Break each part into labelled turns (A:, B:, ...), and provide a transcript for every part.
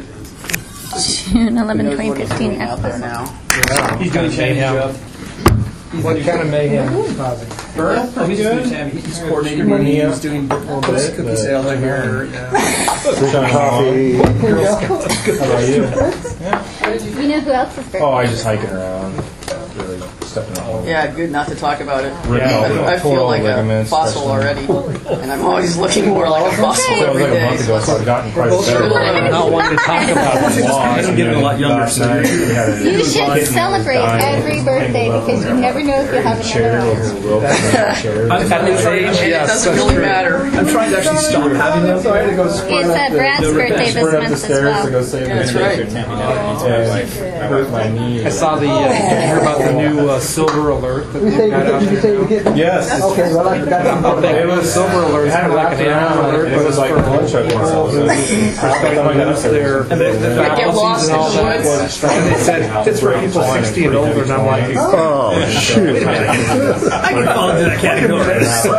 A: June 11,
B: He knows what he's
A: 2015.
B: doing out there now.
C: He's doing change up.
D: What kind of mayhem is causing?
C: Oh, he's doing Tammy. He's coordinating money. He's doing cookie sales in here.
E: Coffee.
D: How about you?
A: You know who else is
D: Oh, I just hiking around. Really stepping on.
B: Yeah, good not to talk about it.
D: Yeah,
B: I feel like a
D: ligaments,
B: fossil already, and I'm always looking more like a fossil
D: That was
B: every
D: like a
B: day.
D: month ago, so I've gotten quite a bit
C: I'm not wanting to talk about it. I'm getting a lot younger.
D: Last night, we had a
A: You should
D: kitten
A: celebrate
D: dying.
A: every birthday because you never know if you'll have
D: Chair
A: another
D: over
A: one.
D: the rope. Chair.
C: I'm at this age,
B: And it doesn't really matter.
C: I'm trying to actually stop having them.
D: So I had to go
A: It's Brad's birthday this
D: sprint up the
A: month as
D: stairs to
A: well.
D: go save
B: Yeah, that's
D: the
B: right.
D: And I hurt my knee.
F: I saw the, did you hear about the new silver alert that they've got out there?
D: Yes.
E: Okay, well, I forgot to
D: It was
F: Silver alert.
D: It had
F: Like an animal alert,
D: It was like
F: for
D: blood sugar.
F: They're going to lose their
B: Get lost
F: and all
B: in the
F: that.
B: woods.
F: And they said it's for people 60 and older, and I'm like,
E: Oh, shoot.
C: I can fall into that category.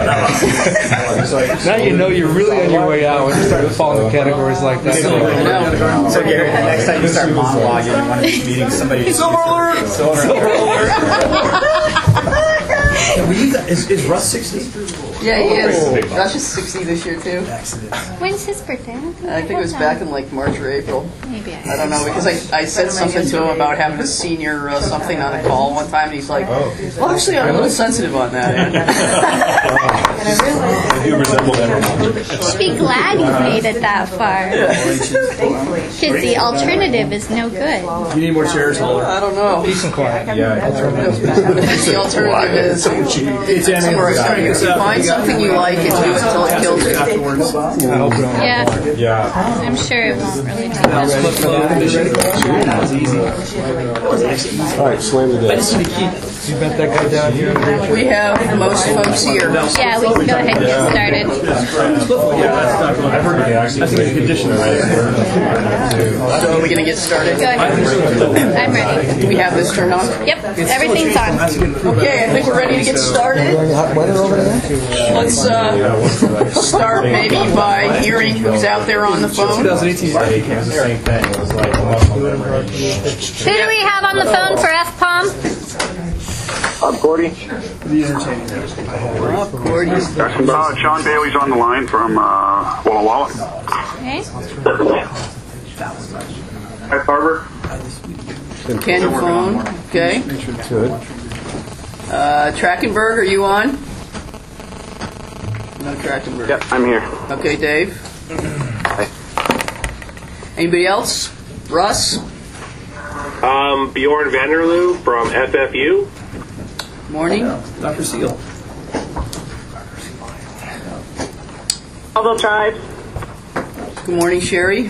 F: now you know you're really on your way out when you start to fall into categories like that.
B: No.
G: So Gary, the next time you start monologuing in one of these meetings, somebody
C: Silver alert!
G: Silver alert.
C: Is Russ 60?
B: Yeah, he is. Rush is 60 this year too.
A: When's his birthday?
B: I think it was back in like March or April.
A: Maybe
B: I don't know because I said something to him about having a senior something on a call one time, and he's like, "Well, actually, I'm a little sensitive on that."
D: You resemble everyone.
A: You should be glad you made it that far. Because the alternative is no good.
C: You need more chairs, Holder.
B: I don't know.
F: Peace and quiet.
D: Yeah.
B: The alternative is somewhere exciting. Find something you like and do it until it kills you.
C: Afterwards.
A: Yeah,
D: Yeah.
A: I'm sure it won't really take much.
C: That was easy.
E: All right, slam the desk.
F: You bent that guy down here.
B: We have most folks here.
A: Yeah, we can go ahead and get started.
D: I've heard they actually
C: think it's a condition.
B: So are we going to get started?
A: Go ahead. I'm ready.
B: Do we have this turned on?
A: Yep, everything's on.
B: Okay, I think we're ready to get started.
E: Any hot weather over there?
B: Let's start maybe by hearing who's out there on the phone.
C: 2018.
D: It was the same thing. It was like a muscle memory.
A: Who do we have on the phone for FPOM?
H: I'm Gordy.
C: These are changing.
H: Sean Bailey's on the line from Walla Walla.
A: Okay.
H: Hi, Barber.
B: Canyon phone. Okay.
E: Good.
B: Trachtenberg, are you on? No Trachtenberg.
H: Yep, I'm here.
B: Okay, Dave.
H: Hi.
B: Anybody else? Russ?
H: Bjorn Vanderloo from FFU.
B: Morning.
C: Dr. Seal.
H: Although tribe.
B: Good morning, Sherry.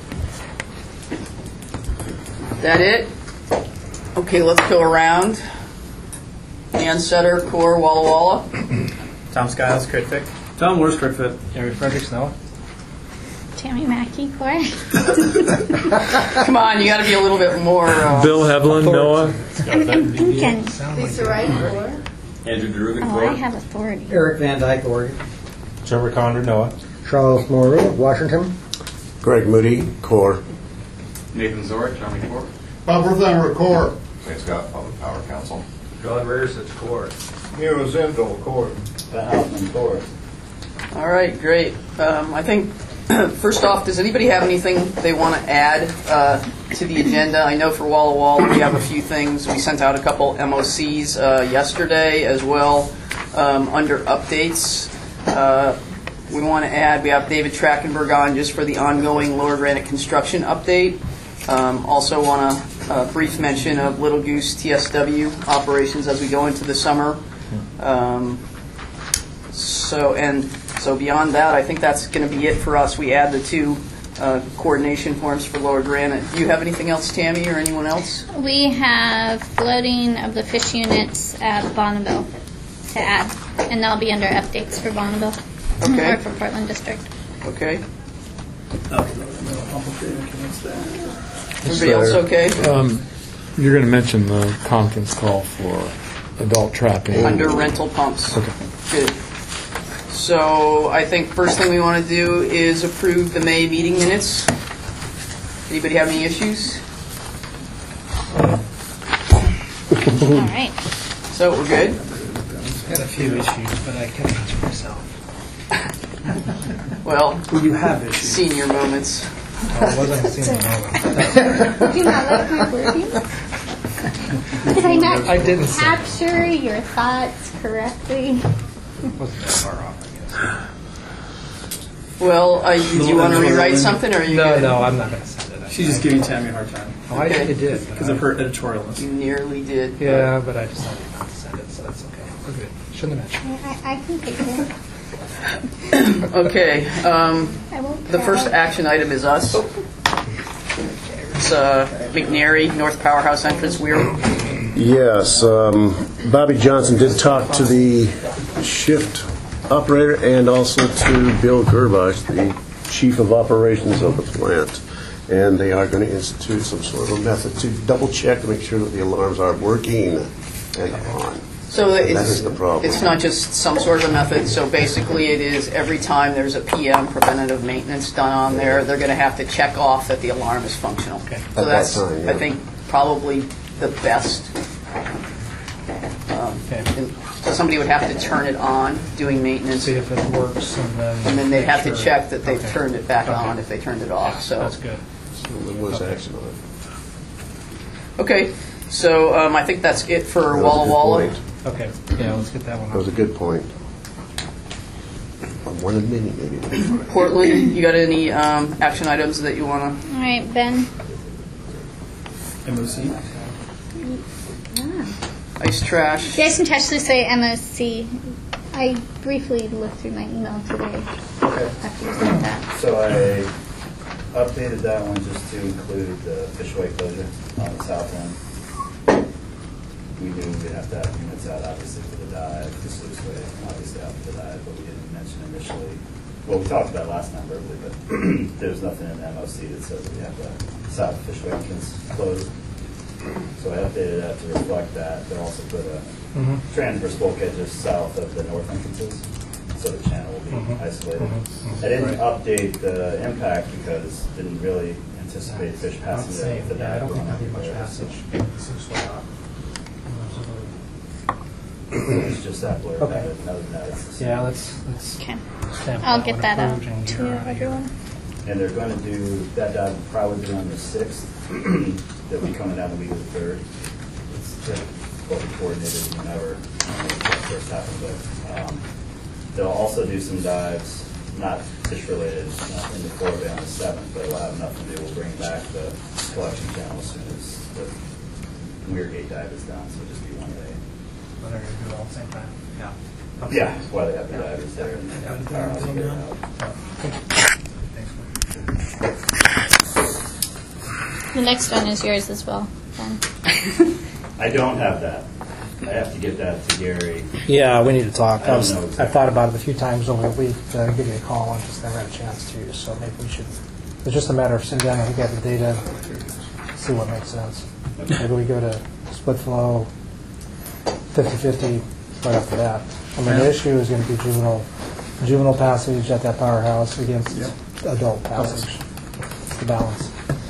B: That it? Okay, let's go around. Ann Sutter, Core, Walla Walla.
G: Tom Skiles, Crit Fit.
C: Tom, where's Crit Fit?
F: Gary Fredericks, Noah.
A: Tammy Mackey, Core.
B: Come on, you got to be a little bit more.
I: Bill Hevlin, Noah.
A: I'm thinking.
J: Lisa Wright, Core.
G: Andrew Drugan,
A: Oh, I have authority.
D: Eric Van Dyke, Oregon. Trevor Condor, Noah.
E: Charles Moreau, Washington.
K: Greg Moody, Core.
H: Nathan Zorich, Army Corps.
K: Bob Rutherford, Core.
H: St. Scott Public Power Council.
K: John Rearsich, Core. Nero Zendel, Core. The Housman, Core.
B: All right, great. I think, first off, does anybody have anything they want to add to the agenda? I know for Walla Walla we have a few things. We sent out a couple MOCs yesterday as well under updates. We want to add, we have David Trachtenberg on just for the ongoing Lower Granite construction update. Also want a brief mention of Little Goose TSW operations as we go into the summer. So beyond that, I think that's going to be it for us. We add the two coordination forms for Lower Granite. Do you have anything else, Tammy, or anyone else?
A: We have floating of the fish units at Bonneville to add, and they'll be under updates for Bonneville
B: Okay.
A: or for Portland District.
B: Okay. Everybody else okay?
I: You're going to mention the conference call for adult trapping.
B: Under rental pumps.
I: Okay.
B: Good. So I think first thing we want to do is approve the May meeting minutes. Anybody have any issues?
A: All right.
B: So we're good?
C: Got a few issues, but I can answer myself.
B: Well,
C: You have issues.
B: senior moments.
C: I wasn't seeing moment.
A: Do you not like my wording? Did I not
C: I didn't say.
A: capture your thoughts correctly?
C: Wasn't that far off, I guess.
B: Well, do you want to rewrite something, or are you good?
C: No, I'm not going to send it.
F: She's just giving Tammy a hard time
C: Oh, I think it did.
F: because of her editorialness.
B: You nearly did.
C: Yeah, but I decided not to send it, so that's okay. We're good. Shouldn't have mentioned
A: I can take it.
B: Okay.
A: I won't
B: The first
A: cry.
B: action item is us. It's McNary, North Powerhouse entrance.
E: Yes, Bobby Johnson did talk to the shift operator and also to Bill Gerbosh, the chief of operations of the plant. And they are going to institute some sort of a method to double check to make sure that the alarms are working and on.
B: So
E: That is the problem.
B: it's not just some sort of a method. So basically, it is every time there's a PM, preventative maintenance, done on there, they're going to have to check off that the alarm is functional.
C: Okay.
B: So
E: At that
B: that's,
E: time, yeah.
B: I think, probably the best.
C: Okay.
B: So somebody would have to turn it on, doing maintenance,
C: See if it works, and then
B: they'd have to
C: make sure.
B: check that they've
C: Okay.
B: turned it back
C: Okay.
B: on if they turned it off. So
C: That's good.
E: So there was action on it.
B: okay. So I think that's it for
E: That was a
B: Walla
E: good
B: Walla.
E: point.
C: Okay, yeah, let's get that one
E: That was
C: up.
E: a good point. One of many, maybe.
B: Portland, you got any action items that you want to?
A: All right, Ben.
F: MOC.
B: Ice trash.
A: You guys can touch this say MOC. I briefly looked through my email today after you said that.
G: So I updated that one just to include the Fishway closure on the south end. We knew we'd have to have units out, obviously, for the dive, the sluice way, obviously out for the dive, but we didn't mention initially, well, we talked about it last time verbally, but there was nothing in the MOC that says we have the south Fishway entrance closed. So I updated that to reflect that, but also put a transverse bulkhead just south of the north entrances, so the channel will be isolated. I didn't update the impact because didn't really anticipate fish passing the
C: Yeah, I
G: dive.
C: don't think there'll be much passage. Seems way out.
G: It's just that blur.
C: Okay.
G: Other than that, it's the same.
C: Yeah, let's
A: Okay.
C: stamp
A: I'll
C: that
A: get
C: one
A: that out
C: approved and get
A: to
C: her out of here.
A: everyone.
G: And they're going to do, that dive will probably be on the 6th. They'll be coming down the week of the 3rd. It's what we coordinated whenever that first happened. But they'll also do some dives, not fish related, in the Florida Bay on the 7th, but we'll have enough to do. We'll bring back the collection channel as soon as the Weir Gate dive is done, so it'll just be one day.
C: But they're going to do it all at the same time. Yeah. Okay.
G: Yeah, that's why they have the divers there. And they have the powerhouse to get it out.
A: The next one is yours as well, Ben.
G: I don't have that. I have to get that to Gary.
C: Yeah, we need to talk.
G: I don't know exactly.
C: I've thought about it a few times over the week to give you a call and just never had a chance to. So maybe we should. It's just a matter of sitting down and look at the data, see what makes sense. Maybe we go to split flow, 50-50 right after that. I mean, the issue is going to be juvenile passage at that powerhouse against adult passage. It's the balance.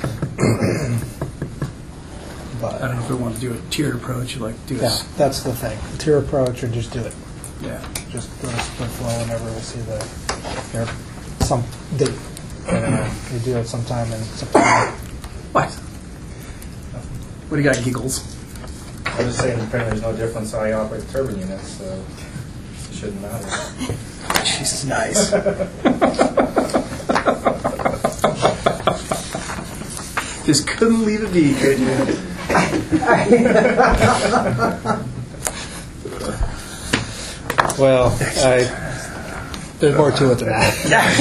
F: I don't know if we want to do a tiered approach, like do
C: Yeah,
F: this.
C: that's the thing. Tier approach, or just do it.
F: Yeah.
C: Just go to split flow whenever we see some date. We do it sometime in September.
F: What? What do you got, giggles?
D: I'm just saying, apparently there's no difference how you operate the turbine units, so it shouldn't matter.
F: Jesus, nice. Just couldn't leave it be, could you?
C: Well, there's more to it than that.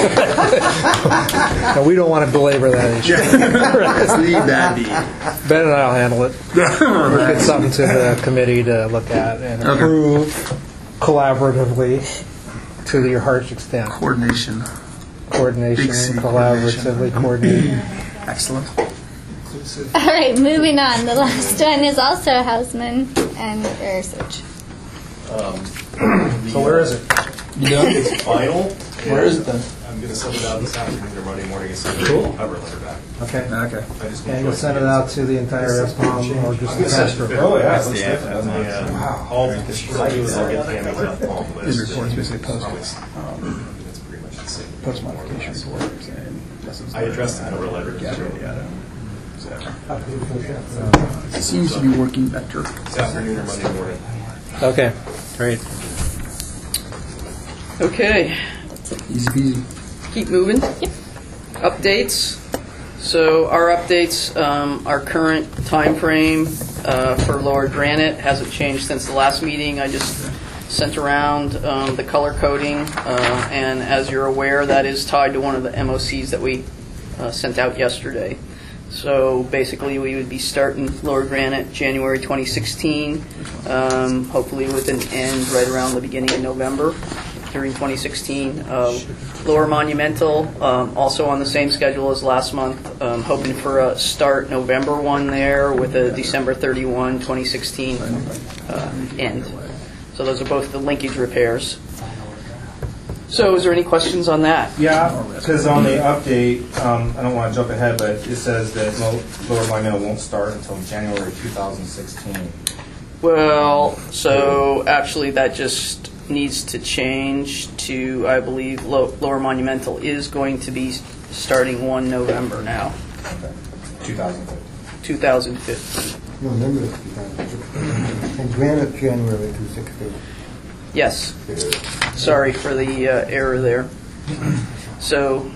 C: No, we don't want to belabor that issue.
F: Just leave that be.
C: Ben and I'll handle it. We'll get something to the committee to look at and approve collaboratively to your heart's extent.
F: Coordination. Big C,
C: Collaboratively coordinating.
F: Excellent.
A: All right, moving on. The last one is also Houseman and Air Search.
C: So where is it?
F: You know,
G: It's final.
F: where is it then?
H: going to send it out this afternoon or Monday morning and send a cover letter back.
C: Okay.
D: Okay.
C: And you'll send it out to the entire SPOM or just the Casper?
D: Oh, yeah.
H: That's the anthem. All the what I do is I'll get the anthem off the list.
J: reports basically post
H: It's pretty much the same.
J: post modification report.
H: I addressed the cover letter yesterday.
J: It seems to be working better.
H: This afternoon or Monday morning.
C: Okay, great.
B: Okay,
J: Easy peasy.
B: keep moving. Updates. So our updates, our current time frame for Lower Granite hasn't changed since the last meeting. I just sent around the color coding, and as you're aware, that is tied to one of the MOCs that we sent out yesterday. So basically, we would be starting Lower Granite January 2016, hopefully with an end right around the beginning of November during 2016. Lower Monumental, also on the same schedule as last month, hoping for a start November 1 there with a December 31, 2016 end. So those are both the linkage repairs. So is there any questions on that?
D: Yeah, because on the update, I don't want to jump ahead, but it says that Lower Monumental won't start until January 2016.
B: Well, so actually that just needs to change to, I believe, Lower Monumental is going to be starting 1 November now,
D: Okay. 2015.
B: 2015.
L: November, and Granite January 2016.
B: Yes. Sorry for the error there. So,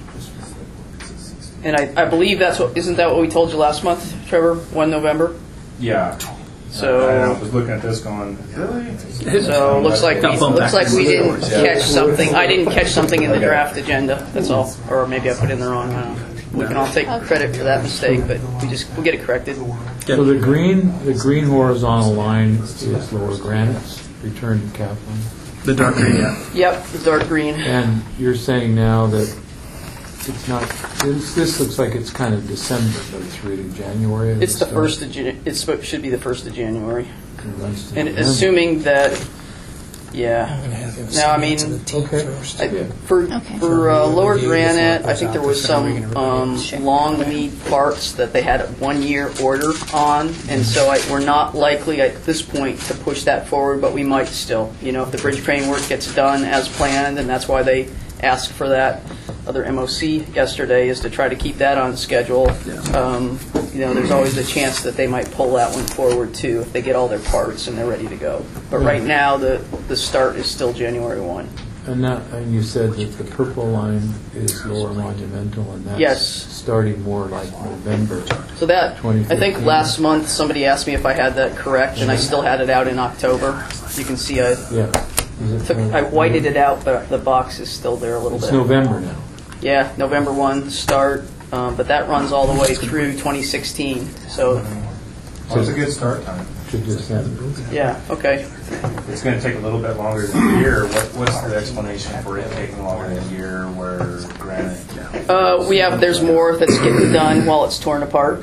B: and I believe isn't that what we told you last month, Trevor? 1 November?
D: Yeah.
B: So
D: I was looking at this going, really?
B: So looks like we didn't catch something. I didn't catch something in the draft agenda. That's all, or maybe I put in the wrong. I don't know. We can all take credit for that mistake, but we'll get it corrected.
I: So the green horizontal line is Lower Granite, return to Kaplan.
J: The dark green, yeah.
B: Yep, the dark green.
I: And you're saying now that it's not, this looks like it's kind of December, but it's really January.
B: It's the first of it should be the 1st of January. And assuming that, yeah. Now, I mean, for Lower Granite, I think there was some long lead parts that they had a 1-year order on, and so we're not likely at this point to push that forward, but we might still. If the bridge crane work gets done as planned, and that's why they asked for that other MOC yesterday, is to try to keep that on schedule. There's always a chance that they might pull that one forward too if they get all their parts and they're ready to go. But right now, the start is still January 1.
I: And you said that the purple line is Lower Monumental, and that's
B: yes.
I: starting more like November.
B: So that, I think last month somebody asked me if I had that correct, and I still had it out in October. You can see I whited it out, but the box is still there a little bit.
I: It's November now.
B: Yeah, November 1 start, but that runs all the way through 2016. So
D: it's a good start time.
B: Yeah, okay.
D: It's going to take a little bit longer than a year. What's the explanation for it taking longer than a year where Granite?
B: There's more that's getting done while it's torn apart.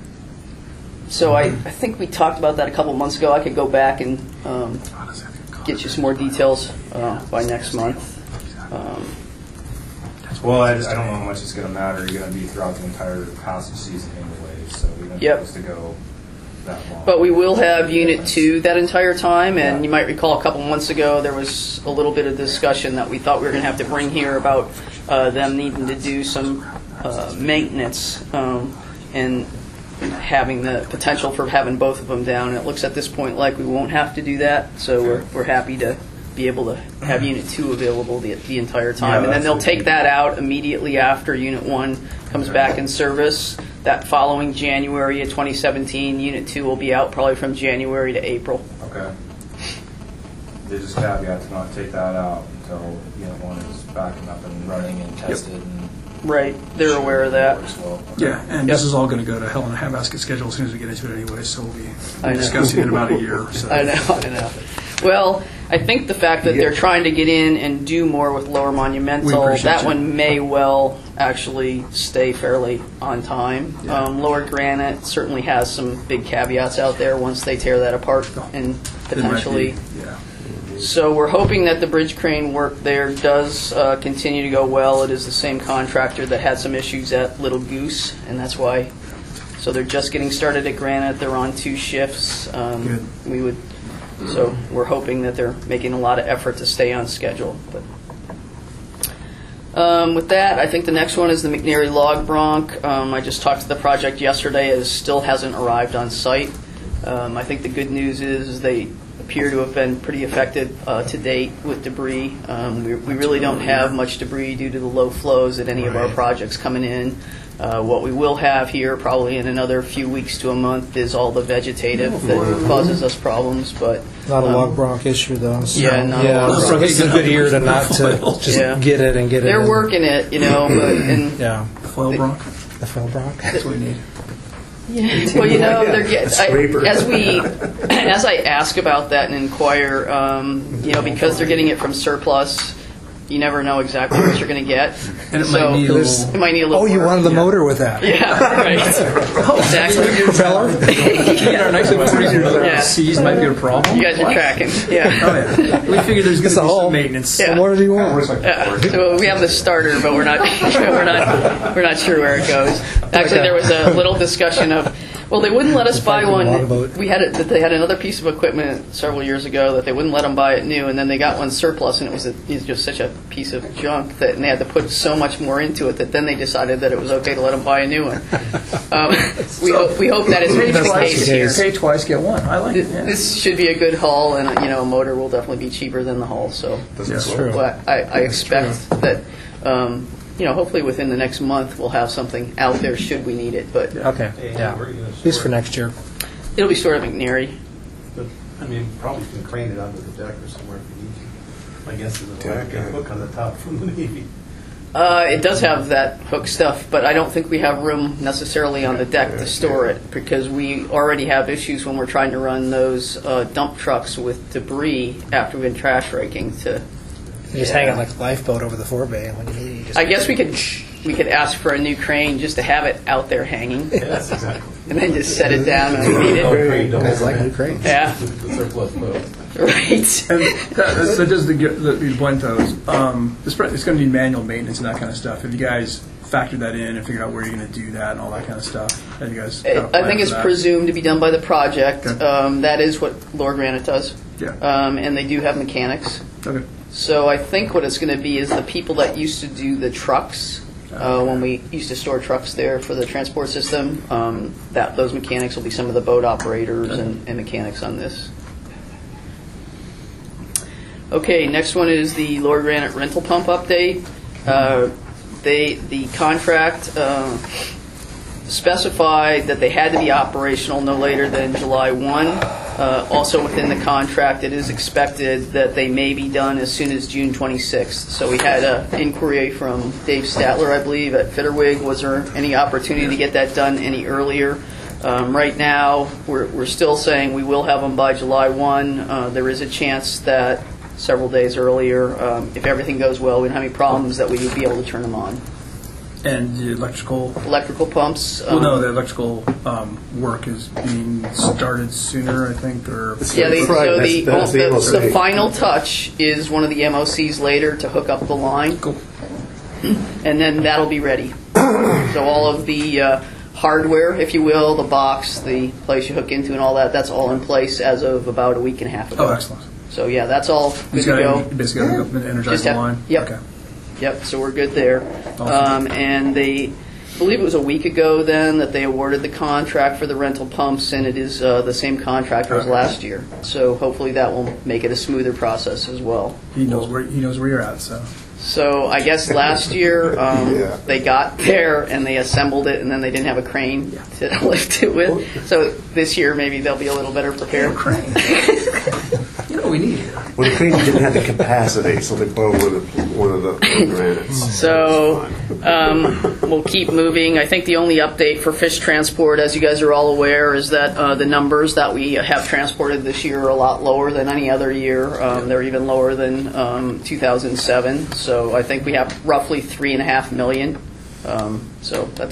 B: So I think we talked about that a couple months ago. I could go back and get you some more details by next month.
D: Well, I don't know how much it's going to matter. You're going to be throughout the entire passage season anyway, so we don't supposed to go that long.
B: But we will have Unit 2 that entire time, and you might recall a couple months ago there was a little bit of discussion that we thought we were going to have to bring here about them needing to do some maintenance and having the potential for having both of them down. And it looks at this point like we won't have to do that, so we're happy to be able to have Unit 2 available the entire time. And then they'll take that out immediately after Unit 1 comes back in service. That following January of 2017, Unit 2 will be out probably from January to April.
D: Okay. They just caveat to not take that out until Unit 1 is back up and running and tested.
B: Yep. Right, they're aware of that.
J: Yeah, and this is all going to go to hell in a handbasket schedule as soon as we get into it anyway, so we'll be discussing it in about a year. So.
B: I know. Well, I think the fact that they're trying to get in and do more with Lower Monumental, that one may well actually stay fairly on time. Yeah. Lower Granite certainly has some big caveats out there once they tear that apart and potentially. So we're hoping that the bridge crane work there does continue to go well. It is the same contractor that had some issues at Little Goose, and that's why. So they're just getting started at Granite. They're on 2 shifts.
J: Good.
B: So we're hoping that they're making a lot of effort to stay on schedule. But with that, I think the next one is the McNary Log Bronc. I just talked to the project yesterday. It still hasn't arrived on site. I think the good news is they appear to have been pretty effective to date with debris. We really don't have much debris due to the low flows at any of our projects coming in. What we will have here probably in another few weeks to a month is all the vegetative that causes us problems. But
C: Not a log bronc issue, though. So,
B: Yeah, not a log bronc.
C: It's a good year to not to just get it and get it.
B: They're
C: in.
B: working it, but
C: Yeah.
J: Foil bronc.
C: The foil bronc.
J: That's what we need.
B: well, they're as I ask about that and inquire, because they're getting it from surplus. You never know exactly what you're going to get.
J: And it might need a little...
B: It might need a little
C: Oh, you
B: work.
C: wanted the motor with that.
B: Yeah, right. Exactly.
C: Propeller?
J: Yeah, our next
B: Yeah.
J: C's might be a problem.
B: You guys are tracking. Yeah.
J: Oh, yeah. We figured there's going to be some maintenance.
B: Yeah.
C: What do you want?
B: So we have the starter, but we're not sure where it goes. Actually, there was a little discussion of, well, they wouldn't let us buy one. They had another piece of equipment several years ago that they wouldn't let them buy it new, and then they got one surplus, and it was just such a piece of junk that, and they had to put so much more into it that then they decided that it was okay to let them buy a new one. We hope that is the case here.
J: Pay twice, get one. I like it. Yeah.
B: This should be a good haul, and a motor will definitely be cheaper than the hull. So
C: That's true.
B: But I expect that. Hopefully within the next month we'll have something out there should we need it. But
C: Okay, yeah. At least for next year.
B: it'll be stored at McNary.
H: But, probably you can crane it onto the deck or somewhere if you need to. My guess is it'll have a hook on the top from the Navy.
B: It does have that hook stuff, but I don't think we have room necessarily on the deck to store it because we already have issues when we're trying to run those dump trucks with debris after we've been trash raking to.
C: You just hang it like a lifeboat over the forebay, and when you need it, you just...
B: I guess we could ask for a new crane just to have it out there hanging.
H: Yes, exactly.
B: And then just set it down when we need it.
C: Guys like new cranes.
B: Yeah.
H: The surplus boat.
B: Right.
J: And that does the point, though, is it's going to need manual maintenance and that kind of stuff. Have you guys factored that in and figured out where you're going to do that and all that kind of stuff? Have you guys got a plan
B: I think
J: for
B: it's
J: that?
B: presumed to be done by the project.
J: Okay.
B: That is what Lower Granite does.
J: Yeah.
B: And they do have mechanics.
J: Okay.
B: So I think what it's going to be is the people that used to do the trucks, when we used to store trucks there for the transport system, that those mechanics will be some of the boat operators and mechanics on this. Okay, next one is the Lower Granite rental pump update. The contract specified that they had to be operational no later than July 1. Also within the contract, it is expected that they may be done as soon as June 26th. So we had an inquiry from Dave Statler, I believe, at Fitterwig. Was there any opportunity to get that done any earlier? Right now, we're still saying we will have them by July 1. There is a chance that several days earlier, if everything goes well, we don't have any problems, that we would be able to turn them on.
J: And the electrical
B: pumps.
J: Well, no, the electrical work is being started sooner, I think, or
B: Yeah, the final touch is one of the MOCs later to hook up the line.
J: Cool.
B: And then that'll be ready. So all of the hardware, if you will, the box, the place you hook into and all that, that's all in place as of about a week and a half ago.
J: Oh, excellent.
B: So yeah, that's all good to go.
J: You basically got to energize the line?
B: Yep.
J: Okay.
B: Yep, so we're good there.
J: Awesome.
B: And I believe it was a week ago then that they awarded the contract for the rental pumps, and it is the same contractor as last year. So hopefully that will make it a smoother process as well.
J: He knows where you're at, so.
B: So I guess last year they got there and they assembled it, and then they didn't have a crane to lift it with. So this year maybe they'll be a little better prepared.
J: You know what we need here.
E: Well, the crane didn't have the capacity, so they borrowed one of the granites.
B: So we'll keep moving. I think the only update for fish transport, as you guys are all aware, is that the numbers that we have transported this year are a lot lower than any other year. They're even lower than 2007. So I think we have roughly 3.5 million. So that's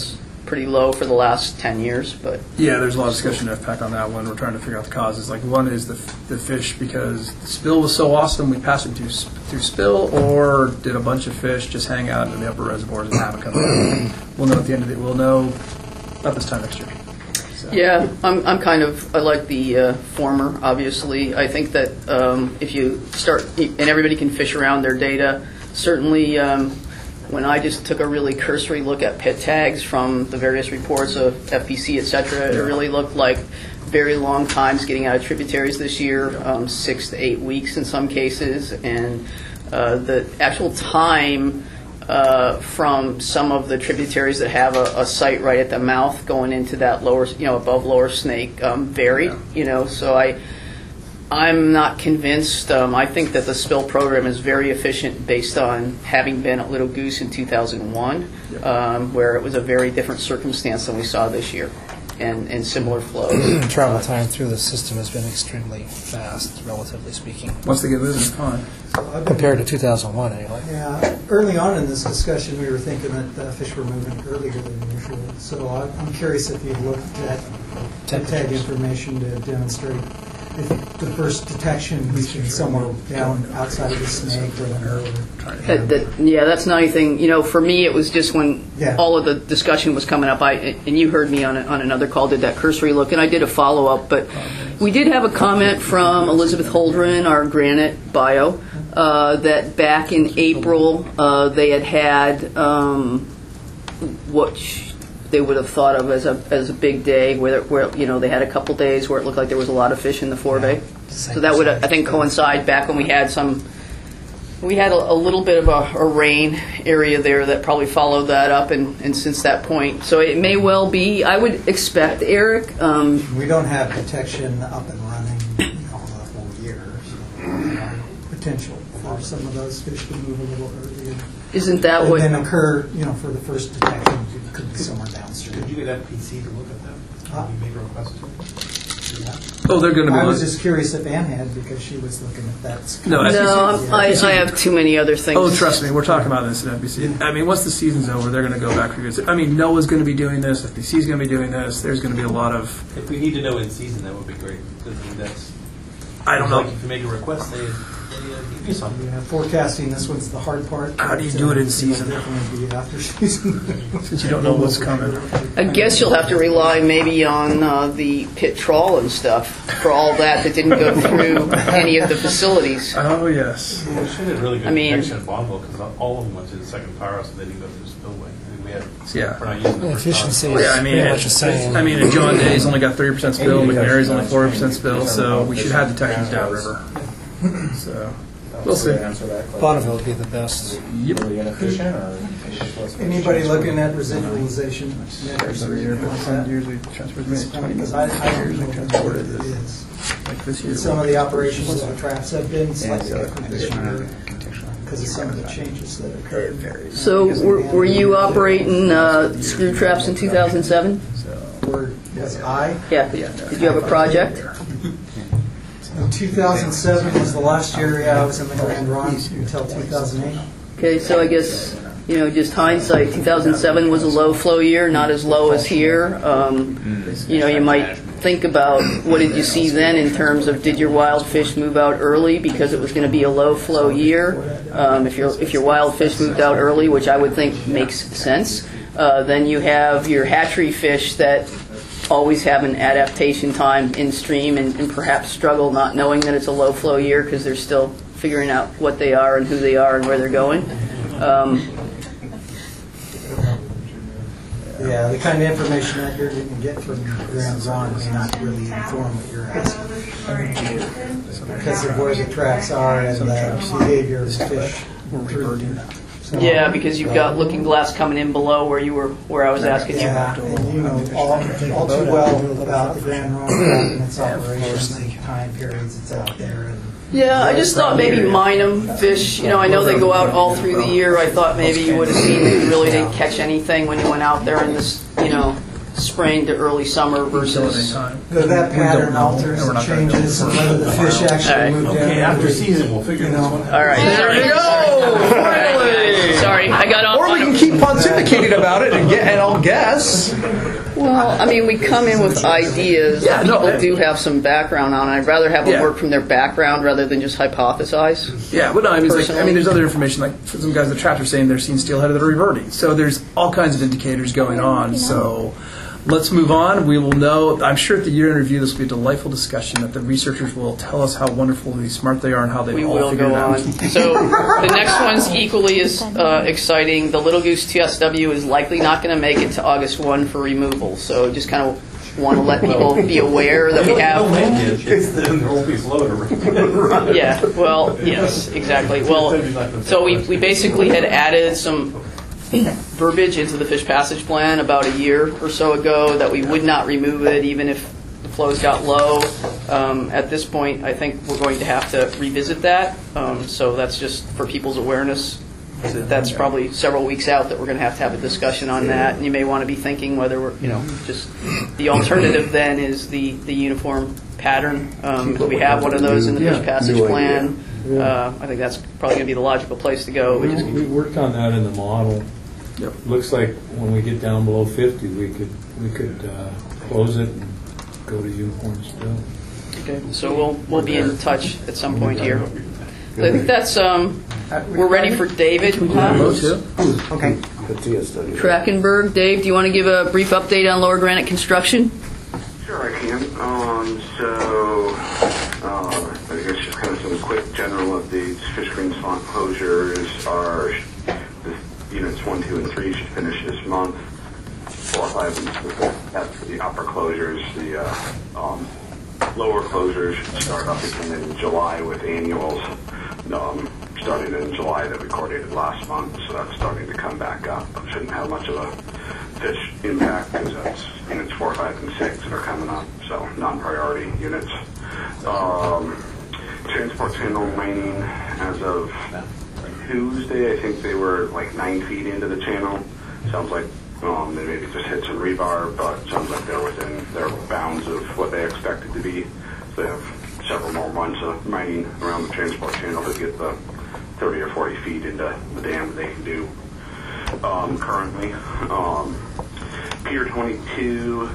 B: pretty low for the last 10 years, but
J: Yeah, there's a lot of discussion in FPAC on that one. We're trying to figure out the causes. Like, one is the fish, because the spill was so awesome, we passed it through spill, or did a bunch of fish just hang out in the upper reservoirs and haven't come down? We'll know at the end of it. We'll know about this time next year. So.
B: yeah, I like the former, obviously. I think that if you start, and everybody can fish around their data, certainly when I just took a really cursory look at pit tags from the various reports of FPC, et cetera, it really looked like very long times getting out of tributaries this year, 6 to 8 weeks in some cases, and the actual time from some of the tributaries that have a site right at the mouth going into that lower, above Lower Snake varied, so I'm not convinced. I think that the spill program is very efficient based on having been at Little Goose in 2001, where it was a very different circumstance than we saw this year, and similar flows.
C: Travel time through the system has been extremely fast, relatively speaking.
J: Once they get moving, it's fine.
C: Compared to 2001, anyway.
M: Yeah, early on in this discussion, we were thinking that fish were moving earlier than usual. So I'm curious if you've looked at tag information to demonstrate if the first detection has been somewhere down outside of the snake or an earlier.
B: That's not anything. For me, it was just when all of the discussion was coming up. And you heard me on another call, did that cursory look, and I did a follow up. But we did have a comment from Elizabeth Holdren, our Granite bio, that back in April they had what they would have thought of as a big day, where they had a couple days where it looked like there was a lot of fish in the forebay. So that would, I think, coincide back when we had a little bit of a rain area there that probably followed that up, and since that point. So it may well be, I would expect, Eric.
M: We don't have detection up and running the whole year. So potential for some of those fish to move a little earlier.
B: Isn't that what...
M: And then occur, for the first detection, it could be somewhere downstream.
H: Could you get FPC to look at that? Can you make a request to it?
M: Yeah.
J: Oh, they're going to be...
M: I was just curious if Ann had, because she was looking at that.
B: No, I have too many other things.
J: Oh, trust me, we're talking about this at NBC. I mean, once the season's over, they're going to go back for good. I mean, NOAA's going to be doing this, FBC's going to be doing this, there's going to be a lot of...
H: If we need to know in season, that would be great. That's,
J: I don't know.
H: Like if you make a request, they give you something.
M: Yeah, forecasting, this one's the hard part.
J: How do you do it in season?
M: Definitely be after season.
J: Since you don't know what's coming.
B: I guess you'll have to rely maybe on the pit trawl and stuff for all that didn't go through any of the facilities.
J: Oh, yes.
H: Well, we should have really good protection at Bonneville, because all of them went to the second powerhouse and they didn't go through the spillway. I mean, we're not using the
C: efficiency is
J: pretty much the same. I mean, John Day's only got 30% spill, McNary's only 40% spill, so we should have detections downriver. So... we'll see.
C: Bonneville would be the best.
J: Yep.
M: Anybody looking at residualization?
J: Years we transferred maybe 20
M: Because I don't know what it is.
J: like this year.
M: Some of the operations of the traps have been slightly different this year because of some of the changes that occurred.
B: So were you operating screw traps in 2007?
M: Was I?
B: Yeah. Did you have a project?
M: In 2007 was the last year I was in the Grand Ronde until 2008.
B: Okay, so I guess, just hindsight, 2007 was a low flow year, not as low as here. You might think about what did you see then in terms of did your wild fish move out early because it was going to be a low flow year. If your wild fish moved out early, which I would think makes sense, then you have your hatchery fish that always have an adaptation time in stream and perhaps struggle not knowing that it's a low flow year because they're still figuring out what they are and who they are and where they're going.
M: Yeah, the kind of information that you're going to get from Grand Ronde may not really inform what you're asking because of where the tracks are and the behavior of the fish.
B: Yeah, because you've got Looking Glass coming in below where I was asking you.
M: Yeah, and you know all too well about the Grand Ronde and its operations and time periods it's out there. And
B: yeah, I just thought maybe Minum fish, I know they go out all through the year. I thought maybe you would have seen that you really didn't catch anything when you went out there in this, spring to early summer versus...
M: That pattern alters and changes and whether the fish actually move down.
H: Okay, after season we'll figure this one out.
B: All right, there we go! Finally! Sorry, I got off.
J: Or we
B: on
J: can
B: a-
J: keep pontificating about it and I'll guess.
B: Well, I mean, we come in with ideas that people do have some background on. I'd rather have them work from their background rather than just hypothesize.
J: Yeah, but no, I mean, it's like, there's other information. Like for some guys in the tractor saying they're seeing steelhead that are reverting. So there's all kinds of indicators going on. So let's move on. We will know. I'm sure at the year in review, this will be a delightful discussion. That the researchers will tell us how wonderfully smart they are and how they all
B: will
J: figured
B: go
J: it out.
B: on. So the next one's equally as exciting. The Little Goose TSW is likely not going to make it to August 1 for removal. So just kind of want to let people be aware that we have.
H: Then there won't be float around.
B: Yeah, well, yes, exactly. Well, so we basically had added some verbiage into the fish passage plan about a year or so ago that we would not remove it even if the flows got low. At this point, I think we're going to have to revisit that. So that's just for people's awareness. That's probably several weeks out that we're going to have a discussion on that. And you may want to be thinking whether we're, just the alternative then is the uniform pattern. We have one of those in the fish passage plan. I think that's probably going to be the logical place to go.
I: We worked on that in the model.
J: Yep.
I: Looks like when we get down below 50, we could close it and go to uniform still.
B: Okay, so we'll be in touch at some point here. I think that's we're ready for David.
L: Okay.
B: Krakenberg. Dave, do you want to give a brief update on Lower Granite construction?
N: Sure, I can. I guess just kind of some quick general updates. Fish Green Swamp closures are units 1, 2, and 3 should finish this month. 4, 5, and 6. That's the upper closures. The lower closures should start up again in July with annuals. Starting in July that we coordinated last month, so that's starting to come back up. Shouldn't have much of a fish impact because that's units 4, 5, and 6 that are coming up, so non-priority units. Transport channel mining as of Tuesday, I think they were like 9 feet into the channel. Sounds like they maybe just hit some rebar, but sounds like they're within their bounds of what they expected to be. So they have several more months of mining around the transport channel to get the 30 or 40 feet into the dam that they can do currently. Pier 22,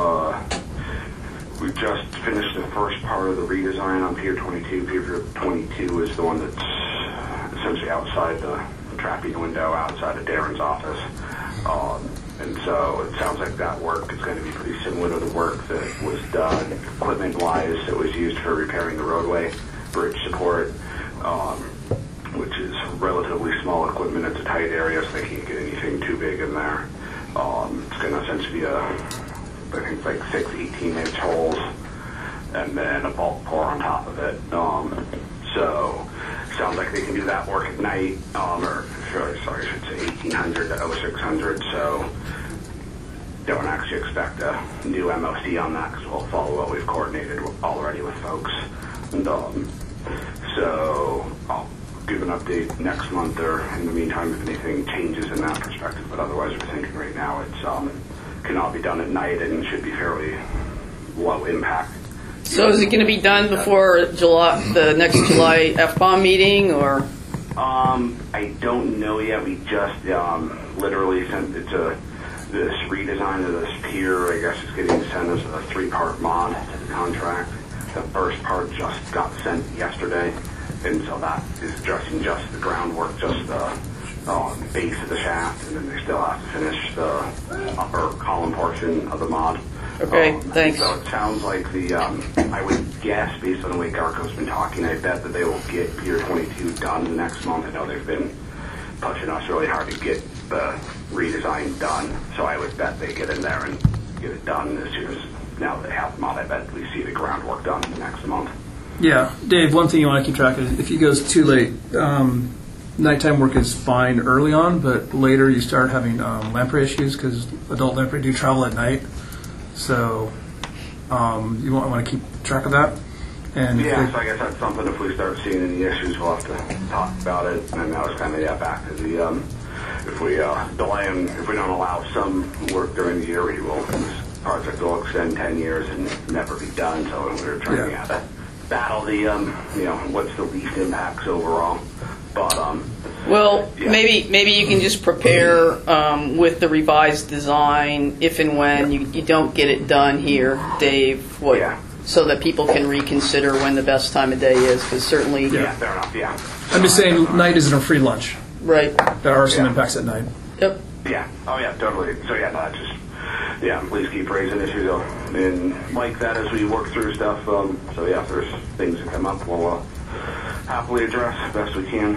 N: we just finished the first part of the redesign on Pier 22. Pier 22 is the one that's essentially outside the trapping window, outside of Darren's office. And so it sounds like that work is going to be pretty similar to the work that was done equipment-wise that was used for repairing the roadway, bridge support, which is relatively small equipment. It's a tight area, so they can't get anything too big in there. It's going to essentially be I think like 6 18-inch holes and then a bulk pour on top of it. So sounds like they can do that work at night, or sorry, I should say 1800 to 0600. So don't actually expect a new MOC on that because we'll follow what we've coordinated already with folks. And so I'll give an update next month or in the meantime if anything changes in that perspective. But otherwise, we're thinking right now it's can all be done at night and should be fairly low impact.
B: So is it going to be done before the next July FBOM meeting, or?
N: I don't know yet. We just literally sent it to this redesign of this pier. I guess it's getting sent as a 3-part mod to the contract. The first part just got sent yesterday, and so that is addressing just the groundwork, just the base of the shaft, and then they still have to finish the upper column portion of the mod.
B: Okay, thanks.
N: So it sounds like I would guess, based on the way Garco's been talking, I bet that they will get Pier 22 done the next month. I know they've been pushing us really hard to get the redesign done, so I would bet they get in there and get it done as soon as, now that they have the mod, I bet we see the groundwork done the next month.
J: Yeah, Dave, one thing you want to keep track of is if it goes too late, nighttime work is fine early on, but later you start having lamprey issues because adult lamprey do travel at night. So you want to keep track of that. And
N: yeah, so I guess that's something. If we start seeing any issues, we'll have to talk about it. And that was kind of back to the if we delay them, if we don't allow some work during the year, this project will extend 10 years and never be done. So we're trying to battle the what's the least impacts overall. But
B: Well, maybe you can just prepare with the revised design if and when you don't get it done here, Dave. So that people can reconsider when the best time of day is, because certainly.
J: Yeah,
N: fair enough. Yeah.
J: I'm just saying, night isn't a free lunch.
B: Right.
J: There are some impacts at night.
B: Yep.
N: Yeah. Oh, yeah. Totally. So yeah, no, that's just. Yeah, please keep raising issues and like that as we work through stuff. So yeah, if there's things that come up, we'll happily address as best we can.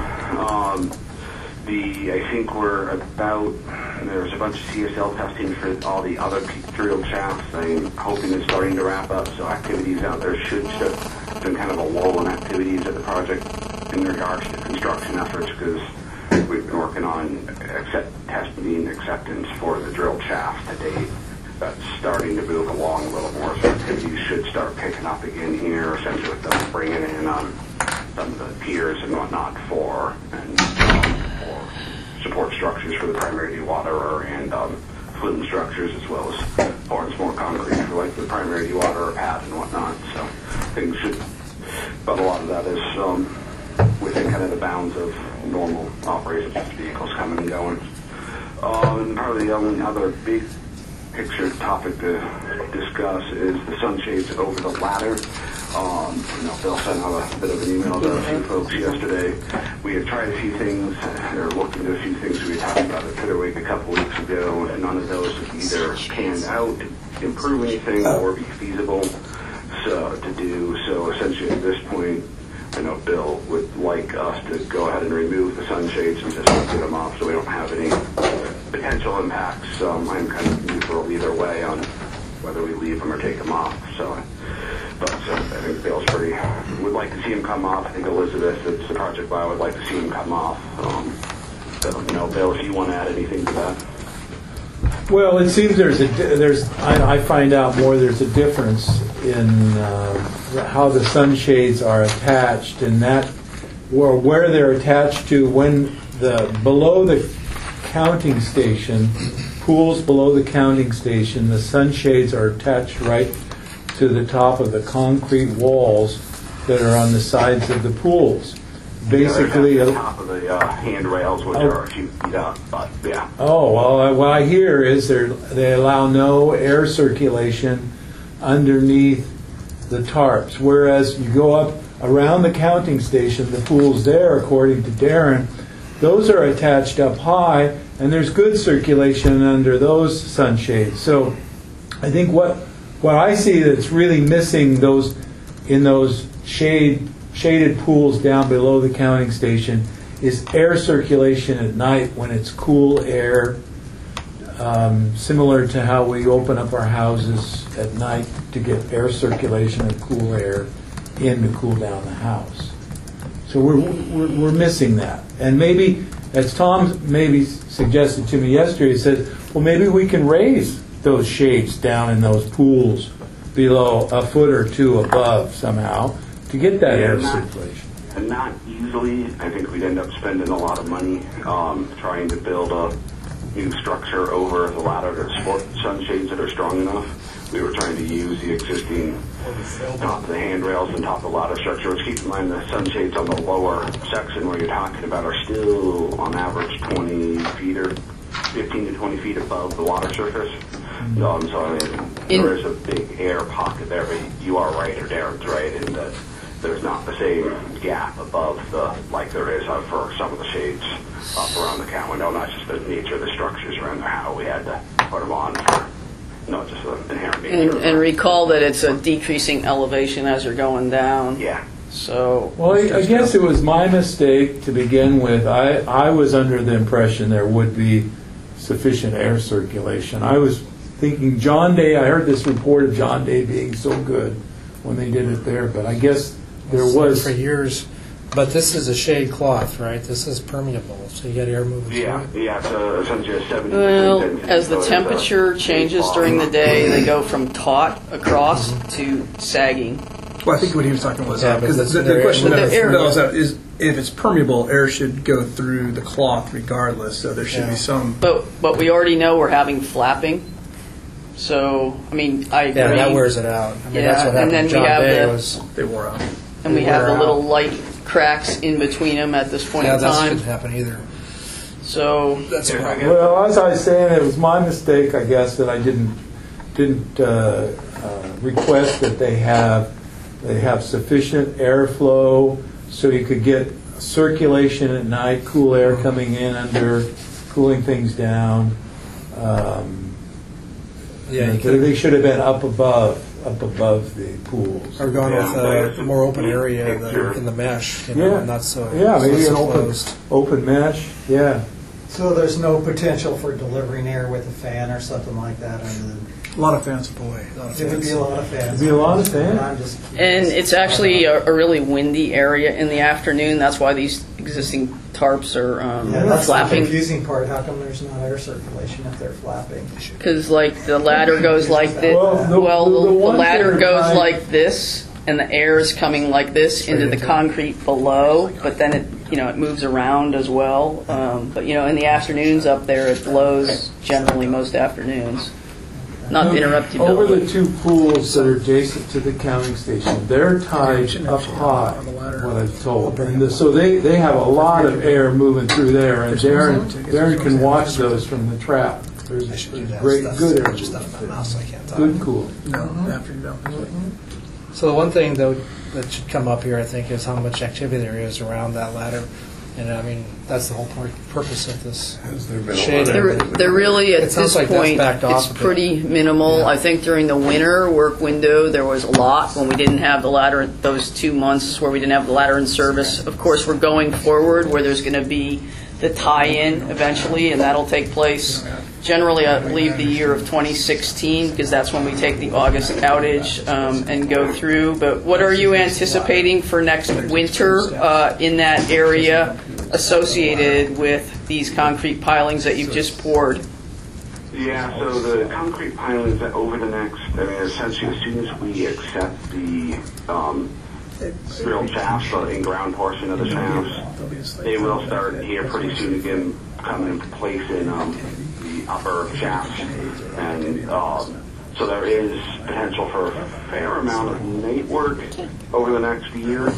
N: I think we're about, there's a bunch of CSL testing for all the other drilled shafts. I'm hoping it's starting to wrap up, so activities out there should start. Been kind of a lull in activities at the project in regards to construction efforts, because we've been working on testing acceptance for the drilled shaft to date. That's starting to move along a little more, so activities should start picking up again here, essentially with them bringing in some of the piers and whatnot for support structures for the primary dewaterer and flume structures, as well as pouring some more concrete for like the primary dewaterer pad and whatnot. So things should, but a lot of that is within kind of the bounds of normal operations, just vehicles coming and going. And probably the only other big picture topic to discuss is the sunshades over the ladder. Bill sent out a bit of an email to a few folks yesterday. We had tried a few things, or looked into a few things we had talked about at Twitter Week a couple weeks ago, and none of those have either panned out to improve anything or be feasible to do. So essentially at this point, I know Bill would like us to go ahead and remove the sunshades and just get them off so we don't have any potential impacts. I'm kind of neutral either way on whether we leave them or take them off. But I think Bill's would like to see him come off. I think Elizabeth, it's the project bio, would like to see him come off. Bill, if you want to add anything to that.
I: Well, it seems I find out more there's a difference in how the sunshades are attached, and that or where they're attached to when below the counting station, pools below the counting station, the sunshades are attached right to the top of the concrete walls that are on the sides of the pools. Basically,
N: the top of the handrails, which are a few feet up, but yeah.
I: Oh, well, what I hear is they allow no air circulation underneath the tarps, whereas you go up around the counting station, the pools there, according to Darren, those are attached up high, and there's good circulation under those sunshades. So I think what I see that's really missing in those shaded pools down below the counting station is air circulation at night when it's cool air, similar to how we open up our houses at night to get air circulation and cool air in to cool down the house. So we're missing that. And maybe, as Tom maybe suggested to me yesterday, he said, well, maybe we can raise those shades down in those pools below a foot or two above somehow to get that air circulation.
N: And not easily. I think we'd end up spending a lot of money trying to build a new structure over the ladder to support sunshades that are strong enough. We were trying to use the existing top of the handrails and top of the ladder structure, which keep in mind the sunshades on the lower section where you're talking about are still on average 20 feet or 15 to 20 feet above the water surface. So there is a big air pocket there, but you are right, or Darren's right, in that there's not the same gap above like there is for some of the shades up around the cat window. Not just the nature of the structures around there, how we had to put them on for not just the inherent nature.
B: And recall that it's a decreasing elevation as you're going down.
N: Yeah.
B: So.
I: Well, I guess it was my mistake to begin with. I was under the impression there would be sufficient air circulation. I was thinking John Day, I heard this report of John Day being so good when they did it there, but I guess there was
C: for years. But this is a shade cloth, right? This is permeable, so you got air moving.
N: Yeah, it's essentially a 70%.
B: Well, as the temperature changes during the day, they go from taut across to sagging.
J: Well, I think what he was talking about was because the question is if it's permeable, air should go through the cloth regardless. So there should be some.
B: But we already know we're having flapping. So I mean, I agree.
C: Yeah, that wears it out. I mean, that's what happened.
B: And then
C: John
B: we have
C: Day
J: they wore out.
B: And we have the little light cracks in between them at this point
C: Yeah,
B: in
C: that
B: time.
C: shouldn't happen either.
B: So
C: That's a problem.
I: Well, as I was saying, it was my mistake, I guess, that I didn't request that they have sufficient airflow so you could get circulation at night, cool air coming in under, cooling things down.
C: Yeah, you could
I: They should have been up above the pools.
C: or gone with a more open area in the mesh, not so
I: maybe
C: so
I: an
C: closed.
I: open mesh. Yeah.
M: So there's no potential for delivering air with a fan or something like that under the...
J: A lot of fans, boy.
M: It would be a lot of fans.
I: It'd be a lot of fans.
M: I'm just-
B: And it's actually a really windy area in the afternoon. That's why these existing tarps are
M: that's the
B: flapping.
M: confusing part. How come there's not air circulation if they're flapping?
B: Because like the ladder goes like this.
I: the
B: The
I: ones that
B: ladder
I: are
B: goes
I: kind-
B: like this, and the air is coming like this into the concrete below. But then it moves around as well. But in the afternoons up there, it blows generally most afternoons. Not to interrupt you, Bill.
I: Over the two pools that are adjacent to the counting station, they're tied up high, what I've told. And so they have a lot of air moving through there, and Darren can watch those from the trap. There's great, good air.
C: Just out of my mouth, so I can't talk.
I: Good cool.
J: No, after you don't.
C: So the one thing though that should come up here, I think, is how much activity there is around that ladder. And I mean, that's the whole purpose of this shading.
B: They're really, at
C: It sounds
B: this
C: like that's
B: point,
C: backed off
B: it's
C: a bit.
B: pretty minimal. I think during the winter work window, there was a lot when we didn't have the ladder, those 2 months where we didn't have the ladder in service. Of course, we're going forward where there's going to be the tie-in eventually, and that'll take place generally, I believe, the year of 2016, because that's when we take the August outage and go through. But what are you anticipating for next winter in that area associated with these concrete pilings that you've just poured?
N: Yeah, so the concrete pilings that over the next, essentially as soon as we accept the real shafts, the in-ground portion of the shafts, they will start here pretty soon again coming into place in the upper shafts. And so there is potential for a fair amount of night work over the next year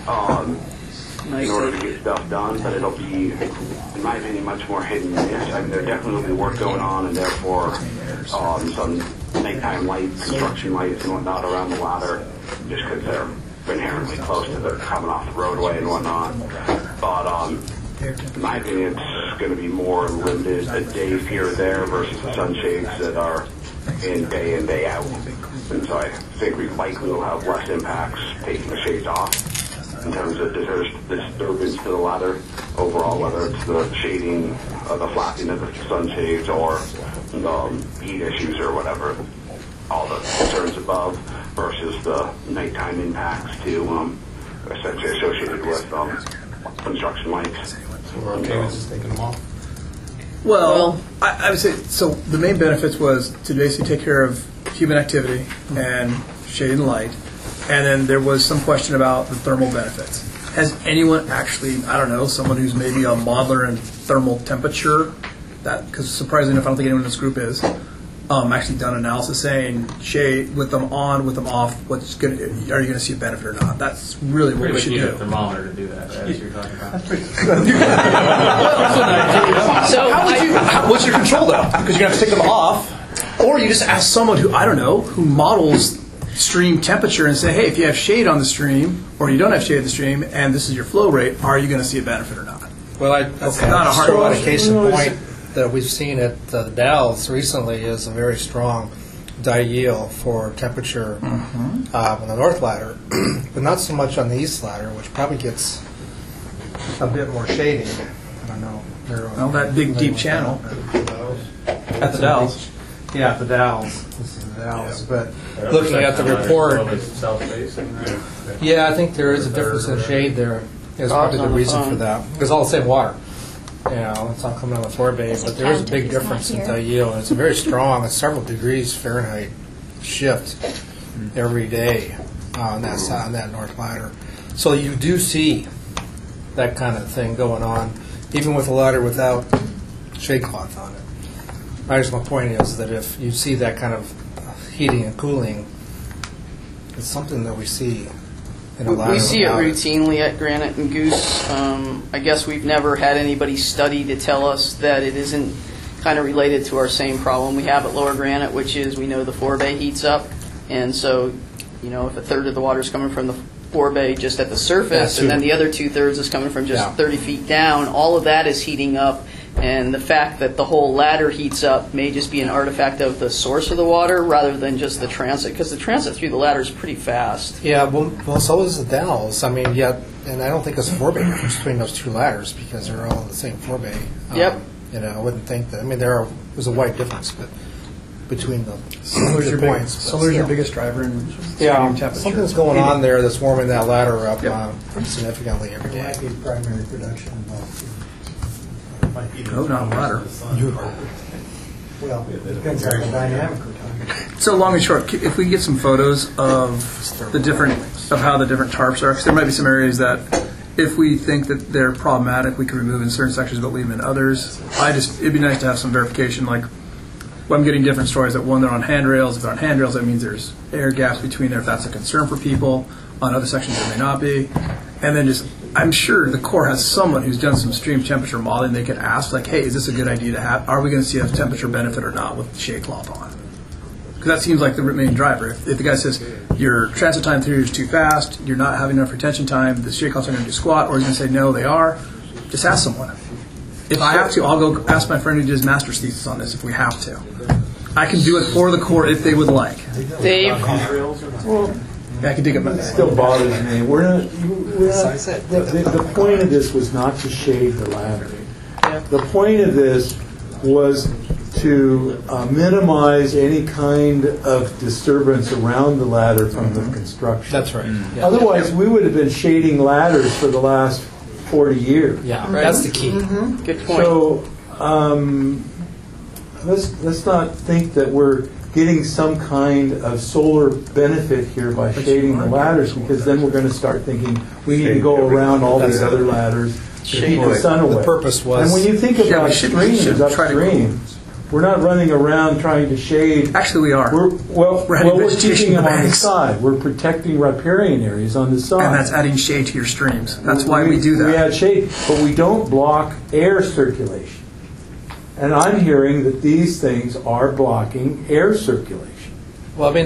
N: in order to get stuff done, but it'll be, in my opinion, much more hit and miss. I mean, there definitely will be work going on, and therefore some nighttime lights, construction lights and whatnot around the ladder, just because they're inherently close to the coming off the roadway and whatnot. But in my opinion, it's going to be more limited a day here or there versus the sunshades that are in, day out. And so I think we likely will have less impacts taking the shades off in terms of disturbance to the ladder overall, whether it's the shading, the flapping of the sunshades, or heat issues or whatever, all the concerns above versus the nighttime impacts to essentially associated with construction lights.
H: So we're okay with just taking them off?
J: Well, I would say, so the main benefits was to basically take care of human activity and shade and light. And then there was some question about the thermal benefits. Has anyone actually, I don't know, someone who's maybe a modeler in thermal temperature, because surprisingly enough, I don't think anyone in this group is, actually done analysis saying shade with them on, with them off, are you going to see a benefit or not? That's really what we should do.
F: A thermometer to do that, right? That's what you're talking about.
J: So what's your control though? Because you're going to have to take them off, or you just ask someone who, I don't know, who models stream temperature and say, hey, if you have shade on the stream, or you don't have shade on the stream, and this is your flow rate, are you going to see a benefit or not?
C: Well,
J: that's not a hard
C: one.
J: question.
C: A case in point that we've seen at the Dalles recently is a very strong diel for temperature on the north ladder, but not so much on the east ladder, which probably gets a bit more shading. I don't know.
J: Well, that big deep channel at the Dalles.
C: Yeah, at the Dalles. This is the Dalles. But looking at the report, yeah, I think there is a difference in shade there. There's probably the reason for that. It's all the same water. You know, it's all coming out of the forebay, but there is a big difference in diel, and it's a very strong, it's several degrees Fahrenheit shift every day on that side, on that north ladder. So you do see that kind of thing going on, even with a ladder without shade cloth on it. I guess my point is that if you see that kind of heating and cooling, it's something that we see
B: We see it routinely at Granite and Goose. I guess we've never had anybody study to tell us that it isn't kind of related to our same problem we have at Lower Granite, which is we know the forebay heats up, and so, you know, if a third of the water is coming from the forebay just at the surface, and then the other 2/3 is coming from just 30 feet down, all of that is heating up. And the fact that the whole ladder heats up may just be an artifact of the source of the water rather than just the transit, because the transit through the ladder is pretty fast.
C: Yeah, well, so is the dowels. I mean, yeah, and I don't think there's a forebay difference between those two ladders because they're all in the same forebay.
B: Yep.
C: You know, I wouldn't think that. I mean, there's a wide difference, but between the
J: Solar's your
C: points.
J: Solar's your biggest driver in
C: Yeah,
J: temperature.
C: something's going on there that's warming that ladder up significantly every
M: There
C: day.
M: might be primary production involved too.
J: No, not a ladder.
M: Well, it depends on the dynamic we're talking.
J: So long and short, if we get some photos of how the different tarps are, because there might be some areas that if we think that they're problematic, we can remove in certain sections but leave them in others. It'd be nice to have some verification, like I'm getting different stories that one, they're on handrails. If they're on handrails, that means there's air gaps between there if that's a concern for people. On other sections, there may not be. And then I'm sure the Corps has someone who's done some stream temperature modeling. They could ask, like, hey, is this a good idea to have? Are we going to see a temperature benefit or not with the shade cloth on? Because that seems like the main driver. If the guy says your transit time through is too fast, you're not having enough retention time, the shade cloths are going to do squat, or he's going to say, no, they are, just ask someone. If I have to, I'll go ask my friend who did his master's thesis on this if we have to. I can do it for the Corps if they would like.
B: Dave?
J: I can dig up.
I: It still bothers me. The point of this was not to shade the ladder. The point of this was to minimize any kind of disturbance around the ladder from the construction.
C: That's right. Yeah.
I: Otherwise, we would have been shading ladders for the last 40 years.
C: Yeah, that's the key.
B: Mm-hmm. Good point.
I: So let's not think that we're getting some kind of solar benefit here by shading the ladders, because then we're going to start thinking we need to go around all these other ladders to keep the sun away.
C: The purpose was.
I: And when you think about streams upstream, we're not running around trying to shade.
J: Actually, we are.
I: We're keeping them on the side. We're protecting riparian areas on the side.
J: And that's adding shade to your streams. That's why we do that.
I: We add shade, but we don't block air circulation. And I'm hearing that these things are blocking air circulation.
C: Well, I mean,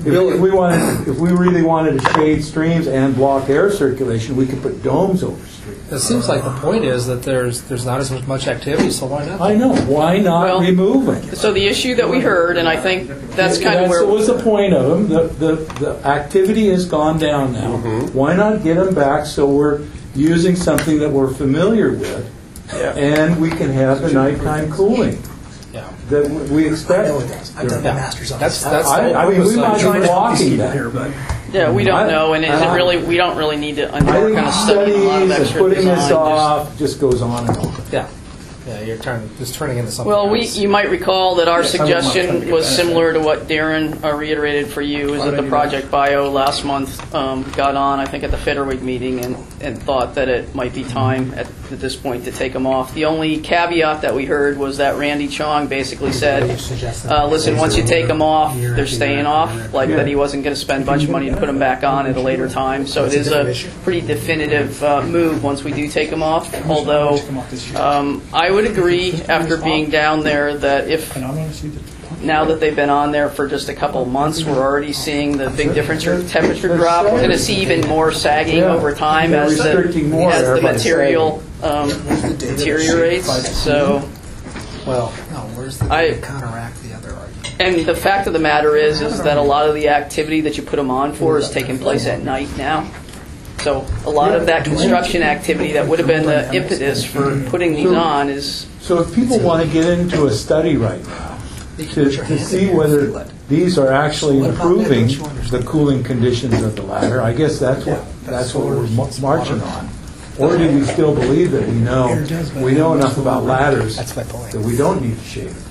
I: if we really wanted to shade streams and block air circulation, we could put domes over streams.
C: It seems like the point is that there's not as much activity, so why not?
I: I know. Why not remove it?
B: So the issue that we heard, and I think that's kind of where...
I: That was the point of them. The activity has gone down now. Mm-hmm. Why not get them back so we're using something that we're familiar with, and we can have the nighttime cooling that we expect?
C: I've done the master's on
I: that's I mean, we might be blocking that.
J: Here, but
B: yeah, we don't know, and is it really? We don't really need to undergo kind of studying a lot of extra
I: putting
B: design.
I: this off just goes on and on.
C: Yeah, you're turning into something
B: Well,
C: else.
B: you might recall that our suggestion was similar to what Darren reiterated for you, is that the Project Bio last month got on, I think, at the Federwig meeting and thought that it might be time at this point to take them off. The only caveat that we heard was that Randy Chong basically said, listen, once you take them off, they're staying off, like that he wasn't going to spend a bunch of money to put them back on at a later time. So it is a pretty definitive move once we do take them off, although I would agree after being down there that if now that they've been on there for just a couple of months, we're already seeing the big difference in temperature drop. We're going to see even more sagging over time as the material deteriorates. So,
C: where's the counteract the other argument?
B: And the fact of the matter is that a lot of the activity that you put them on for is taking place at night now. So a lot of that construction activity that would have been the impetus for putting these on is...
I: So if people want to get into a study right now to see whether these are actually improving the cooling conditions of the ladder, I guess that's what we're marching on. Or do we still believe that we know enough about ladders that we don't need to shade them?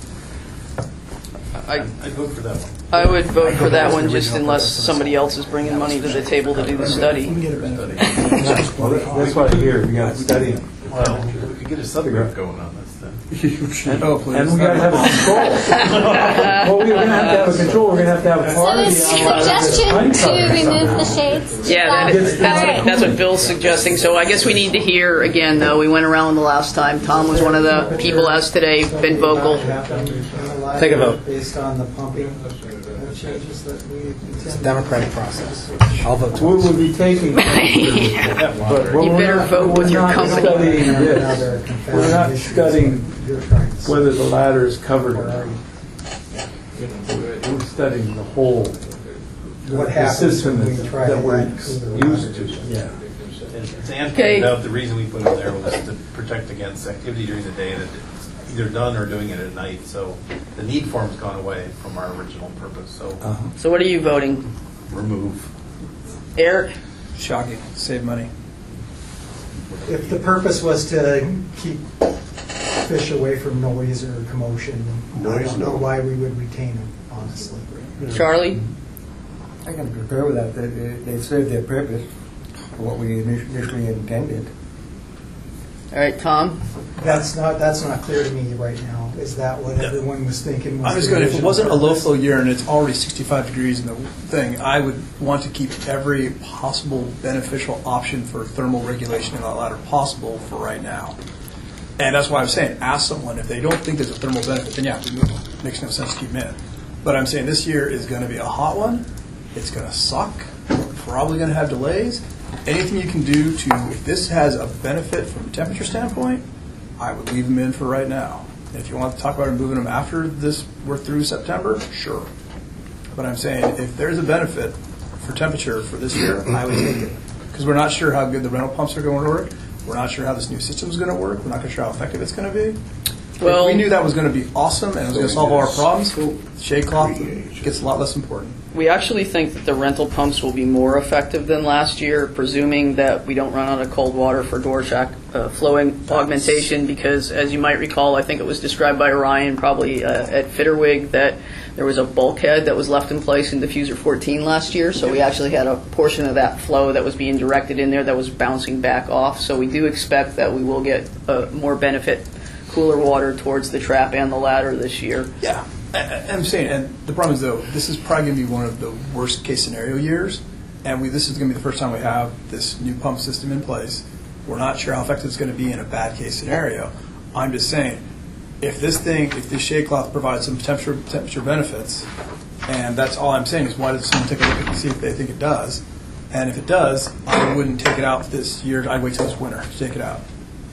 H: I'd vote for that one.
B: I would vote for that one just unless somebody else is bringing money to the table to do the study.
I: Well, that's what I hear. We got to study them.
H: Well, we could get a subgroup going on this then.
J: please.
I: And we got to have a control. Well, we're going to have a control. We're going to have a part
A: So
I: of
A: is
I: the hour that's
A: suggestion
I: pine
A: to
I: covering
A: remove
I: something.
A: the shades?
B: Yeah, that's what Bill's suggesting. So I guess we need to hear again, though. We went around the last time. Tom was one of the people, as today, been vocal.
C: Take a vote.
M: Based on the pumping changes that we
C: It's a democratic process. I'll vote
I: We
C: twice.
I: will be taking, but
B: You better vote with your company.
I: Studying this. We're not studying whether the ladder is covered or not. We're studying the whole,
M: What
I: the
M: happens
I: system
M: when we try to
I: that we're
M: add cooler
I: used to. Yeah.
H: As Ann
B: Okay.
H: pointed out, the reason we put it there was to protect against activity during the day that either done or doing it at night. So the need for them's gone away from our original purpose. So
B: So what are you voting?
H: remove.
B: Eric?
J: Shocking. Save money.
M: If the purpose was to keep fish away from noise or commotion, I don't know why we would retain them, honestly.
B: Charlie?
L: I can concur with that. They served their purpose for what we initially intended.
B: All right, Tom?
M: That's not clear to me right now. Is that what everyone was thinking? Was
J: I'm just
M: the
J: going, if it
M: original
J: wasn't a low
M: purpose?
J: flow year and it's already 65 degrees in the thing, I would want to keep every possible beneficial option for thermal regulation in that ladder possible for right now. And that's why I'm saying, ask someone, if they don't think there's a thermal benefit, then yeah, remove them. Makes no sense to keep them in. But I'm saying this year is going to be a hot one. It's going to suck. We're probably going to have delays. Anything you can do to, if this has a benefit from a temperature standpoint, I would leave them in for right now. If you want to talk about removing them after this, we're through September, sure. But I'm saying, if there's a benefit for temperature for this year, I would take it. Because we're not sure how good the rental pumps are going to work. We're not sure how this new system is going to work. We're not sure how effective it's going to be.
B: Well-
J: If we knew that was going to be awesome and it was going to solve all our problems, shade cloth gets a lot less important.
B: We actually think that the rental pumps will be more effective than last year, presuming that we don't run out of cold water for Dvorak flowing augmentation, because as you might recall, I think it was described by Ryan probably at Fitterwig that there was a bulkhead that was left in place in diffuser 14 last year, so we actually had a portion of that flow that was being directed in there that was bouncing back off. So we do expect that we will get more benefit, cooler water towards the trap and the ladder this year.
J: Yeah, I'm saying, and the problem is, though, this is probably going to be one of the worst case scenario years, and this is going to be the first time we have this new pump system in place. We're not sure how effective it's going to be in a bad case scenario. I'm just saying, if this shade cloth provides some temperature benefits, and that's all I'm saying is, why does someone take a look at it and see if they think it does? And if it does, I wouldn't take it out this year. I'd wait till this winter to take it out.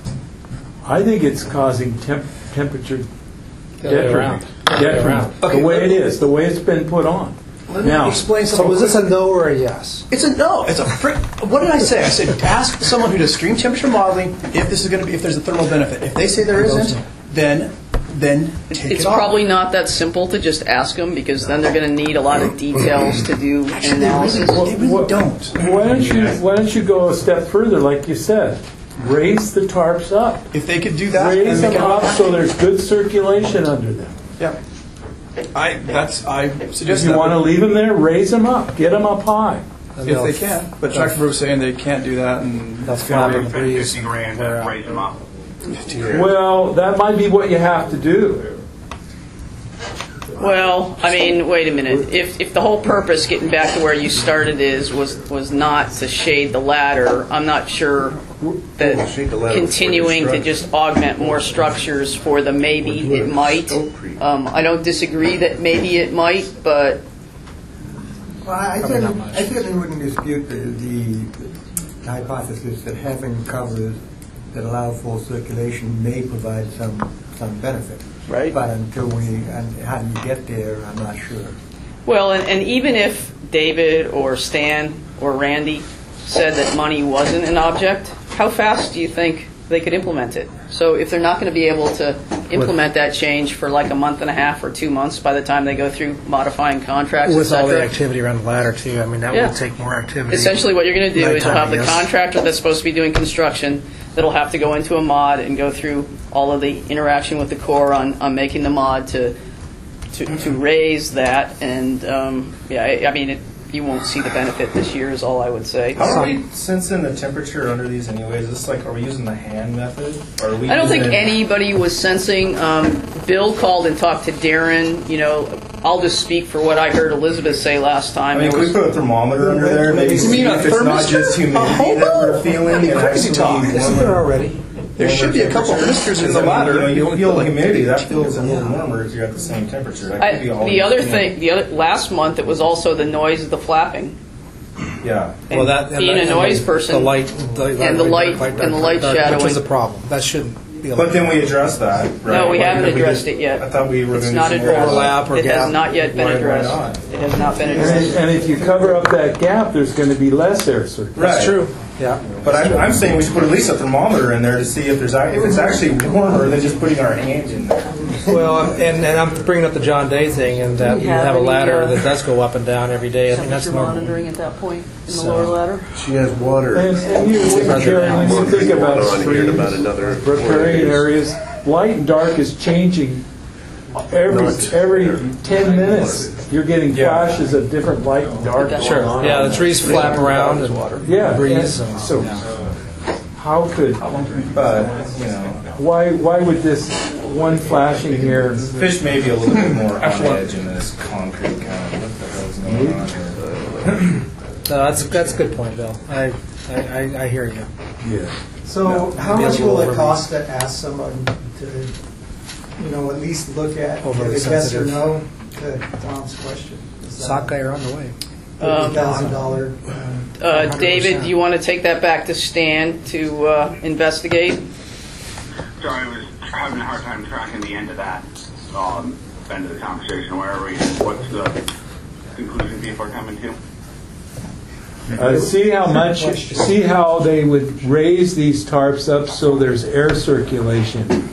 I: I think it's causing temperature
C: around.
I: detriment.
J: Okay,
I: The way it is, the way it's been put on.
J: Let me
I: Now,
J: explain
C: So
J: something.
C: was this a no or a yes?
J: It's a no. It's a frick. What did I say? I said ask someone who does stream temperature modeling if this is going to be, if there's a thermal benefit. If they say there isn't, then take
B: It's
J: it off.
B: probably not that simple to just ask them, because then they're going to need a lot of details to do an analysis.
J: They really don't.
I: Why don't you go a step further, like you said? Raise the tarps up.
J: If they could do that,
I: Raise
J: and
I: them
J: make it
I: up so there's good circulation under them.
J: Yeah. I
I: If
J: suggest
I: you
J: that
I: want to leave them there, raise them up. Get them up high.
J: if they can. But Dr. Brewer was saying they can't do that, and
C: That's flat with the breeze.
N: 50 grand to raise them up.
I: Well, that might be what you have to do.
B: Well, I mean, wait a minute. If the whole purpose, getting back to where you started, was not to shade the ladder, I'm not sure that continuing to just augment more structures for the maybe it might. I don't disagree that maybe it might, but
L: Well, I certainly wouldn't dispute the hypothesis that having covers that allow full circulation may provide some benefit.
B: Right.
L: But and how do you get there, I'm not sure.
B: well, and even if David or Stan or Randy said that money wasn't an object, how fast do you think they could implement it? So if they're not going to be able to implement that change for like a month and a half or 2 months by the time they go through modifying contracts,
C: With all the
B: etc.
C: activity around the ladder, too. I mean, that
B: Yeah.
C: will take more activity.
B: Essentially what you're going to do is you'll have the
C: Nighttime, yes.
B: contractor that's supposed to be doing construction that'll have to go into a mod and go through all of the interaction with the Corps on making the mod to raise that. And, I mean, you won't see the benefit this year is all I would say.
D: How are we sensing the temperature under these anyways? Is this like, are we using the hand method? Or are we
B: I don't think
D: using-
B: anybody was sensing. Bill called and talked to Darren. I'll just speak for what I heard Elizabeth say last time.
D: I mean,
B: There
D: can we
B: was-
D: put a thermometer under there? Maybe
B: You mean
D: see
B: a
D: if it's not
B: thermostat?
D: just humidity that we're feeling.
L: What are you
D: and
L: crazy
D: actually
L: talk? Isn't there already? There should be a couple of misters in the ladder.
D: You feel the humidity. That feels a little warmer if you're at the same temperature. That could be all
B: the other thing, last month it was also the noise of the flapping.
D: Yeah.
B: And being a noise person,
C: the light
B: shadowing,
C: which is a problem. That shouldn't be.
D: But then we addressed that. Right?
B: No, we haven't
D: Like,
B: addressed it yet.
D: I thought we were
B: It's
D: going
B: not
D: to
B: addressed.
C: overlap or
B: it has
C: gap.
B: not yet been
D: Why
B: addressed.
D: not?
B: It has not been addressed.
I: And if you cover up that gap, there's going to be less air circulation.
D: Right.
C: That's true. Yeah.
D: But I'm saying we should put at least a thermometer in there to see if it's actually warmer than just putting our hand in there.
C: Well, and I'm bringing up the John Day thing, and that
B: Do
C: we
B: you have
C: have a
B: any,
C: ladder that does go up and down every day. I think that's
B: You're
C: normal.
B: monitoring at that point in the
C: So-
B: lower ladder.
E: She has water.
I: And you, Karen, when you think about
E: on here in
I: streams,
E: about another 4
I: riparian
E: days.
I: areas, light and dark is changing every 10 minutes. You're getting flashes of different light and dark.
C: Sure. Yeah, the trees flap around and
I: Yeah,
C: breeze.
I: and so how could,
D: But,
I: why would this one flashing here?
D: fish may be a little bit more on edge in this concrete kind of what the hell's going on here.
C: No, that's a good point, Bill. I hear you.
I: Yeah.
M: So how
C: Maybe a
M: much
C: little
M: will it
C: overly-
M: cost to ask someone to, at least look at,
C: Overly
M: give a yes or
C: sensitive.
M: no to Tom's question?
C: Sockeye are on the way.
M: $50,000.
B: David, do you want to take that back to Stan to investigate?
N: Sorry, I was having a hard time tracking the end of that, end of the conversation. What's the conclusion people are coming to?
I: See how they would raise these tarps up so there's air circulation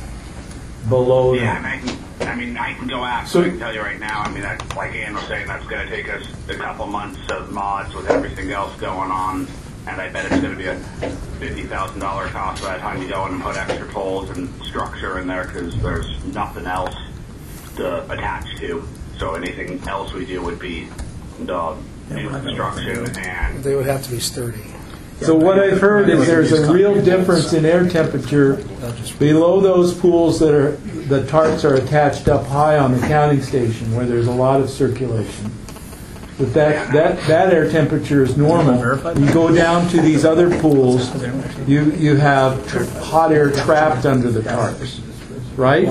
I: below them.
N: Yeah, and I can go ask.
I: So-
N: I can tell you right now. That's like Ann was saying. That's going to take us a couple months of mods with everything else going on, and I bet it's going to be a $50,000 cost by the time you go in and put extra poles and structure in there because there's nothing else to attach to. So anything else we do would be the new construction and.
C: They would have to be sturdy.
I: So what I've heard is there's a real difference in air temperature below those pools the tarps are attached up high on the counting station where there's a lot of circulation. But that air temperature is normal. You go down to these other pools, you have hot air trapped under the tarps, right?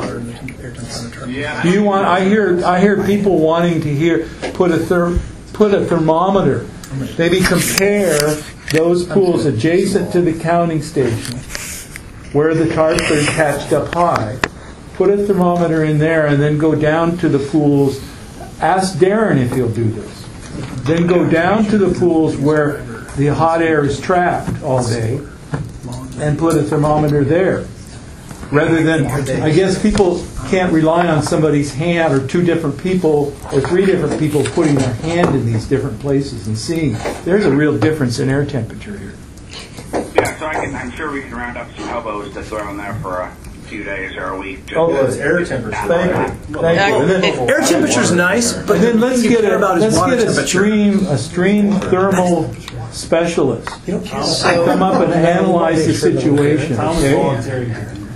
I: Do you want? I hear people wanting to put a thermometer. Maybe compare those pools adjacent to the counting station where the tarps are attached up high. Put a thermometer in there and then go down to the pools. Ask Darren if he'll do this. Then go down to the pools where the hot air is trapped all day and put a thermometer there. Rather than, I guess people can't rely on somebody's hand or two different people or three different people putting their hand in these different places and seeing. There's a real difference in air temperature here.
N: Yeah, so I'm sure we can round up some hobos to throw in there for a few days or a week.
I: Oh,
D: it's air temperature.
I: Thank you. Thank you. And then,
J: Air temperature's nice, but
I: then let's
J: you
I: get
J: care about is water
I: a
J: temperature.
I: stream thermal specialist come up and analyze the situation. Okay?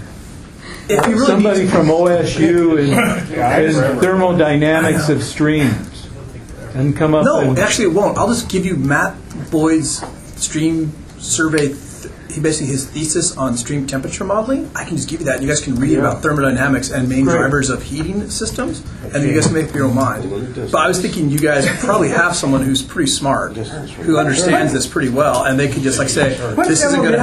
J: If you really
I: Somebody
J: need,
I: from OSU in thermodynamics of streams, and come up.
J: no,
I: and,
J: actually it won't. I'll just give you Matt Boyd's stream survey. He basically his thesis on stream temperature modeling. I can just give you that. And you guys can read about thermodynamics and main drivers of heating systems, and then you guys can make up your own mind. But I was thinking you guys probably have someone who's pretty smart, who understands this pretty well, and they could just like say, "This isn't going to."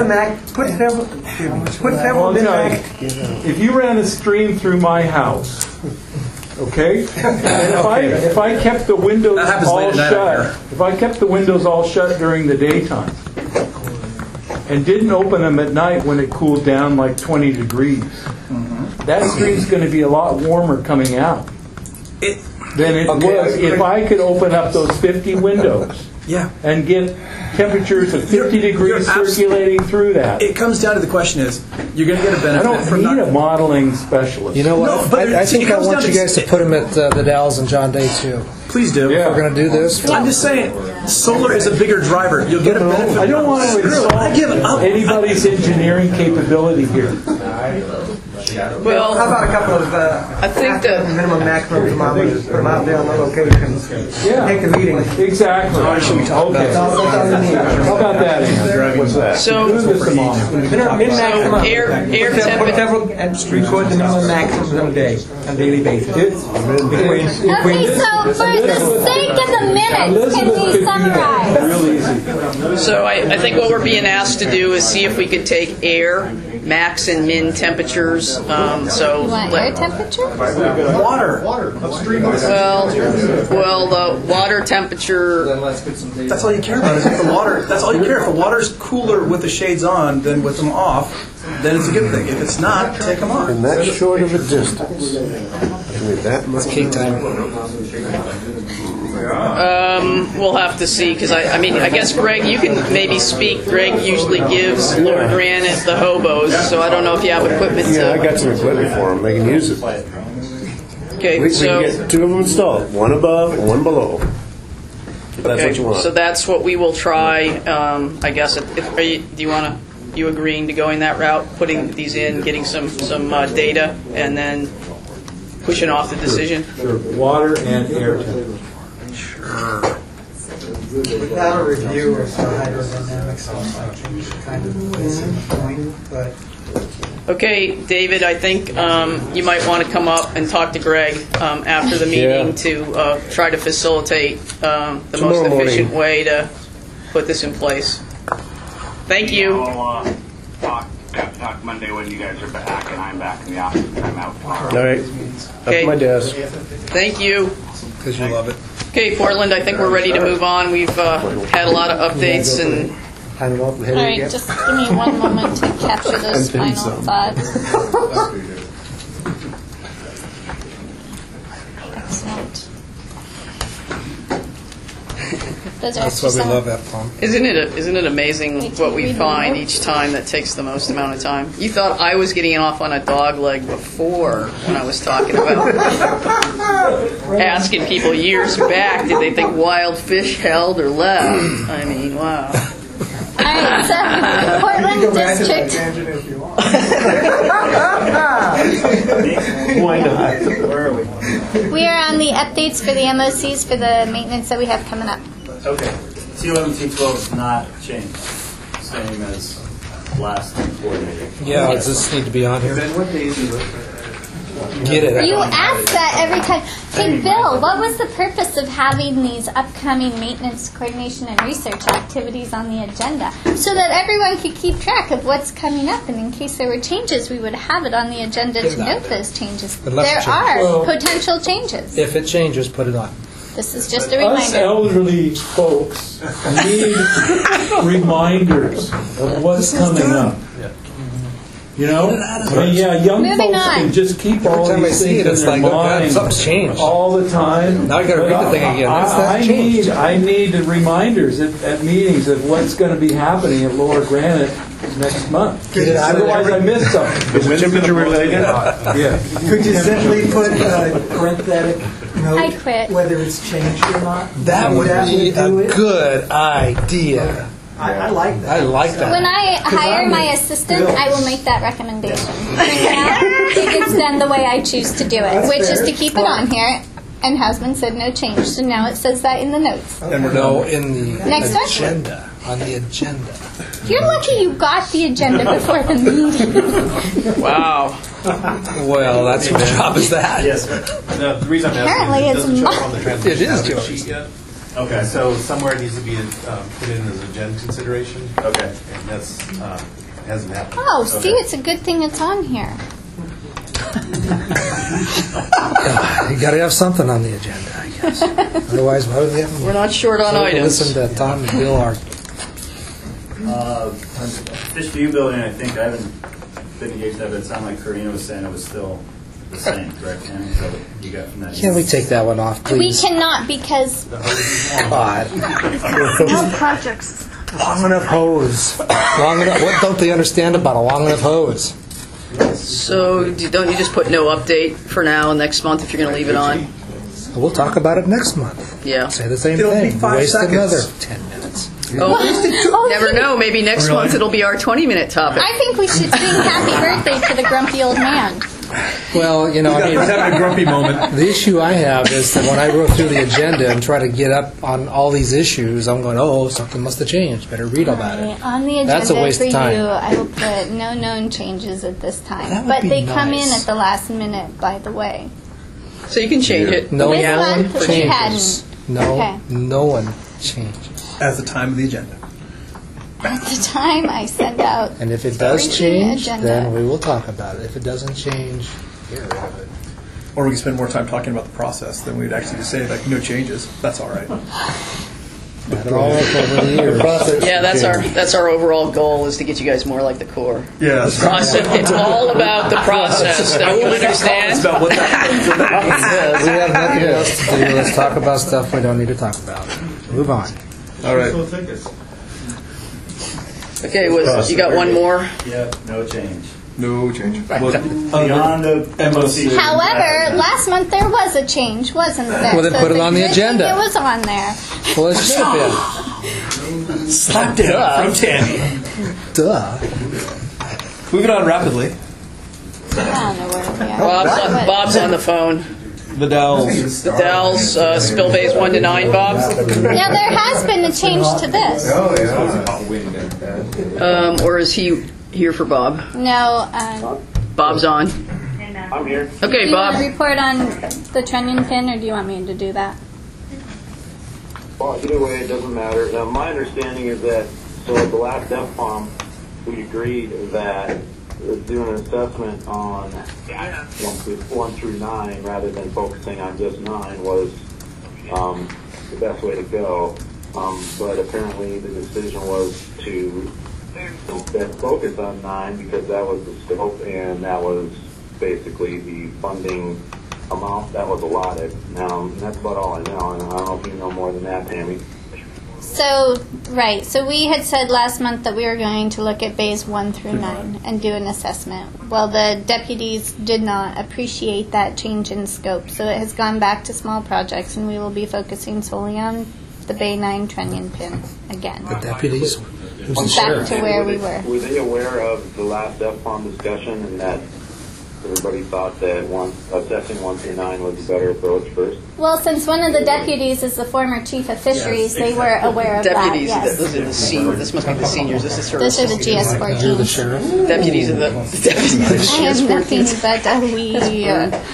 I: Well, if you ran a stream through my house, okay, and if I kept the windows
J: That happens
I: all
J: late at night out
I: shut, if I kept the windows all shut during the daytime, and didn't open them at night when it cooled down like 20 degrees, that stream's going to be a lot warmer coming out than it was if I could open up those 50 windows
J: Yeah.
I: and get temperatures of 50 degrees circulating through that.
J: It comes down to the question is, you're going to get a
I: I
J: benefit
I: don't
J: from
I: need
J: not...
I: a modeling specialist.
C: You know what?
J: No, but
C: I think
J: it
C: I
J: comes
C: want
J: down
C: you
J: to-
C: guys to put them at the Dalles and John Day too.
J: Please do.
I: Yeah.
C: We're going to do this.
J: I'm just saying, solar is a bigger driver. You'll get a benefit.
I: I don't want to
J: I give up.
I: insult anybody's engineering capability here.
B: Well,
L: How about a couple of,
B: I think that
L: minimum, maximum thermometers, put them out there on the locations,
I: Yeah.
L: take the reading.
I: Exactly. Okay. How about that, Ann? What's that?
B: So-
I: Do the thermometer.
B: so air temperature.
L: Record the minimum, maximum of the day, on a daily basis.
A: Okay, so for the sake of the minutes, can we summarize?
I: Real easy.
B: So I think what we're being asked to do is see if we could take air, max and min temperatures.
A: You want air temperature?
J: Water.
B: Well, the water temperature.
J: That's all you care about is if the water. That's all you care. If the water's cooler with the shades on than with them off, then it's a good thing. If it's not, take them off.
E: And that short of a distance. I mean, that much.
B: We'll have to see because I mean I guess Greg, you can maybe speak. Greg usually gives Lord Granite the hobos, so I don't know if you have equipment.
E: Yeah, I
B: to...
E: got some equipment for them. They can use it.
B: Okay,
E: We
B: so
E: can get two of them installed, one above and one below. That's what you want.
B: so that's what we will try. I guess. Do you want to? You agreeing to going that route, putting these in, getting some data, and then pushing off the decision?
I: Sure. Water and air temperature.
M: Without a review of the hydrodynamics, I'm kind of missing the point, but
B: Okay, David, I think you might want to come up and talk to Greg after the meeting to try to facilitate the most efficient way to put this in place. Thank you.
N: I'll talk Monday when you guys are back, and I'm back in the office. I'm out tomorrow.
E: All right. Up
B: Okay.
E: to my desk.
B: Thank you.
J: Because you love it.
B: Okay, Portland, I think we're ready to move on. We've had a lot of updates and
A: All right, just give me one moment to capture those final thoughts. Excellent. Those are
C: That's why we
A: some-
C: love that phone.
B: isn't it amazing what we find each time that takes the most amount of time? You thought I was getting off on a dog leg before when I was talking about asking people years back, did they think wild fish held or left? I mean, wow.
A: All right, so Portland District.
E: Why not?
K: Where are we?
A: We are on the updates for the MOCs for the maintenance that we have coming up.
G: Okay. T11, T12 is not changed. Same as last board meeting.
C: Yeah, does this need to be on here?
G: What days is it?
C: Get it.
A: You ask that every time. Hey, Bill, what was the purpose of having these upcoming maintenance coordination and research activities on the agenda? So that everyone could keep track of what's coming up, and in case there were changes, we would have it on the agenda to note those changes.
C: Unless
A: There
C: it
A: are
C: changes.
A: potential changes.
C: If it changes, put it on.
A: This is just a
I: Us
A: reminder.
I: elderly folks need reminders of what's coming up. You know? I mean, yeah, young
A: Moving
I: folks
A: on.
I: can just keep all
C: Every time I
I: these
C: see
I: things
C: it,
I: in
C: it's
I: their
C: like, oh, God,
I: mind
C: something's changed.
I: all the time.
C: Now I gotta read the thing again. What's that changed?
I: I need reminders at meetings of what's going to be happening at Lower Granite next month.
C: Get it out of
I: Otherwise, I miss something.
E: Is it temperature related?
I: Yeah.
M: could you simply put a parenthetic
A: I
M: note
A: quit.
M: whether it's changed or not?
C: That would be a
M: do it?
C: good idea.
M: I like that.
C: I like that.
A: When I hire my assistant, I will make that recommendation. Right now, it gets done the way I choose to do it,
M: That's
A: which is
M: fair.
A: to keep it on here. And Hausman said no change, so now it says that in the notes.
C: No, in the
A: Next one.
C: agenda. On the agenda.
A: You're lucky you got the agenda before the meeting.
B: Wow.
C: Well, that's what job is that?
G: Yes, sir.
H: No, the reason I'm
A: Apparently
H: asking is
A: it's
H: it doesn't show
A: not.
H: up on the transportation
C: It is
H: housing
C: yours.
H: sheet yet.
G: Okay.
H: So somewhere it needs to be put in as a gen consideration.
G: Okay.
H: And that's hasn't happened.
A: Oh, see, it's a good thing it's on here.
C: You got to have something on the agenda, I guess. Otherwise, why would they have?
B: We're not short on items.
C: Listen to Tom and Bill argue.
G: Fish View building, I think I haven't been engaged with that, but it sounded like Karina was saying it was still the same, correct, Tammy? Is that what you got from that?
C: Can we take that one off,
A: We
C: please?
A: cannot because
C: God.
O: No projects.
C: Long enough hose. Long enough. What don't they understand about a long enough hose?
B: So don't you just put no update for now and next month if you're going to leave it on?
C: We'll talk about it next month.
B: Yeah.
C: Say the same
J: It'll be
C: thing.
J: 5
C: Waste
J: seconds.
C: another 10 minutes.
B: Oh, never know. Maybe next month it'll be our 20-minute topic.
A: I think we should sing happy birthday to the grumpy old man.
C: Well, you know, I mean,
J: He's having a grumpy moment.
C: the issue I have is that when I go through the agenda and try to get up on all these issues, I'm going, oh, something must have changed. Better read about it.
A: On the agenda
C: That's a waste
A: for
C: of time.
A: you, I will put no known changes at this time.
C: That would
A: But
C: be
A: they come in
C: nice.
A: at the last minute, by the way.
B: So you can change it.
C: No
A: This
C: one
A: month, we
C: changes. No,
A: Okay.
C: no one changes.
J: At the time of the agenda.
A: At the time I send out.
C: And if it does
A: Briefing
C: change,
A: agenda.
C: then we will talk about it. If it doesn't change, get rid of it.
J: Or we can spend more time talking about the process than we'd actually just say, like, no changes. That's all right.
C: Had it all up over the years.
B: Yeah, that's our overall goal is to get you guys more like the Corps.
J: Yeah.
B: Process. It's all about the process. Don't you understand?
J: It's about what that
C: We have nothing else to do. Let's talk about stuff we don't need to talk about. Move on.
J: All right.
B: Okay, you got one more?
G: Yep, no change.
J: No change.
G: Beyond the MOC.
A: However, last month there was a change, wasn't there?
C: Well, then
A: So
C: put it
A: it's a
C: on the
A: good
C: agenda.
A: thing It was on there.
C: Well, let's skip it.
J: Slap down from Tammy.
C: Duh.
J: Moving on rapidly.
A: I don't know where we are.
B: Bob's on the phone.
J: The Dells.
B: The Dells, spill bays 1 to 9, Bob.
A: Now, there has been a change to this.
B: Or is he here for Bob?
A: No,
B: Bob's on.
N: I'm here.
B: Okay,
A: do you want
B: Bob.
A: to report on the trunnion pin, or do you want me to do that?
N: Well, either way, it doesn't matter. Now, my understanding is that, so at the last DEFCON, we agreed that doing an assessment on 1 through 9 rather than focusing on just 9 was the best way to go. But apparently the decision was to instead focus on 9 because that was the scope and that was basically the funding amount that was allotted. Now, that's about all I know, and I don't know if you know more than that, Tammy.
A: So, right. So we had said last month that we were going to look at bays 1 through 9 and do an assessment. Well, the deputies did not appreciate that change in scope, so it has gone back to small projects, and we will be focusing solely on the Bay 9 trunnion pin again.
C: The deputies? Who's the
A: Back
C: sheriff?
A: to where we were.
N: Were they aware of the last DEFCON discussion and that everybody thought that assessing 1 through 9 was the better approach first?
A: Well, since one of the deputies is the former chief of fisheries, they were aware of
B: Deputies,
A: that. Yes.
B: those are the seniors. This must be the seniors. This is sort of
A: Those are the GS14.
C: You're the sheriff?
B: deputies of the deputies.
A: I am nothing but a wee.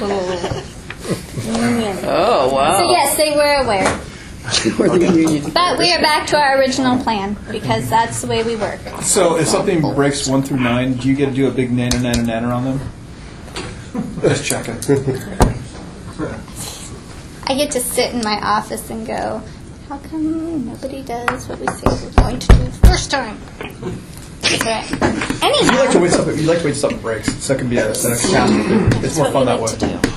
B: Oh wow.
A: So yes, they were aware.
B: Or the union.
A: But we are back to our original plan because that's the way we work.
J: So if something breaks 1 through 9, do you get to do a big nanner on them? Just checking.
A: I get to sit in my office and go, how come nobody does what we say we're going to do the first time? Okay.
J: You like
A: Anyhow,
J: to wait till something breaks, so that can be an extra task. It's
A: that's
J: more
A: what
J: fun
A: we
J: that
A: like
J: way.
A: to do.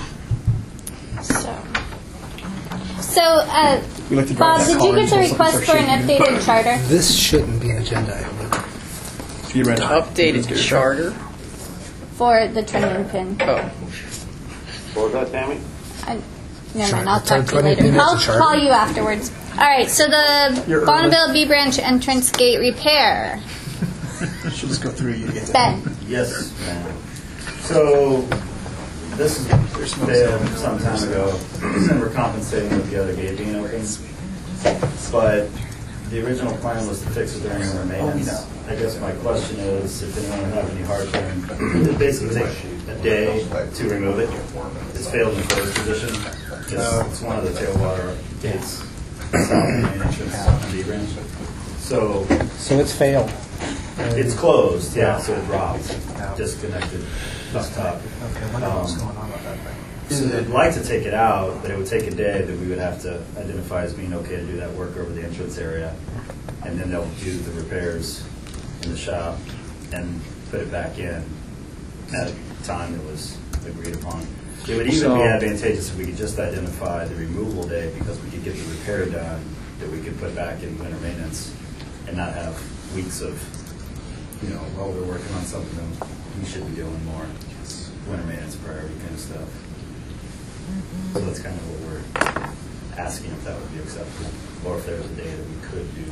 A: So,
J: We like to drive
A: Bob,
J: that
A: did
J: car
A: you get the
J: until
A: request
J: something
A: for an
J: starts shaking.
A: updated charter?
C: This shouldn't be an agenda item.
J: You read it?
B: Updated charter.
A: For the trunnion pin.
B: Oh.
N: What was that, Tammy?
A: Never mind, I'll
C: Charter,
A: talk to you
C: 20
A: later.
C: minutes
A: I'll
C: of charter.
A: call you afterwards. All right, so the
J: You're
A: Bonneville B Branch entrance gate repair.
J: She'll just go through you. Get
A: Ben.
G: Yes, ma'am. So, this is failed some time ago, and we're compensating with the other gate being open. But the original plan was to fix it during winter maintenance. I guess my question is, if anyone would have any hard time, it basically takes a day to remove it. It's failed in closed position. It's one of the tailwater gates, south main entrance on B branch. So
C: it's failed.
G: it's closed, yeah, so it dropped, disconnected up top.
C: Okay, what else going on with that thing?
G: So they'd like to take it out, but it would take a day that we would have to identify as being okay to do that work over the entrance area. And then they'll do the repairs in the shop and put it back in at a time that was agreed upon. It would even
J: So-
G: be advantageous if we could just identify the removal day, because we could get the repair done that we could put back in winter maintenance and not have weeks of, while we're working on something that we should be doing more winter maintenance priority kind of stuff. So that's kind of what we're asking, if that would be acceptable, or if there's a day that we could do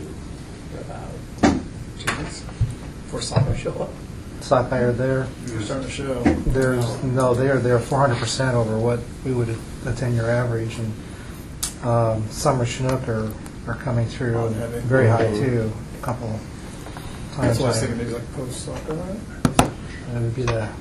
G: about.
J: For soccer show up.
C: Sockeye are there.
J: You're starting to show.
C: They're 400% over what we would attain your average, and summer Chinook are coming through and
J: heavy.
C: very high too. A couple times.
J: That's why I was thinking maybe like post soccer, right?
C: It would be the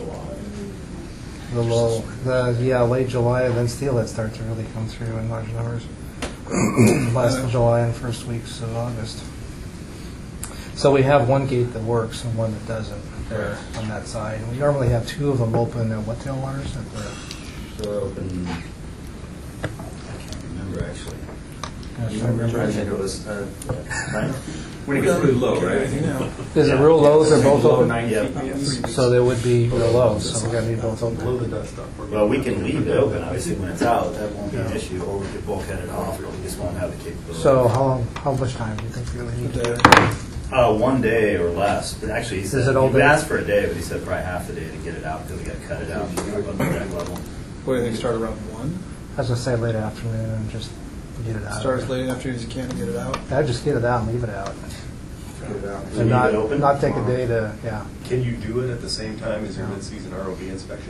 J: July.
C: low, late July, and then steelhead starts to really come through in large numbers. Last of July and first weeks of August. So we have one gate that works and one that doesn't there on that side. And we normally have two of them open at what tail waters? At the
G: So open, I can't remember actually.
C: I
G: think it was,
D: When it gets really low, right?
C: Is it real low? They're both
D: Low
C: open?
D: 9 feet.
G: Yep.
C: So they would be real low, so we're going to need both open.
H: Blow the dust off.
G: Well, we can leave it open, obviously, when it's out, that won't be an issue, or we could bulkhead it off, but we just won't have the capability.
C: So how much time do you think we really need to do it?
G: 1 day or less, but actually he said,
C: Is it all
G: he
C: day?
G: asked for a day, but he said probably half the day to get it out, because we got to cut it out on the deck level.
J: What do you think? Start around 1?
C: I was going to say late afternoon and just get it out.
J: Start as late afternoon as you can to get it out.
C: I'd just get it out and leave it out.
G: Leave
C: And
G: it open?
C: not take a day to, yeah.
P: Can you do it at the same time as your mid-season ROV inspection?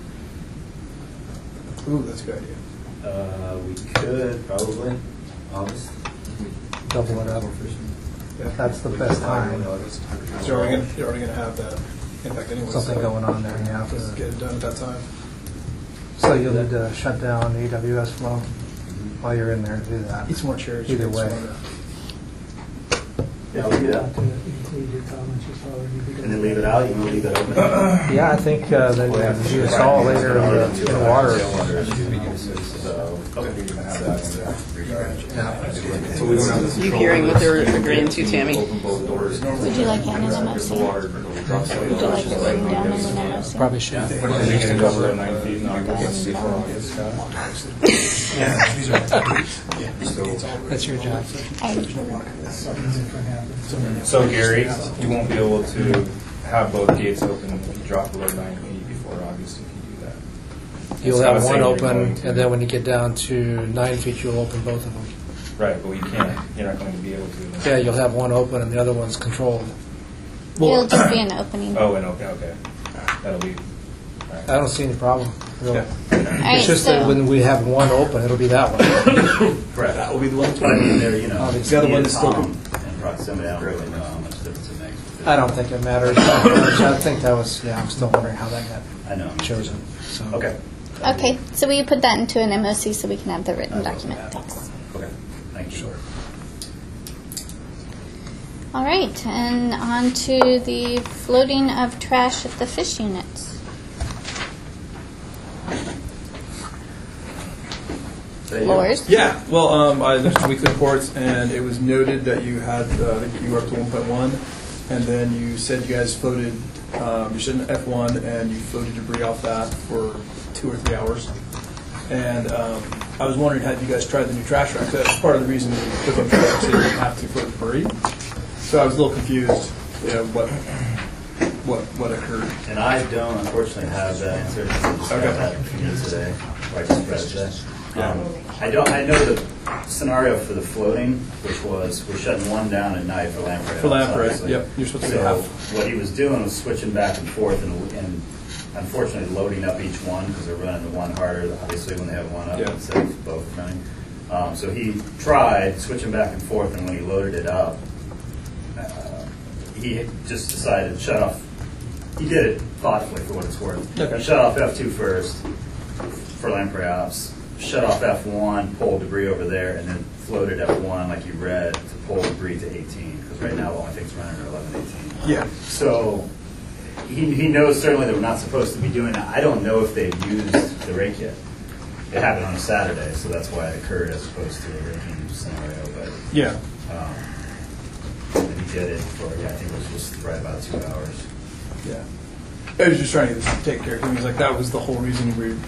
J: Ooh, that's a good idea.
G: We could, probably, August.
C: Double it up. That's the best time.
J: So you're already gonna have that impact anyway.
C: Something
J: so
C: going on there, yeah.
J: just get it done at that time.
C: So you'll need to shut down the AWS flow while you're in there to do that.
J: Eat some more cherries.
C: Either
J: Get some
C: way.
J: more,
G: Yeah, we'll do that.
M: Include your comments, you probably need to.
G: And then leave it out, you can leave it open.
C: Yeah, I think that we have to install later in the water.
B: You hearing what they're agreeing to, Tammy?
A: Would you like an MOC? Would you like it written down in an MOC?
C: Probably should.
D: Cover 9 feet in August before August.
C: That's your job.
D: So Gary, you won't be able to have both gates open if you drop below 9 feet before August if you do that.
C: You'll
D: So I
C: have
D: was
C: one
D: saying you're
C: open,
D: going to-
C: and then when you get down to 9 feet, you'll open both of them.
D: Right, but you can't. You're not going to be able to.
C: Yeah, you'll have one open and the other one's controlled.
A: It'll just be an opening.
D: Oh, and okay. That'll be.
C: I don't see any problem, really.
A: right,
C: It's just that
A: so-
C: when we have one open, it'll be that one.
G: Correct.
J: That will be the one.
G: But I mean, there, you know,
C: Obviously.
J: The other one is still
G: Tom and proximity, I don't really know how much difference it makes.
C: I don't think it matters that much. I think that was, I'm still wondering how that
G: I know.
C: got chosen. So.
G: Okay.
A: Okay, so we put that into an MOC so we can have the written document. Thanks.
G: Okay, thank you.
A: All right, and on to the floating of trash at the fish units. Floors?
J: Yeah, well, I looked at the weekly reports, and it was noted that you had, I think you were up to 1.1, and then you said you guys floated, you said an F1, and you floated debris off that for 2 or 3 hours. And I was wondering, had you guys tried the new trash rack? That's part of the reason we put them trash, so you didn't have to float debris. So I was a little confused, what occurred.
G: And I don't, unfortunately, have that answer. I just got that from you today, or I just read it today. I know the scenario for the floating, which was we're shutting one down at night for lamprey.
J: For lamprey,
G: obviously.
J: yep. You're supposed to be
G: So
J: half.
G: what he was doing was switching back and forth and unfortunately loading up each one because they're running the one harder, obviously, when they have one up
J: Yeah.
G: instead of both running. So he tried switching back and forth, and when he loaded it up, he just decided to shut off. He did it thoughtfully for what it's worth.
J: Okay.
G: He shut off F2 first for lamprey ops, shut off F1, pulled debris over there, and then floated F1 like you read to pull debris to 18, because right now the only things running are 11, 18.
J: Yeah.
G: So he knows certainly that we're not supposed to be doing that. I don't know if they've used the rake yet. It happened on a Saturday, so that's why it occurred as opposed to a raking scenario. But
J: Yeah.
G: and he did it for, I think it was just right about 2 hours.
J: Yeah. I was just trying to take care of him. He's like, that was the whole reason we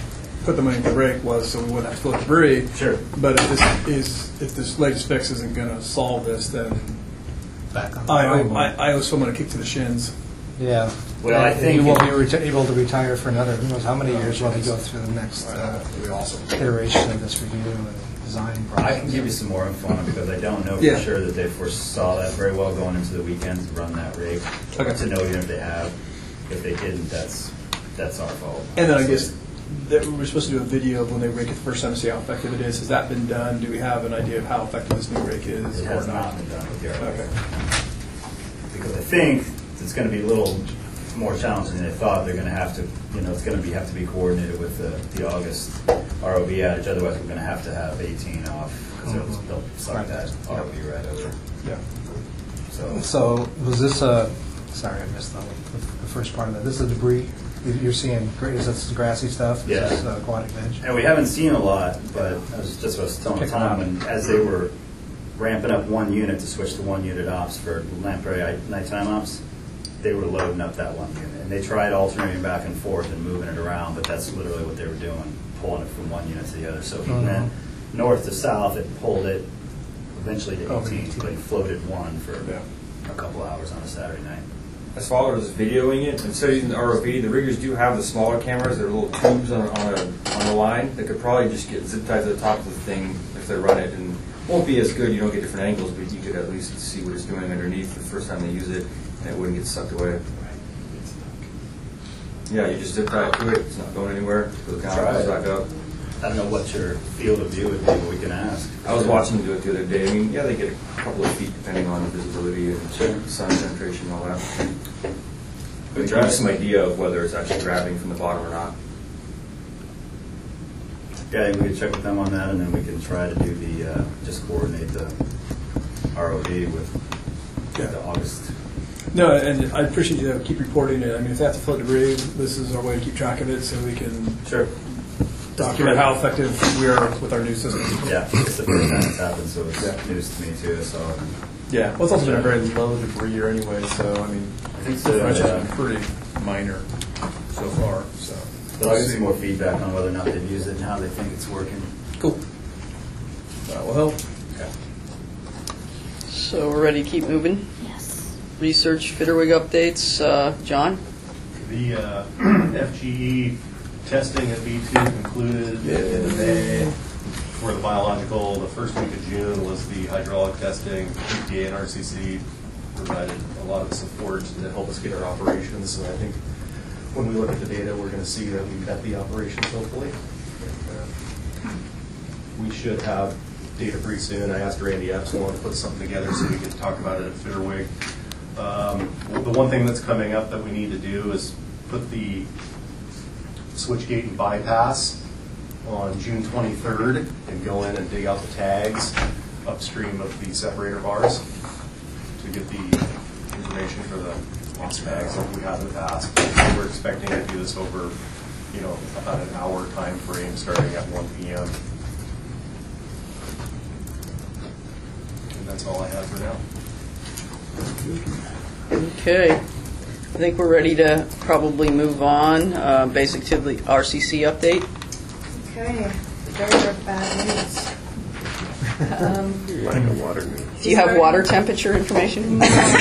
J: put the money in the rake was so we wouldn't have to float debris.
D: Sure.
J: But if this latest fix isn't going to solve this, then
F: Back on the
J: I owe someone a kick to the shins.
C: Yeah.
D: Well, I think
C: he won't be able to retire for another, who knows how many years while he goes through the next iteration of this review and design process.
G: I can give you some more info on it because I don't know for sure that they foresaw that very well going into the weekend to run that rig.
J: Okay.
G: To know even if they have. If they didn't, that's our fault.
J: And then I guess that we're supposed to do a video of when they rake it the first time to see how effective it is. Has that been done? Do we have an idea of how effective this new rake is?
G: It has not been done with the ROV.
J: Okay.
G: Because I think it's going to be a little more challenging than they thought. They're going to have to, it's going to have to be coordinated with the August ROV outage. Otherwise, we're going to have 18 off because they'll suck that ROV right over.
J: Yeah.
C: So was this sorry, I missed the first part of that. This is debris. You're seeing, is this grassy stuff?
G: Yeah.
C: Is this aquatic veg?
G: And we haven't seen a lot, but I was telling Tom, and as they were ramping up one unit to switch to 1 unit ops for Lamprey nighttime ops, they were loading up that 1 unit. And they tried alternating back and forth and moving it around, but that's literally what they were doing, pulling it from 1 unit to the other. So if you went north to south, it pulled it eventually to 18, but he floated one for a couple hours on a Saturday night.
D: As far as videoing it, instead of using the ROV, the riggers do have the smaller cameras. They're little tubes on the line that could probably just get zip tied to the top of the thing if they run it, and it won't be as good. You don't get different angles, but you could at least see what it's doing underneath the first time they use it, and it wouldn't get sucked away. Yeah, you just zip tie it to it. It's not going anywhere. It goes down, goes back up.
G: I don't know what your field of view would be, but we can ask.
D: I was watching them do it the other day. I mean, yeah, they get a couple of feet depending on the visibility and sun penetration and all that. But it gives you some idea of whether it's actually grabbing from the bottom or not.
G: Yeah, we can check with them on that, and then we can try to do just coordinate the ROV with the August.
J: No, and I appreciate you keep reporting it. I mean, if they have to float debris, this is our way to keep track of it so we can document how effective we are with our new system.
G: Yeah, it's the first time it's happened, so it's news to me too. So
J: yeah, well, it's also been a very low debris year anyway. So I mean,
G: I think
J: the differentials have been pretty minor so far. So
G: I'll get some more feedback on whether or not they've used it and how they think it's working.
J: Cool. That will help.
G: Okay.
B: So we're ready to keep moving?
A: Yes.
B: Research Fitterwig updates. John?
P: The FGE testing at B2 concluded at the end of May. For the biological, the first week of June was the hydraulic testing. EPA and RCC provided a lot of support to help us get our operations. So I think when we look at the data, we're going to see that we've got the operations hopefully. We should have data pretty soon. I asked Randy Epsilon to put something together so we could talk about it at Fitterwig. The one thing that's coming up that we need to do is put the switchgate and bypass on June 23rd and go in and dig out the tags upstream of the separator bars to get the information for the lost tags like we have in the past. We're expecting to do this over, about an hour time frame starting at 1 p.m. And that's all I have for now.
B: Okay. I think we're ready to probably move on. Basic to the RCC update.
Q: Okay. Very bad news.
B: Do you have water temperature information?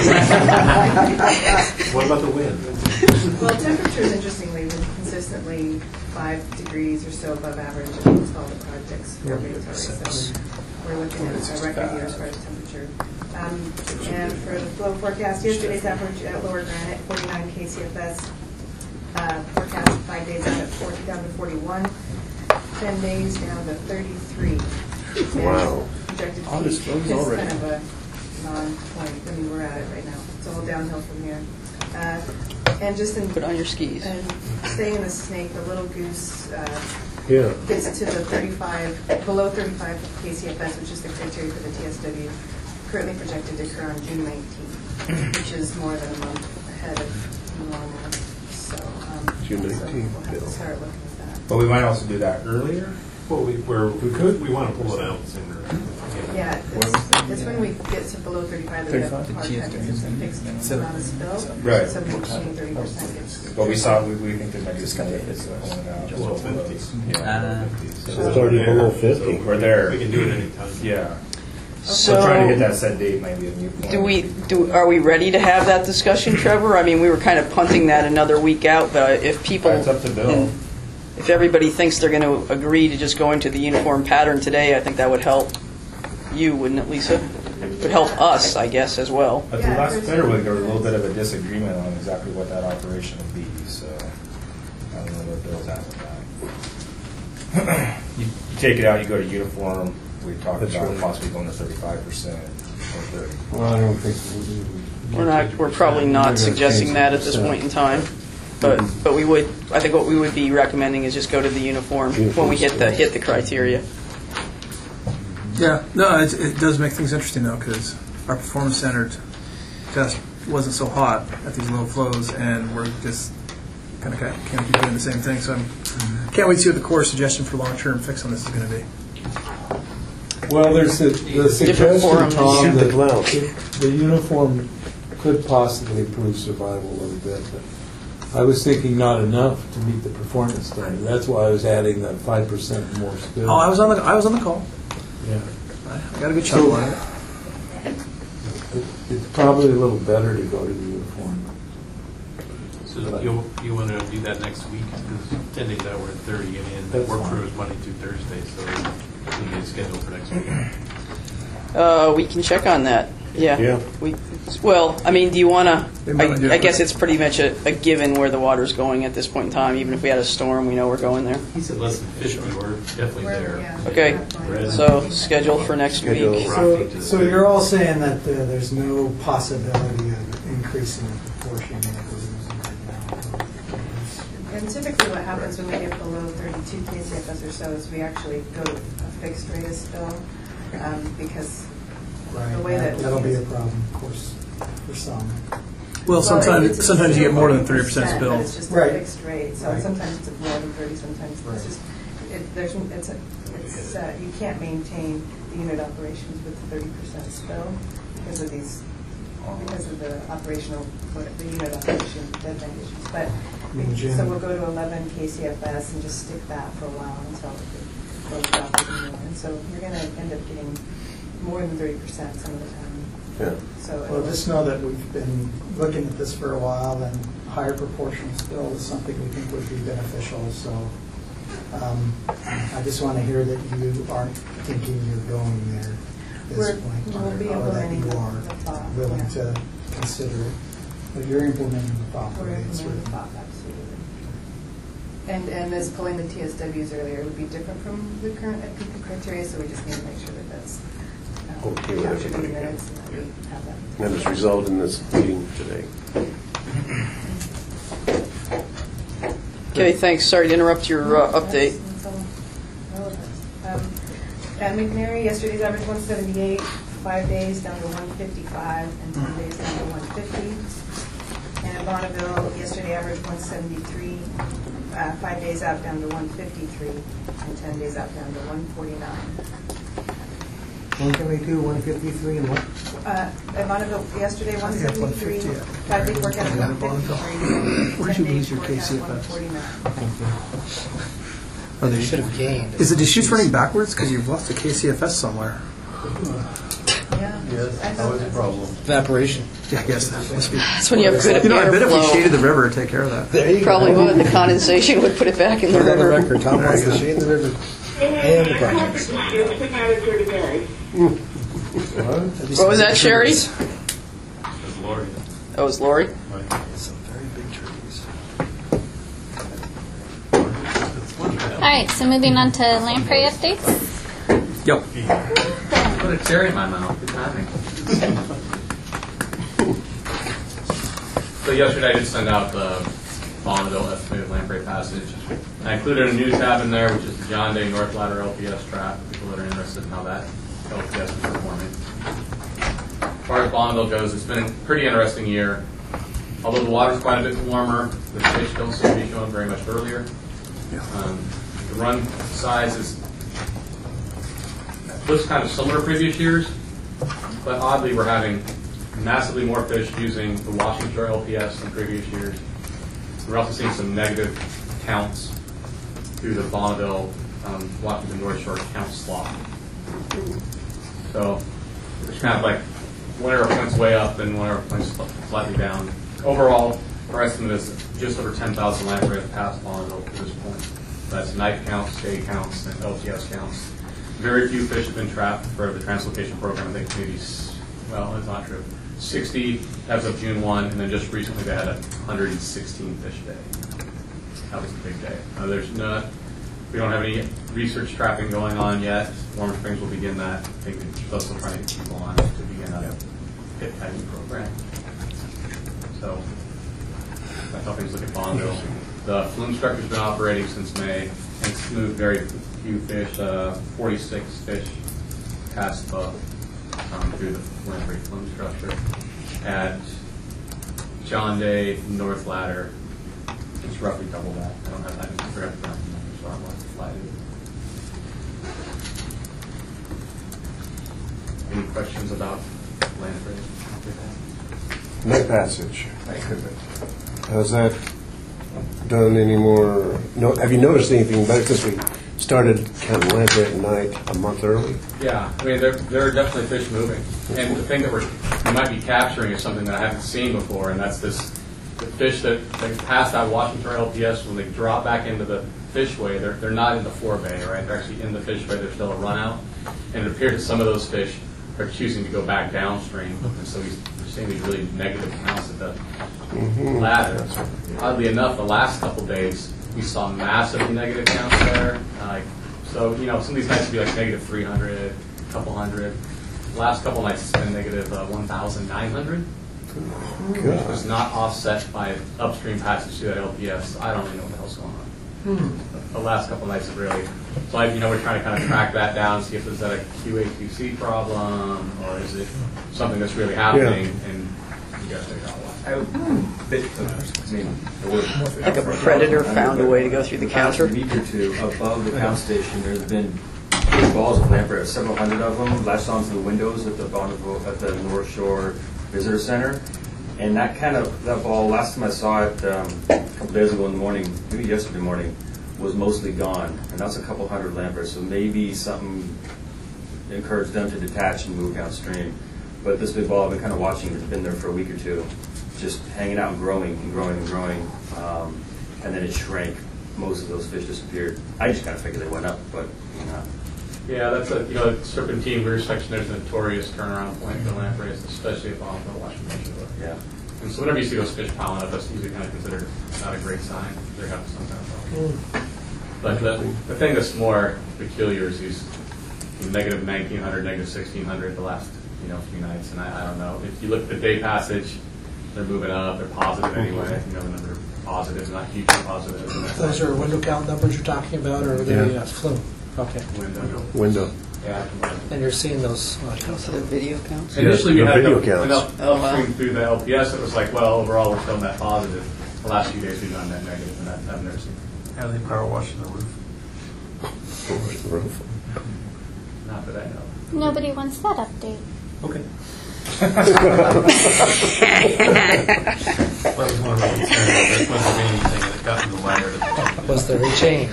P: What about the wind?
Q: Well, temperatures, interestingly, have been consistently 5 degrees or so above average amongst all the projects for regulatory. So we're looking at a record year as far as temperature. And for the flow forecast, yesterday's average at Lower Granite, 49 KCFS. Forecast 5 days out at down to 41. 10 days down to 33.
E: Wow.
Q: Projected peak
J: August
Q: is
J: already.
Q: kind of a non-point. I mean, we're at it right now. It's all downhill from here. And just in
B: Put on your skis.
Q: and staying in the snake, the Little Goose
E: Yeah.
Q: gets to the 35, below 35 KCFS, which is the criteria for the TSW, currently projected to occur on June 19th, which is more than a month ahead of normal. So,
E: June
Q: so
E: 19th,
Q: we'll have to
E: Bill.
Q: start looking at that.
D: But we might also do that earlier.
P: Well, we want to pull it out sooner.
Q: Yeah, it's when we get to below 35 that we have a hard time because it's a fixed amount of spill.
D: Right.
Q: So we're pushing 30% gets.
D: But we think there might be some benefits going out.
H: Below 50.
D: Yeah.
E: So it's already below 50.
D: We're there.
H: We can do it anytime.
D: Yeah.
B: So
D: trying to get that set date might be a new point.
B: Are we ready to have that discussion, Trevor? I mean, we were kind of punting that another week out, but if people,
D: It's up to Bill.
B: if everybody thinks they're going to agree to just go into the uniform pattern today, I think that would help you, wouldn't it, Lisa? It would help us, I guess, as well.
D: But the last bidder week, there was a little bit of a disagreement on exactly what that operation would be, so I don't know what Bill's at with that. You take it out, you go to uniform. We talked about possibly going to 35% or 30%.
E: Well, I don't think
B: We're probably not suggesting that at this point in time, but we would. I think what we would be recommending is just go to the uniform when we hit the criteria.
J: Yeah, no, it does make things interesting though, because our performance-centered test wasn't so hot at these low flows, and we're just kind of can't keep doing the same thing. So I can't wait to see what the core suggestion for long-term fix on this is going to be.
I: Well, there's the suggestion, Tom, that the uniform could possibly improve survival a little bit, but I was thinking not enough to meet the performance standard. That's why I was adding that 5% more spill.
J: Oh, I was on the call.
I: Yeah.
J: I got a good chuckle on it.
I: It's probably a little better to go to the uniform.
H: So you want to do that next week? Because 10 days out, we're at 30. I mean, the
I: That's
H: work
I: fine.
H: crew is Monday through Thursday, so we get scheduled for next week.
B: We can check on that. Yeah.
E: Yeah.
B: Well, I mean, do you want
J: They might do
B: to?
J: it
B: I guess
J: first.
B: it's pretty much a given where the water's going at this point in time. Even if we had a storm, we know we're going there.
H: He said less than 50. We're definitely there.
Q: Yeah.
B: Okay.
H: Red.
B: So schedule for next week.
M: So you're all saying that there's no possibility of increasing the proportion that we're using right now?
Q: And typically what happens when we get below 32 kCFS or so is we actually go to a fixed rate of spill because
M: Right,
Q: the way that
M: that'll be a problem, of course, for some.
J: Well, sometimes you get more than 30%
Q: But
J: spill.
Q: it's just a
M: Right.
Q: fixed rate, so
M: Right.
Q: sometimes it's more than 30, sometimes it's just, you can't maintain the unit operations with 30% spill because of the operational, the unit operation deadline issues. But, so we'll go to 11 kCFS and just stick that for a while until it goes up even more. And so you're going to end up getting more than 30% some of the time.
E: Yeah.
Q: So
M: Well, just know that we've been looking at this for a while, and higher proportion of spill is something we think would be beneficial. So I just want to hear that you aren't thinking you're going there at this point,
Q: we'll be
M: or that
Q: implementing
M: you are
Q: the thought,
M: willing
Q: yeah.
M: to consider it. But you're implementing the thought.
Q: We're
M: right?
Q: implementing the FOP, absolutely. And as pulling the TSWs earlier, it would be different from the current FPP criteria, so we just need to make sure that that's
E: Okay with
Q: captured in the
E: everybody.
Q: minutes and that we have that.
E: And it's resolved in this meeting today.
B: Okay, thanks. Sorry to interrupt your update.
Q: At McNary, yesterday's average 178, 5 days down to 155, and 10 days down to 150. And at Bonneville, yesterday average 173, 5 days out down to 153, and 10 days out down to 149.
M: When can we do 153 and what?
Q: At Bonneville, yesterday 173,
J: 150,
Q: 5 days work out at 153.
J: Where'd you lose your KCFS? Are they should have gained. Is the deschutes running backwards because you've lost a KCFS somewhere?
Q: Yes,
H: that was a problem.
J: Evaporation. Yeah, I guess that must be.
B: That's when you have good
J: I bet if we
B: airflow.
J: shaded the river, it'd take care of that.
C: There you
B: Probably
C: go.
B: would. The condensation would put it back in the
C: Put that on
B: river.
C: record. Tom wants to shade the river and the projects.
B: What was that, Sherry?
H: That's Lori.
B: That was Lori.
C: Some very big trees.
A: All right, so moving on to lamprey updates.
J: Yep.
R: Put a cherry in my mouth. Good timing. So yesterday I did send out the Bonneville estimated lamprey passage. I included a new tab in there, which is the John Day North Ladder LPS trap, for people that are interested in how that LPS is performing. As far as Bonneville goes, it's been a pretty interesting year. Although the water's quite a bit warmer, the fish don't seem to be showing very much earlier. The run size is looks kind of similar to previous years, but oddly we're having massively more fish using the Washington Shore LPS than previous years. We're also seeing some negative counts through the Bonneville Washington North Shore count slot. So it's kind of like one arrow points way up and one arrow points slightly down. Overall, our estimate is just over 10,000 lamprey have passed Bonneville to this point. That's knife counts, day counts, and LTS counts. Very few fish have been trapped for the translocation program. I think maybe, well, it's not true. 60 as of June 1, and then just recently they had a 116 fish day. That was a big day. We don't have any research trapping going on yet. Warm Springs will begin that. I think we're still trying to get people on to begin a pit tagging program. So that's how things look at Bonneville. The flume structure's been operating since May, and it's moved very few fish, 46 fish past through the lamprey flume structure. At John Day, North Ladder, it's roughly double that. I don't have that in the numbers, so I'm going to slide it. Any questions about lamprey?
E: Night Passage. Has that done any more? No, have you noticed anything better since we started counting lamprey at night a month early?
R: Yeah, I mean, there are definitely fish moving. And the thing that we might be capturing is something that I haven't seen before, and that's the fish that they pass that Washington LPS, when they drop back into the fishway, they're not in the forebay, right? They're actually in the fishway. There's still a run out. And it appears that some of those fish are choosing to go back downstream. And so we're seeing these really negative counts at the ladder. Oddly enough, the last couple days, we saw massive negative counts there. So, some of these nights would be like negative 300, a couple hundred. The last couple nights it's been negative 1,900. Which was not offset by upstream passage to that LPS. I don't really know what the hell's going on. The last couple nights have really. So, we're trying to kind of track that down, see if there's a QA/QC problem, or is it something that's really happening, and you got to figure out why.
B: Like a predator found a way to go through the counter.
D: A week or two above the count station, there's been big balls of lamprey, several hundred of them, latched onto the windows at the North Shore Visitor Center. And that ball, last time I saw it a couple days ago in the morning, maybe yesterday morning, was mostly gone. And that's a couple hundred lamprey, so maybe something encouraged them to detach and move downstream. But this big ball, I've been kind of watching, it's been there for a week or two, just hanging out and growing and growing and growing. And then it shrank. Most of those fish disappeared. I just kind of figured they went up, but not.
R: Yeah, that's Serpentine rear section. There's a notorious turnaround point for lampreys, especially if on the Washington Shore.
D: Yeah.
R: And so whenever you see those fish piling up, that's usually kind of considered not a great sign. They're having some kind of problem. But the thing that's more peculiar is these negative 1,900, negative 1,600 the last few nights, and I don't know. If you look at the day passage, they're moving up. They're positive anyway. The number of positives, not hugely positive.
M: Those are window count numbers you're talking about, or are they flume? Okay.
E: Window.
R: Yeah.
M: And you're seeing those
B: So the video counts?
R: Initially, we had
E: video
R: enough upstream through the LPS. It was like, well, overall, we're still net positive. The last few days, we've gone net negative, and I've never seen.
H: How do they power wash the roof?
E: The roof.
R: Not that I know.
A: Nobody wants that update.
H: Okay.
M: That
H: was one of the concerns. There wasn't anything that got in the ladder.
M: was the rechange.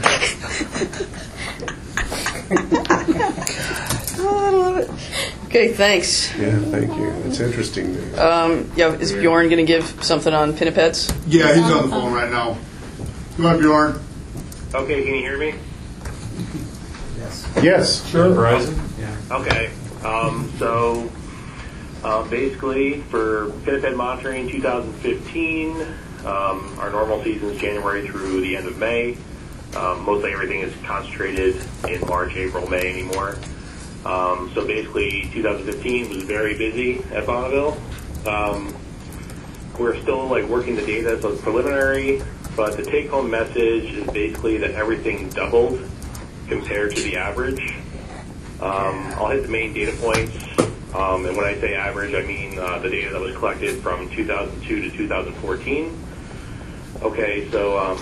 B: Okay, thanks.
E: Yeah, thank you. It's interesting.
B: Is Bjorn going to give something on pinnipeds?
K: Yeah, he's on the phone right now. Come on, Bjorn.
N: Okay, can you hear me?
E: Yes.
I: Sure.
D: Verizon?
H: Yeah.
N: Okay. Basically, for pinniped monitoring 2015, our normal season is January through the end of May. Mostly everything is concentrated in March, April, May anymore. So basically, 2015 was very busy at Bonneville. We're still working the data, so it's preliminary, but the take-home message is basically that everything doubled compared to the average. I'll hit the main data points, and when I say average, I mean the data that was collected from 2002 to 2014. Okay, so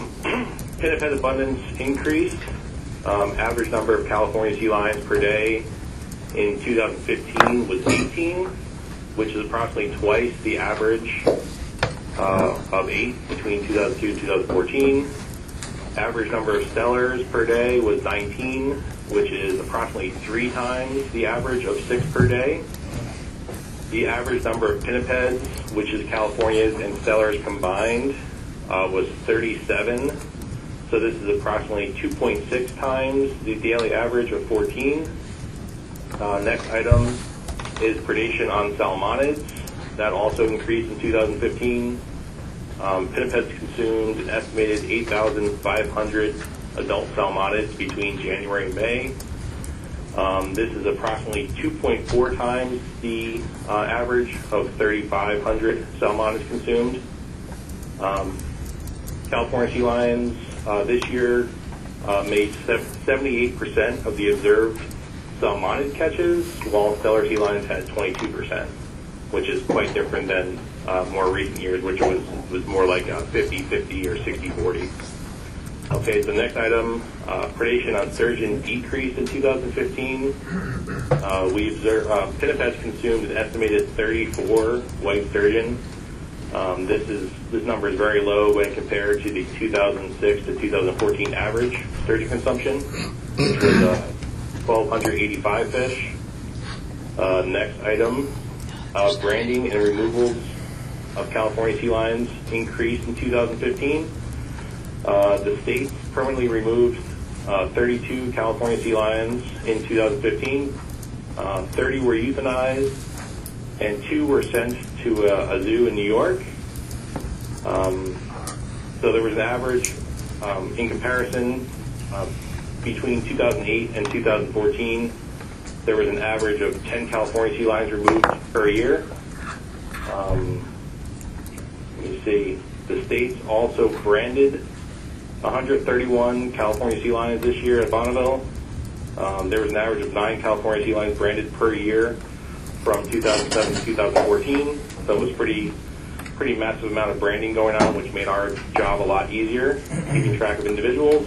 N: pinniped abundance increased. Average number of California sea lions per day
S: in 2015 was 18, which is approximately twice the average of 8 between 2002 and 2014. Average number of stellars per day was 19, which is approximately 3 times the average of 6 per day. The average number of pinnipeds, which is California's and stellars combined, was 37. So this is approximately 2.6 times the daily average of 14. Next item is predation on salmonids. That also increased in 2015. Pinnipeds consumed an estimated 8,500 adult salmonids between January and May. This is approximately 2.4 times the average of 3,500 salmonids consumed. California sea lions this year made 78% of the observed salmonid catches, while stellar sea lions had 22%, which is quite different than more recent years, which was more like 50-50 or 60-40. Okay, so next item, predation on sturgeon decreased in 2015. We observed pinnipeds consumed an estimated 34 white sturgeon. This number is very low when compared to the 2006 to 2014 average sturgeon consumption, which was 1,285 fish. Next item, branding and removals of California sea lions increased in 2015. The states permanently removed 32 California sea lions in 2015. 30 were euthanized, and 2 were sent to a zoo in New York. So there was an average, in comparison, between 2008 and 2014, there was an average of 10 California sea lions removed per year. Let me see. The states also branded 131 California sea lions this year at Bonneville. There was an average of 9 California sea lions branded per year from 2007 to 2014. So it was pretty massive amount of branding going on, which made our job a lot easier, keeping track of individuals.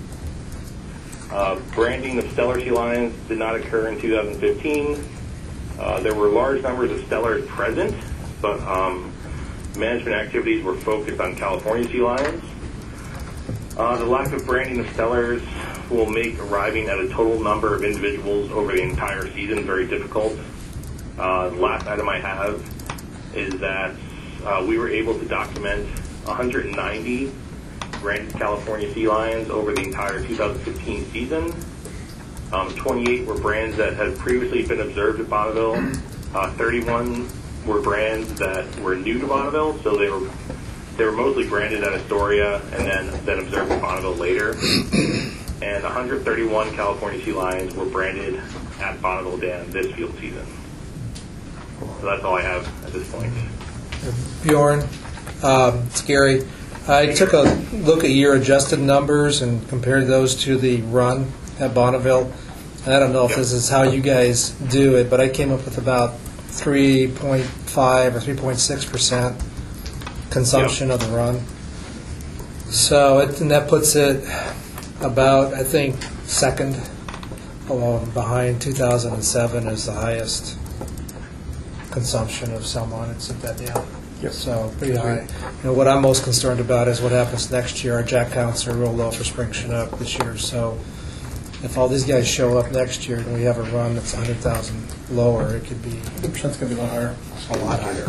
S: Branding of stellar sea lions did not occur in 2015. There were large numbers of stellars present, but management activities were focused on California sea lions. The lack of branding of stellars will make arriving at a total number of individuals over the entire season very difficult. The last item I have is that we were able to document 190 branded California sea lions over the entire 2015 season. 28 were brands that had previously been observed at Bonneville. 31 were brands that were new to Bonneville, so they were mostly branded at Astoria and then observed at Bonneville later. And 131 California sea lions were branded at Bonneville Dam this field season. So that's all I have at this point.
J: Bjorn, it's Gary. I took a look at your adjusted numbers and compared those to the run at Bonneville. And I don't know if this is how you guys do it, but I came up with about 3.5 or 3.6% consumption of the run. So and that puts it about, I think, second, along behind 2007 is the highest consumption of salmonids at that dam. Yep. So pretty high. What I'm most concerned about is what happens next year. Our jack counts are real low for spring Chinook this year. So if all these guys show up next year and we have a run that's 100,000 lower, it could be... The percent's going to be a lot higher. A lot higher.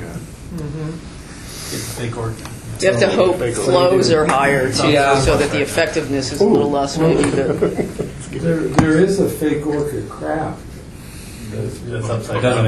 H: Fake orca.
B: You have to hope flows are higher, too, so that the effectiveness is a little less, maybe.
I: There is a fake orca crab.
H: That's upside down.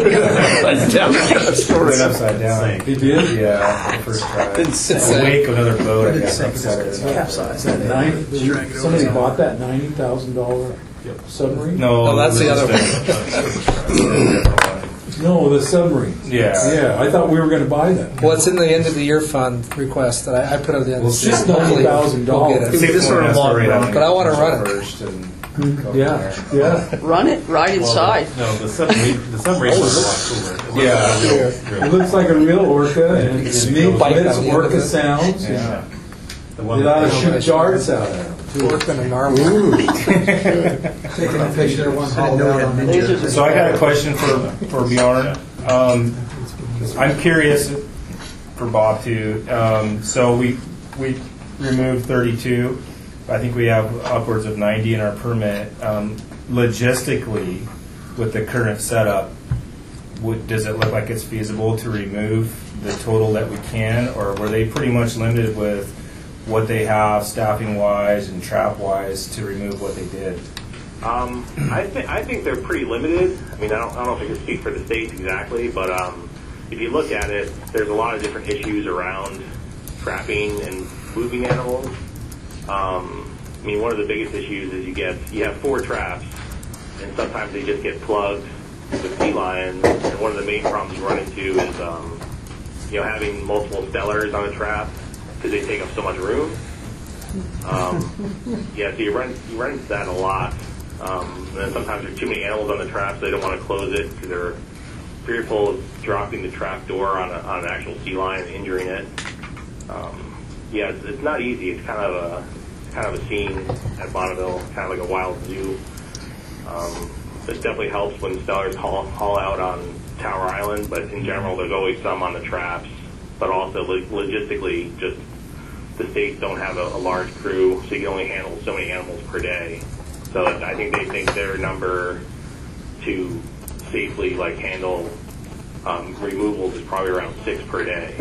K: Right upside down.
I: He did?
K: Yeah, the first try. The wake of another boat, I guess, upset it.
I: Capsized. Somebody bought that $90,000 submarine?
K: No,
J: that's the other one.
I: No, the submarine. Yeah, I thought we were going to buy that.
J: Well, it's in the end of the year fund request that I put at the end of the year.
I: It's just $90,000.
J: See, this sort of long run, but I want to run it
K: first.
I: Yeah.
B: Run it right inside.
H: No, the submarine was a lot cooler.
I: Yeah. It looks like a real orca, and it makes orca sounds.
H: Yeah.
I: It ought to shoot darts out at them.
C: Worse than a narwhal.
M: Taking a picture of one hauled out on the
T: So I got a question for Bjorn. I'm curious for Bob too. So we removed 32. I think we have upwards of 90 in our permit. Logistically, with the current setup, does it look like it's feasible to remove the total that we can, or were they pretty much limited with what they have staffing-wise and trap-wise to remove what they did?
S: I think they're pretty limited. I mean, I don't know if I can speak for the states exactly, but if you look at it, there's a lot of different issues around trapping and moving animals. I mean, one of the biggest issues is you have 4 traps, and sometimes they just get plugged with sea lions. And one of the main problems you run into is having multiple stellars on a trap because they take up so much room. So you run into that a lot. And then sometimes there's too many animals on the trap, so they don't want to close it because they're fearful of dropping the trap door on an actual sea lion and injuring it. It's not easy. It's kind of a scene at Bonneville, kind of like a wild zoo. It definitely helps when stellars haul out on Tower Island, but in general, there's always some on the traps. But also, logistically, just the states don't have a large crew, so you can only handle so many animals per day. So I think they think their number to safely handle removals is probably around 6 per day.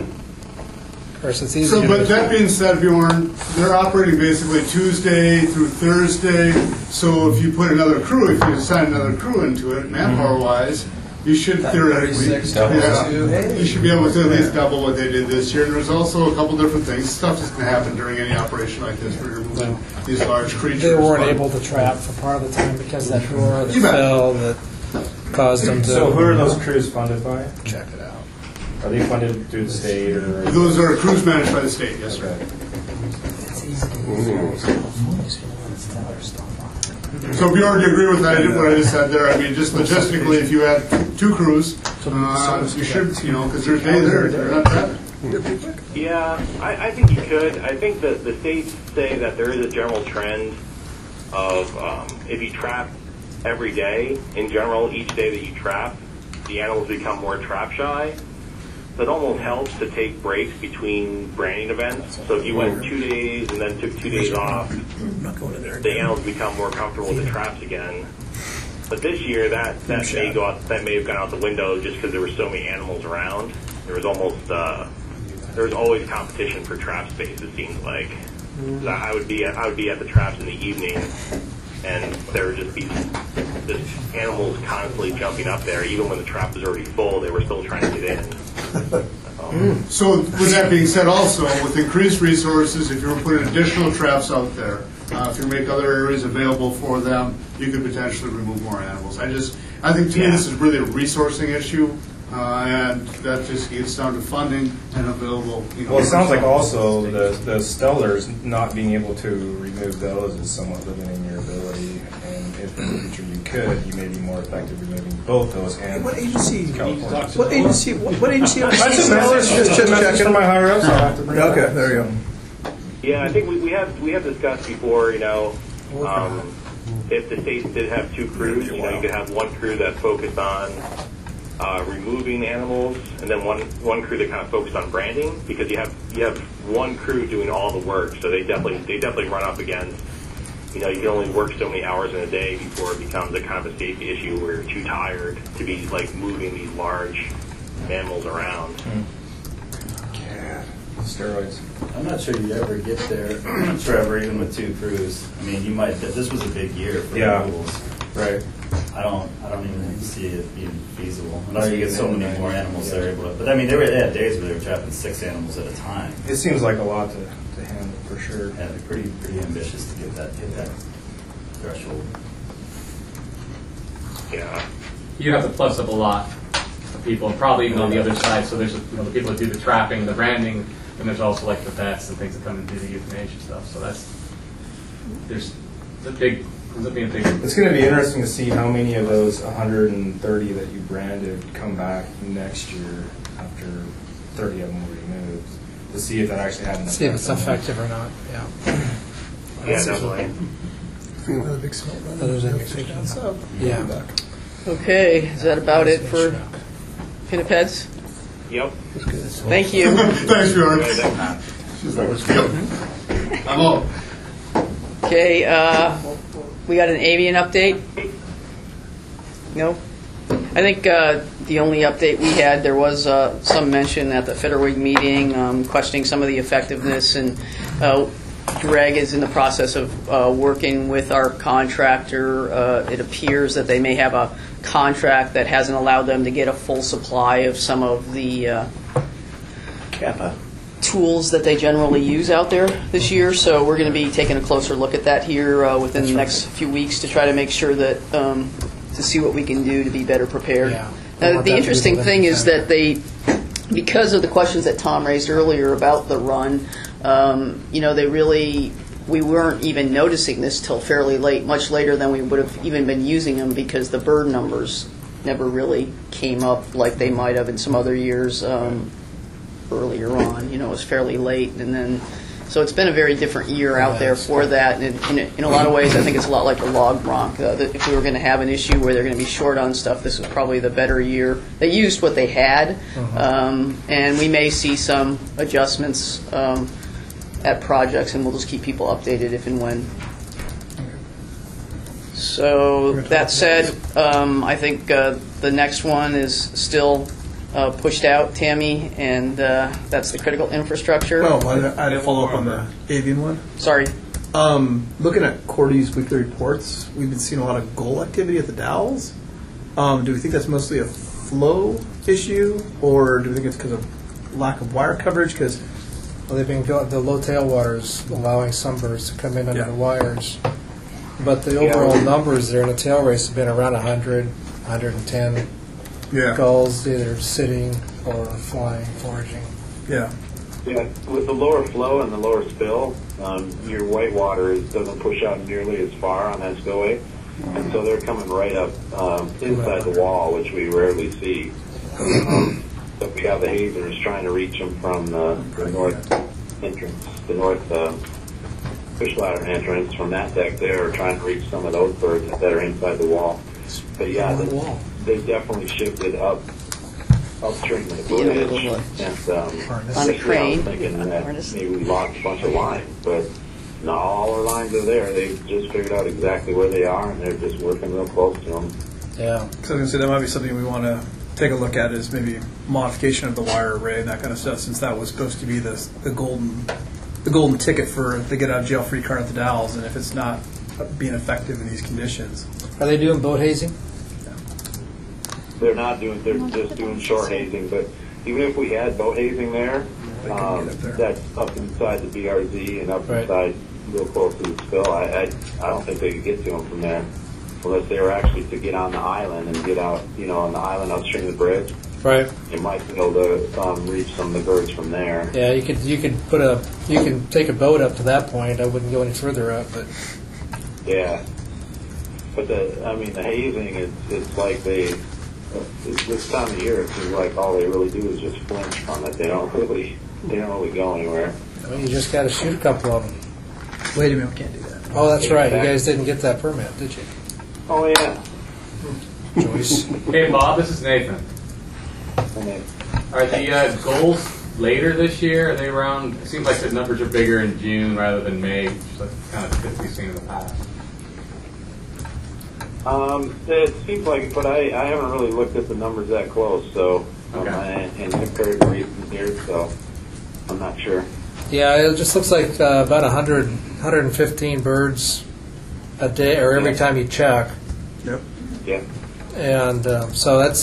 K: But that being said, Bjorn, they're operating basically Tuesday through Thursday. So if you put another crew, if you assign another crew into it, manpower-wise, you should theoretically, you should be able to at least double what they did this year. And there's also a couple different things. Stuff that's going to happen during any operation like this where you're moving these large creatures.
C: They weren't able to trap for part of the time because that door that fell that caused them to.
T: So who are those crews funded by?
C: Check it out.
T: Are they funded through the state or?
K: Those are crews managed by the state, yes, sir. So Bjorn, do you agree with that? What I just said there? I mean, just logistically, if you had 2 crews, you should, because there's days they're not trapping.
S: Yeah, I think you could. I think that the states say that there is a general trend of if you trap every day, in general, each day that you trap, the animals become more trap shy. So it almost helps to take breaks between branding events. So if you went 2 days and then took 2 days off, the animals become more comfortable with the traps again. But this year, that may have gone out the window just because there were so many animals around. There was always competition for trap space. It seems like I would be at the traps in the evening, and there would just be animals constantly jumping up there. Even when the trap was already full, they were still trying to get in.
K: So with that being said, also with increased resources, if you were putting additional traps out there, if you make other areas available for them, you could potentially remove more animals. I think to me this is really a resourcing issue, and that just gets down to funding and available.
T: Well, it sounds like also the stellars not being able to remove those is somewhat limiting your ability. And if in the future you could, you may be more effective removing both those. And
J: What agency?
T: California.
J: What agency? What agency?
T: That's just checking my higher ups. I'll have to bring it up.
J: Okay, there you go.
S: Yeah, I think we have discussed before. If the states did have 2 crews, you could have one crew that focused on removing animals, and then one crew that kind of focused on branding, because you have one crew doing all the work, so they definitely run up against. You can only work so many hours in a day before it becomes a kind of a safety issue where you're too tired to be moving these large animals around.
T: Steroids.
G: I'm not sure you'd ever get there, Trevor, even with 2 crews. I mean, you might. This was a big year for removals.
T: Right.
G: I don't even see it being feasible. Unless you get so many more animals they're able to. But I mean, they had days where they were trapping 6 animals at a time.
T: It seems like a lot to handle for sure.
G: Yeah, they're pretty ambitious to hit that threshold.
S: Yeah.
R: You have to plus up a lot of people, and probably even on the other side. So there's the people that do the trapping, the branding, and there's also the vets and things that come and do the euthanasia stuff. So there's a big.
T: It's going to be interesting to see how many of those 130 that you branded come back next year after 30 of them were removed, to see if that actually had an effect.
C: See if it's effective or not. Yeah.
S: Yeah, definitely.
J: Another big smoke.
C: Yeah.
B: Okay, is that about it for Pinnipeds?
S: Yep.
B: Thank you.
K: Thanks, Bjorn. I'm up.
B: Okay, we got an avian update? No? I think the only update we had, there was some mention at the Federwig meeting questioning some of the effectiveness, and Greg is in the process of working with our contractor. It appears that they may have a contract that hasn't allowed them to get a full supply of some of the tools that they generally use out there this year. So we're going to be taking a closer look at that here within the next few weeks to try to make sure that to see what we can do to be better prepared. The interesting thing is that they, because of the questions that Tom raised earlier about the run, we weren't even noticing this till fairly late, much later than we would have even been using them, because the bird numbers never really came up like they might have in some other years earlier on. It was fairly late, and then so it's been a very different year out there for that. And in a lot of ways, I think it's a lot like the log bronc. That if we were going to have an issue where they're going to be short on stuff, this was probably the better year. They used what they had, and we may see some adjustments at projects, and we'll just keep people updated if and when. So that said, I think the next one is still pushed out, Tammy, and that's the critical infrastructure.
J: Oh, I had to follow up on the avian one.
B: Sorry.
J: Looking at Cordy's weekly reports, we've been seeing a lot of gull activity at the Dalles. Do we think that's mostly a flow issue, or do we think it's because of lack of wire coverage? Because
C: they've been the low tailwaters allowing some birds to come in under the wires, but the overall numbers there in the tail race have been around 100, 110 gulls, either sitting or flying, foraging.
S: Yeah, with the lower flow and the lower spill, your whitewater doesn't push out nearly as far on that spillway, and so they're coming right up inside the wall, which we rarely see. So we have the hazers trying to reach them from the north entrance, the north fish ladder entrance from that deck there, trying to reach some of those birds that are inside the wall. But yeah, they definitely shifted upstream of the footage. And
B: on a crane.
S: I was thinking that maybe we lost a bunch of lines, but not all our lines are there. They've just figured out exactly where they are, and they're just working real close to them.
J: Yeah. So I was going to say that might be something we want to take a look at, is maybe modification of the wire array and that kind of stuff, since that was supposed to be the golden ticket for the get out of jail free card at the Dalles, and if it's not being effective in these conditions.
C: Are they doing boat hazing?
S: They're not doing. They're just doing shore hazing. But even if we had boat hazing there, that's up inside the BRZ and up inside real close to the spill. I don't think they could get to them from there, unless they were actually to get on the island and get out, on the island upstream of the bridge.
C: Right.
S: You might be able to reach some of the birds from there.
C: Yeah, you can take a boat up to that point. I wouldn't go any further up, but.
S: Yeah. But the hazing, it's like this time of year, it seems like all they really do is just flinch from it. They don't really go anywhere.
C: Well, you just got to shoot a couple of them.
J: Wait a minute, we can't do that.
C: Oh, that's right. You guys didn't get that permit, did you?
S: Oh, yeah.
C: Joyce.
R: Hey, Bob, this is Nathan. Are the goals later this year? Are they around? It seems like the numbers are bigger in June rather than May, which is kind of typically seen in the past.
S: It seems like, but I haven't really looked at the numbers that close, so and compared to recent years, so I'm not sure.
C: Yeah, it just looks like about 115 birds a day, or every time you check.
J: Yep.
S: Yeah.
C: And so it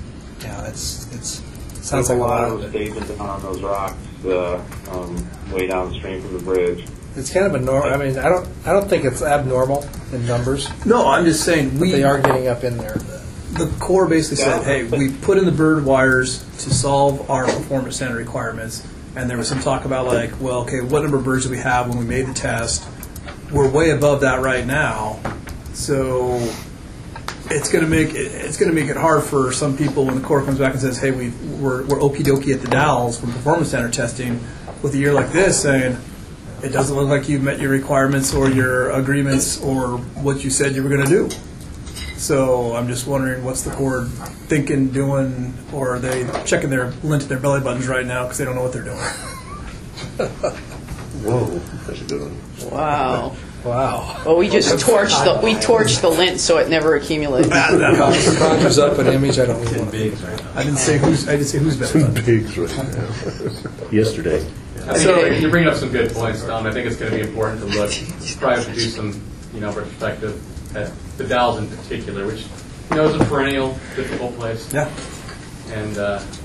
C: sounds like a lot
S: of stations on those rocks, way downstream from the bridge.
C: It's kind of a normal. I mean, I don't think it's abnormal in numbers.
J: No, I'm just saying
C: they are getting up in there.
J: The Corps basically said, "Hey, we put in the bird wires to solve our performance standard requirements." And there was some talk about what number of birds do we have when we made the test? We're way above that right now, so it's going to make it hard for some people when the Corps comes back and says, "Hey, we're okie dokie at the Dalles from performance standard testing," with a year like this saying, it doesn't look like you've met your requirements or your agreements or what you said you were going to do. So I'm just wondering, what's the board thinking, doing, or are they checking their lint at their belly buttons right now because they don't know what they're doing?
E: Whoa, that's a good one.
B: Wow.
J: Wow.
B: Well, we torched the lint so it never accumulates.
J: That
C: conjures up an image I don't really want to
H: Bigs right now.
J: I didn't say who's belly button.
E: Pigs right now. Yesterday.
R: I think you're bringing up some good points, Tom. I think it's going to be important to try to do some, retrospective at the Dalles in particular, which, is a perennial, difficult place.
J: Yeah.
R: And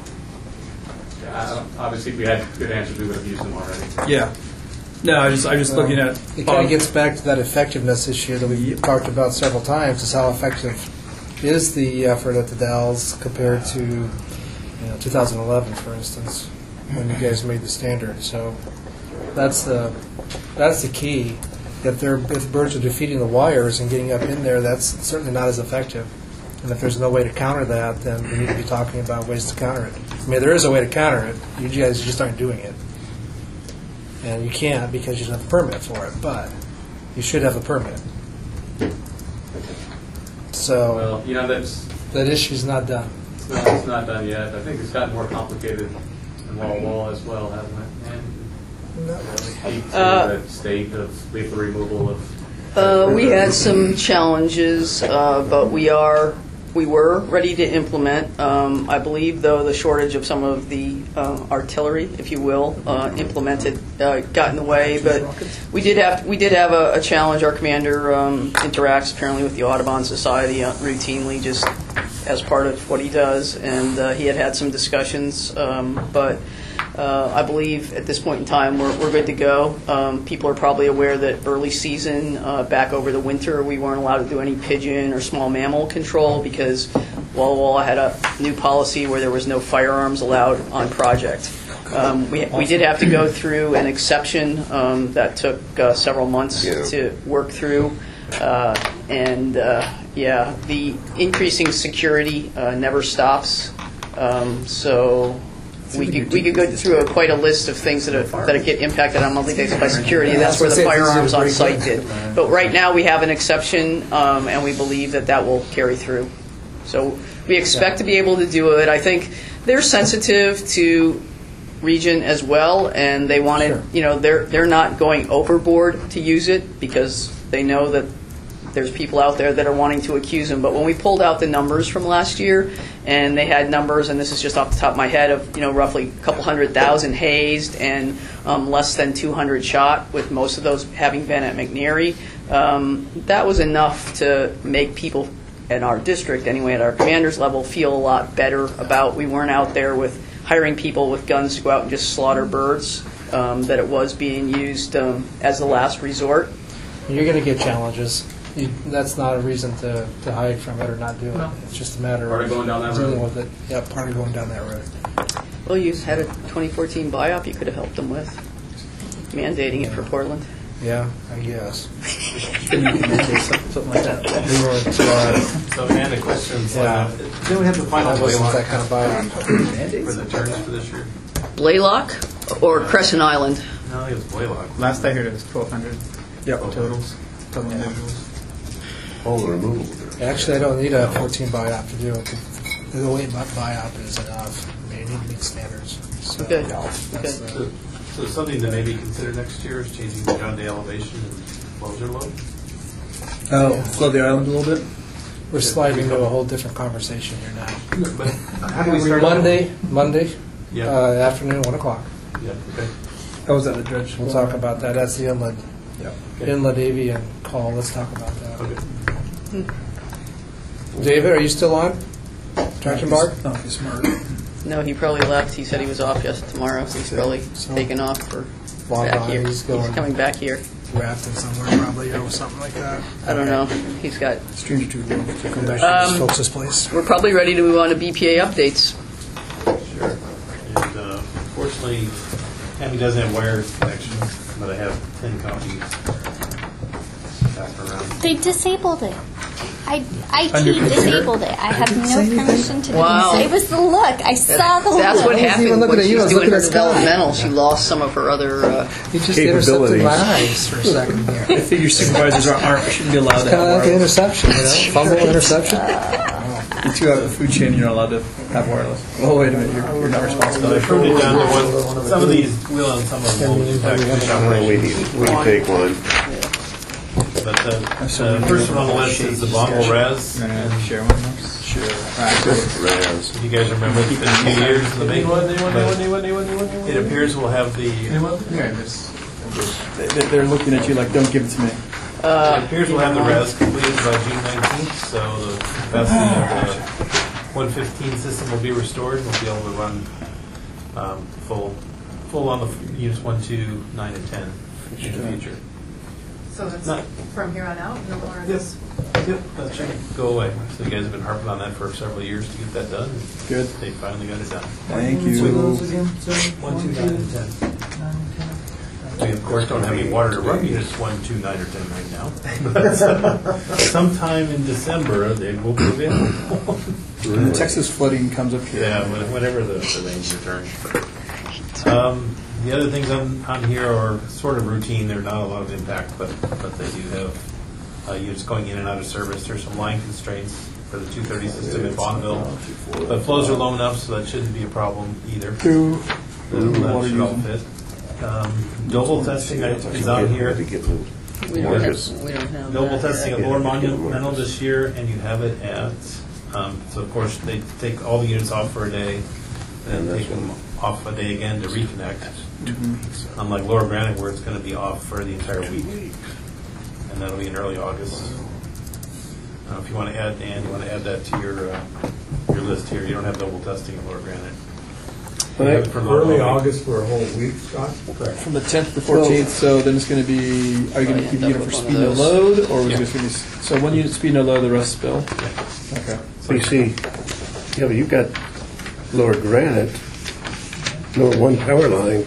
R: obviously, if we had good answers, we would have used them already.
J: Yeah. No, I'm just looking at.
C: It kind of gets back to that effectiveness issue that we've talked about several times. Is how effective is the effort at the Dalles compared to 2011, for instance, when you guys made the standard. So that's the key. If birds are defeating the wires and getting up in there, that's certainly not as effective. And if there's no way to counter that, then we need to be talking about ways to counter it. I mean, there is a way to counter it. You guys just aren't doing it. And you can't because you don't have a permit for it, but you should have a permit. So that issue's not done.
R: It's not done yet. I think it's gotten more complicated in Walla Walla as well, hasn't it? And the state of lethal removal of.
B: We had some challenges, but we were ready to implement. I believe, though, the shortage of some of the artillery, if you will, implemented got in the way. But we did have a challenge. Our commander interacts apparently with the Audubon Society routinely, just as part of what he does, and he had some discussions. But I believe at this point in time we're good to go. People are probably aware that early season, back over the winter, we weren't allowed to do any pigeon or small mammal control because Walla Walla had a new policy where there was no firearms allowed on project. We did have to go through an exception that took several months to work through. The increasing security never stops. So we could go through quite a list of things that get impacted on a monthly basis by security. And that's where the firearms on site did. But right now we have an exception, and we believe that will carry through. So we expect to be able to do it. I think they're sensitive to region as well, and they wanted, they're not going overboard to use it because they know that there's people out there that are wanting to accuse them. But when we pulled out the numbers from last year, and they had numbers, and this is just off the top of my head, of roughly a couple 100,000 hazed and less than 200 shot, with most of those having been at McNary, that was enough to make people in our district, anyway, at our commander's level, feel a lot better about we weren't out there with hiring people with guns to go out and just slaughter birds, that it was being used as the last resort.
C: You're going to get challenges. That's not a reason to hide from it or not do it. It's just a matter of
R: going down that
C: dealing
R: road.
C: with it. Yeah, part of going down that road.
B: Well, you had a 2014 BIOP you could have helped them with, mandating it for Portland.
C: Yeah, I guess.
J: Something like that.
H: So, Amanda, questions.
C: Yeah.
H: Do we have the final
C: That wasn't
H: Blaylock
C: that kind of BIOP.
H: for the turns for this year?
B: Blaylock or Crescent Island?
H: No, it was Blaylock.
J: Last I heard it was 1,200. Yep. Totals. Total individuals.
E: All the removal.
C: Actually, I don't need a 14 BIOP to do it. The 08 BIOP is enough. I mean, you need to meet standards. So
B: Okay.
C: that's
B: Okay.
H: So something to maybe consider next year is changing the John Day elevation and closure load?
J: Oh, slow the island a little bit.
C: We're sliding into a whole different conversation here now.
H: But how do we start?
C: Monday
H: Yeah.
C: afternoon, 1 o'clock.
H: Yeah, okay.
J: How was that the judge?
C: We'll talk about that. That's the inlet.
H: Okay.
C: Inlet avian call. Let's talk about that.
H: Okay.
C: David, are you still on? Traction bar?
J: Oh, he's smart.
B: No, he probably left. He said he was off tomorrow, so he's probably taken off for
C: Long
B: back
C: gone.
B: here.
C: He's going
B: coming back here.
C: rafting somewhere probably or something like that.
B: I don't know. He's got.
J: Stranger to
C: Come back to his folks' place.
B: We're probably ready to move on to BPA updates.
H: Sure. And unfortunately, Tammy doesn't have wire connection, but I have 10 copies passed around.
A: They disabled it. IT disabled it. I have no permission to do
B: Wow.
A: this. It was the look. I saw the look.
B: That's what happened when she was doing her
M: sky.
B: developmental. She lost some of her other
M: You just intercepted my eyes for a second there.
J: I figure supervisors shouldn't be allowed
M: It's
J: to
M: kind of
J: have
M: like an
J: wireless.
M: interception, fumble interception.
J: You two have the food chain, you're not allowed to have wireless. Oh, wait a minute, you're not responsible.
H: I proved it down to one. Some of these will and some of them won't impact fish operation.
E: We take one.
H: But the first one on the list is the Bongo Res.
J: Share one? Sure.
E: Raz.
H: If you guys remember, it's been 2 years in the making. It appears we'll have the.
J: They're looking at you like, don't give it to me.
H: It appears we'll have the res completed by June 19th, so the capacity of the 115 system will be restored. We'll be able to run full on the units 1, 2, 9, and 10 in the future.
Q: So that's from here on out, no more of this?
H: Yep, that should go away. So you guys have been harping on that for several years to get that done.
J: Good.
H: They finally got it done.
J: Thank you.
H: 1, 2, 9, and 10. We, of course, don't have any water to run units 1, 2, 9, or 10 right now. But sometime in December, they will be available.
J: When the Texas flooding comes up here.
H: Yeah, whenever the rains return. The other things on here are sort of routine. They're not a lot of impact, but they do have units going in and out of service. There's some line constraints for the 230 system in Bonneville. But flows are low enough, so that shouldn't be a problem either. That should all fit. Doble testing is on here.
B: We don't have
H: Doble
B: that.
H: testing at Lower Monumental this year, and you have it at. So of course they take all the units off for a day, and then take them off a day again to reconnect. Unlike Lower Granite, where it's going to be off for the entire week, and that'll be in early August. If you want to add, Dan, you want to add that to your list here. You don't have double testing at Lower Granite.
I: Early August for a whole week, Scott?
H: Correct.
J: From the 10th to the 14th, so then it's going to be, are you going to keep the unit for speed no load, or is it just going to be, so one unit speed no load, the rest spill? Okay.
E: So you see, but you've got Lower Granite, Lower 1 power line,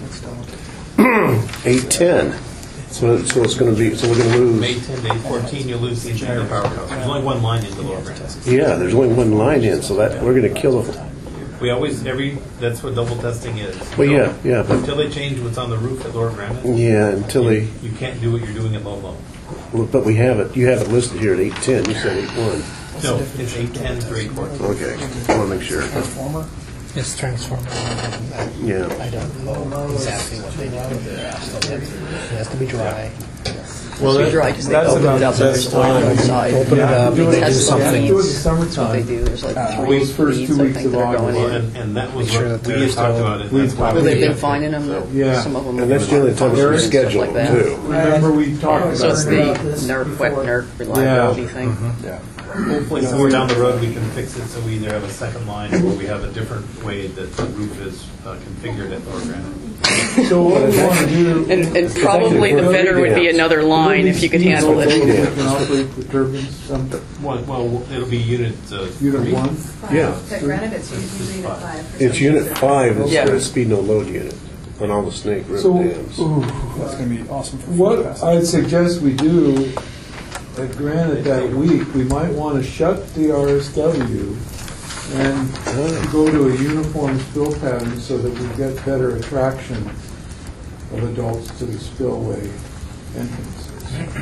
E: 810. So it's going to be, so we're going to lose.
H: May 10 to 814, you'll lose the entire powerhouse. There's only one line into Lower Granite.
E: Yeah, there's only one line in, so that we're going to kill it.
H: We always, that's what double testing is.
E: Well, yeah. But
H: until they change what's on the roof at Lower Granite.
E: Yeah, until they.
H: You can't do what you're doing at Low.
E: Well, but we have it. You have it listed here at 810. You said 81.
H: No, it's 810 through 814.
E: Okay, I want to make sure.
M: Transformer? It's transformer.
E: Yeah.
M: I don't know exactly what they do. It has to be dry.
I: Well,
B: that's
I: about the best time.
M: Open it up, they do something.
I: Do it in summertime.
B: That's what they do. There's like
I: Those first 2 weeks of August.
H: And that was what we had talked about it. That's why
B: Well, they've been finding them.
I: Yeah.
B: Some of them.
E: And that's the only time they're scheduled,
B: like that.
E: too.
I: Remember we talked about
B: So it's the
I: that.
B: wet NERC reliability thing.
H: Yeah. Hopefully somewhere down the road we can fix it so we either have a second line or we have a different way that the roof is configured at Lower Granite.
I: So what we want to do...
B: And probably the better would be another line if you could handle it.
I: You can operate the turbines.
H: Well, it'll be unit
I: 1?
E: Yeah.
Q: At Granite, it's usually unit 5.
E: It's unit 5 is the speed no load unit on all the Snake River dams.
J: That's going to be awesome for
I: What I'd suggest we do at Granite that week, we might want to shut the RSW and go to a uniform spill pattern so that we get better attraction of adults to the spillway entrances.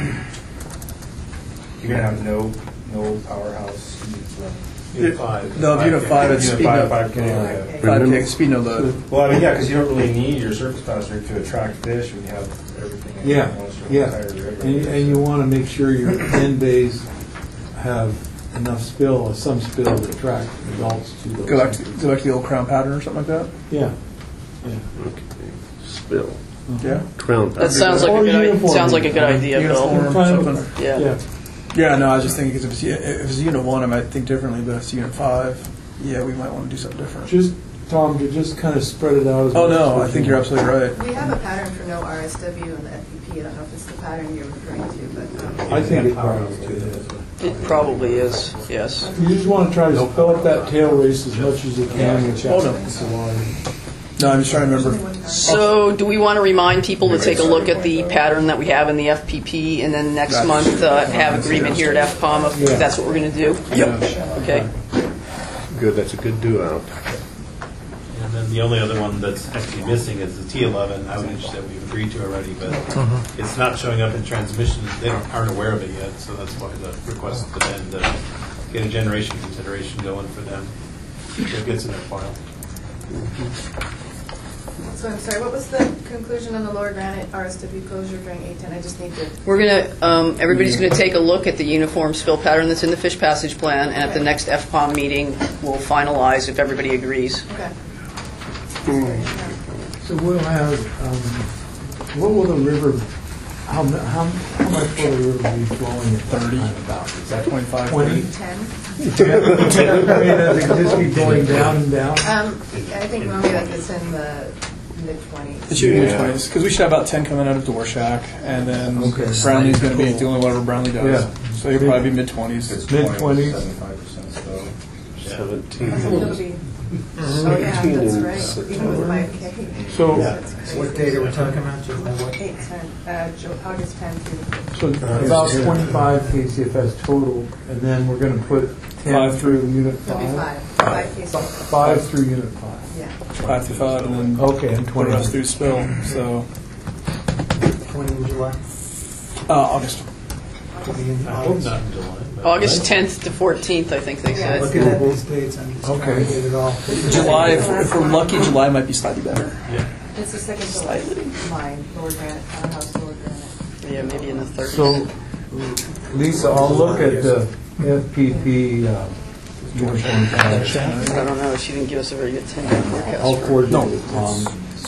T: You're going to have no powerhouse
H: Unit 5.
J: No, unit 5 is speed no
T: 5K
J: speed no load.
T: Well, I mean, yeah, because you don't really need your surface passenger to attract fish when you have everything.
I: Yeah. And you want to make sure your end bays have enough spill, some spill to attract adults to those.
J: Go back to the old crown pattern or something like that?
I: Yeah.
E: Okay. Spill.
J: Yeah.
E: Crown
B: That sounds like a good idea, Bill.
J: Yeah. Yeah, no, I was just thinking because if it's unit 1, I might think differently, but if it's unit 5, yeah, we might want to do something different.
I: Just, Tom, to just kind of spread it out.
J: Oh, no, I think you're absolutely right.
Q: We have a pattern for no RSW in the FPP. I don't know if it's the pattern you're referring to, but...
I: I think it probably is.
B: It probably is, yes.
I: You just want to try to fill up that tail race as much as you can with that.
J: No, I'm just trying to remember.
B: So do we want to remind people to take a look at the pattern that we have in the FPP, and then next month have agreement here at FPOM if that's what we're going to do?
J: Yep.
B: Okay.
E: Good, that's a good do-out.
H: And then the only other one that's actually missing is the T11 outage that we've agreed to already, but it's not showing up in transmission. They aren't aware of it yet, so that's why the request to then get a generation consideration going for them. So it gets in their file.
Q: So I'm sorry, what was the conclusion on the Lower Granite RSW closure during 810? I just need to...
B: We're going to, everybody's going to take a look at the uniform spill pattern that's in the fish passage plan, and at the next FPOM meeting, we'll finalize if everybody agrees.
Q: Okay.
I: So we'll have, what will the river, how much will the river be flowing at
J: 30?
I: About?
J: Is that 25?
I: 20?
Q: 10?
I: 10? Does it just be going down and down?
Q: I think maybe like it's in the mid-20s.
J: It should be mid-20s, because we should have about 10 coming out of Dvorak, and then Brownlee's going to be doing whatever Brownlee does.
I: Yeah.
J: So you'll probably be mid-20s.
I: Mid-20s?
P: 75% still.
E: 17.
Q: It'll be... Oh, yeah, that's right. Even with 5K.
I: So,
M: What date are we talking about? Do you know what?
Q: 8-10, August 10 through...
I: so about 25 KCFS total, and then we're going to put 10 through Unit 5?
Q: It'll be 5. 5 cases.
I: 5 through Unit 5.
Q: Yeah.
J: 5 through 5, and then
I: Okay, and
J: the
I: 20.
J: rest through spill. So
M: 20 in July?
J: August.
H: I hope not in July. but-
B: August 10th to 14th, I think they said.
M: Looking at these dates, I'm just trying to get it all.
J: July, if we're lucky, July might be slightly better.
H: Yeah.
Q: It's the second to last line, Lower Granite, House Lower Granite.
B: Yeah, maybe in the 30s.
I: So, Lisa, I'll look at the FPP uniform pattern.
B: I don't know. She didn't give us a very good 10-year forecast.
I: I'll coordinate with Tom.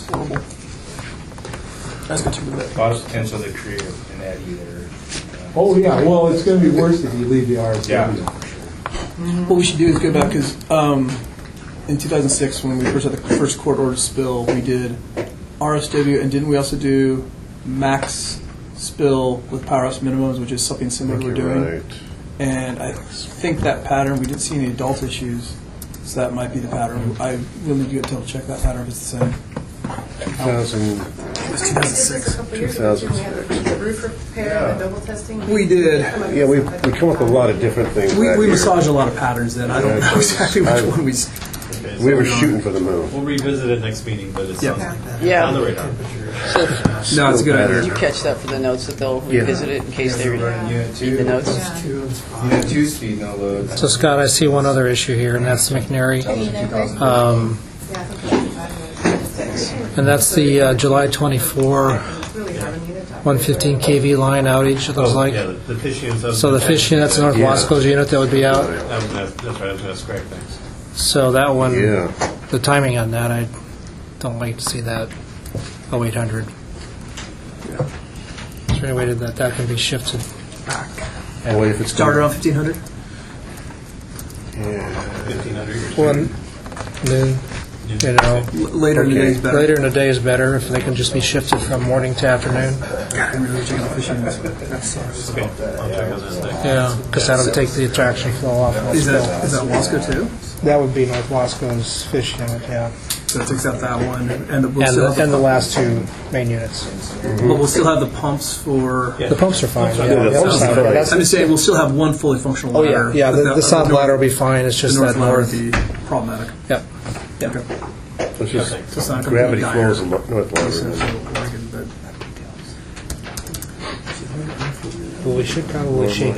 J: That's good to do that.
P: Lot of potential to create an eddy there.
I: Oh, yeah, well, it's going to be worse if you leave the RSW.
P: Yeah.
J: What we should do is go back, because in 2006, when we first had the first court order spill, we did RSW, and didn't we also do max spill with powerhouse minimums, which is something similar we're doing?
E: Right.
J: And I think that pattern, we didn't see any adult issues, so that might be the pattern. I will need to go check that pattern if it's the same.
E: 2000.
J: It was
Q: I think it was a couple years ago, too. We had the roof repair and the double testing.
J: We did.
E: Yeah, we come up with a lot of different things.
J: We
E: that year.
J: massaged a lot of patterns then. I don't know exactly which one we...
H: Okay, so
E: We were shooting for the moon.
H: We'll revisit it next meeting, but it's
J: Yeah.
H: on the radar.
J: No, it's a good
B: Did
J: idea.
B: you catch that for the notes that they'll revisit it in case they read the notes?
P: Unit 2 speed, no loads.
C: So Scott, I see one other issue here, and that's McNary. And that's the July 24, 115 kV line outage, it looks like.
H: Yeah, the fish units.
C: So the fish unit, that's North Wasco's unit that would be out.
H: That's right, I was going to scrap things.
C: So that one,
E: Yeah.
C: the timing on that, I don't like to see that 0800. Is there any way that that can be shifted back?
E: Boy, if it's
J: Start around 1500?
H: 1500.
C: One, noon, you know.
J: Later in the day is better.
C: Later in the day is better if they can just be shifted from morning to afternoon.
J: God, I'm really checking the fishing. That sucks.
H: Okay, I'll check on that next.
C: Yeah, because that'll take the attraction flow off.
J: Is that Wasco too?
C: That would be North Wasco's fish unit, yeah.
J: So it takes out that one, and we'll still have
C: And the last two main units.
J: but we'll still have the pumps for.
C: The pumps are fine.
J: Yeah,
C: Yeah, the pumps are fine.
J: I'm just saying we'll still have one fully functional
C: Oh,
J: ladder.
C: yeah,
J: but
C: the south ladder will be fine, it's
J: The
C: just
J: north
C: that
J: ladder
C: north.
J: would be problematic.
C: Yep.
J: Yeah.
E: It's just
J: So it's not gonna be
E: gravity
J: dire.
E: flows in North
J: So,
E: Ladder.
J: Oregon, but-
C: Well, we should probably shake.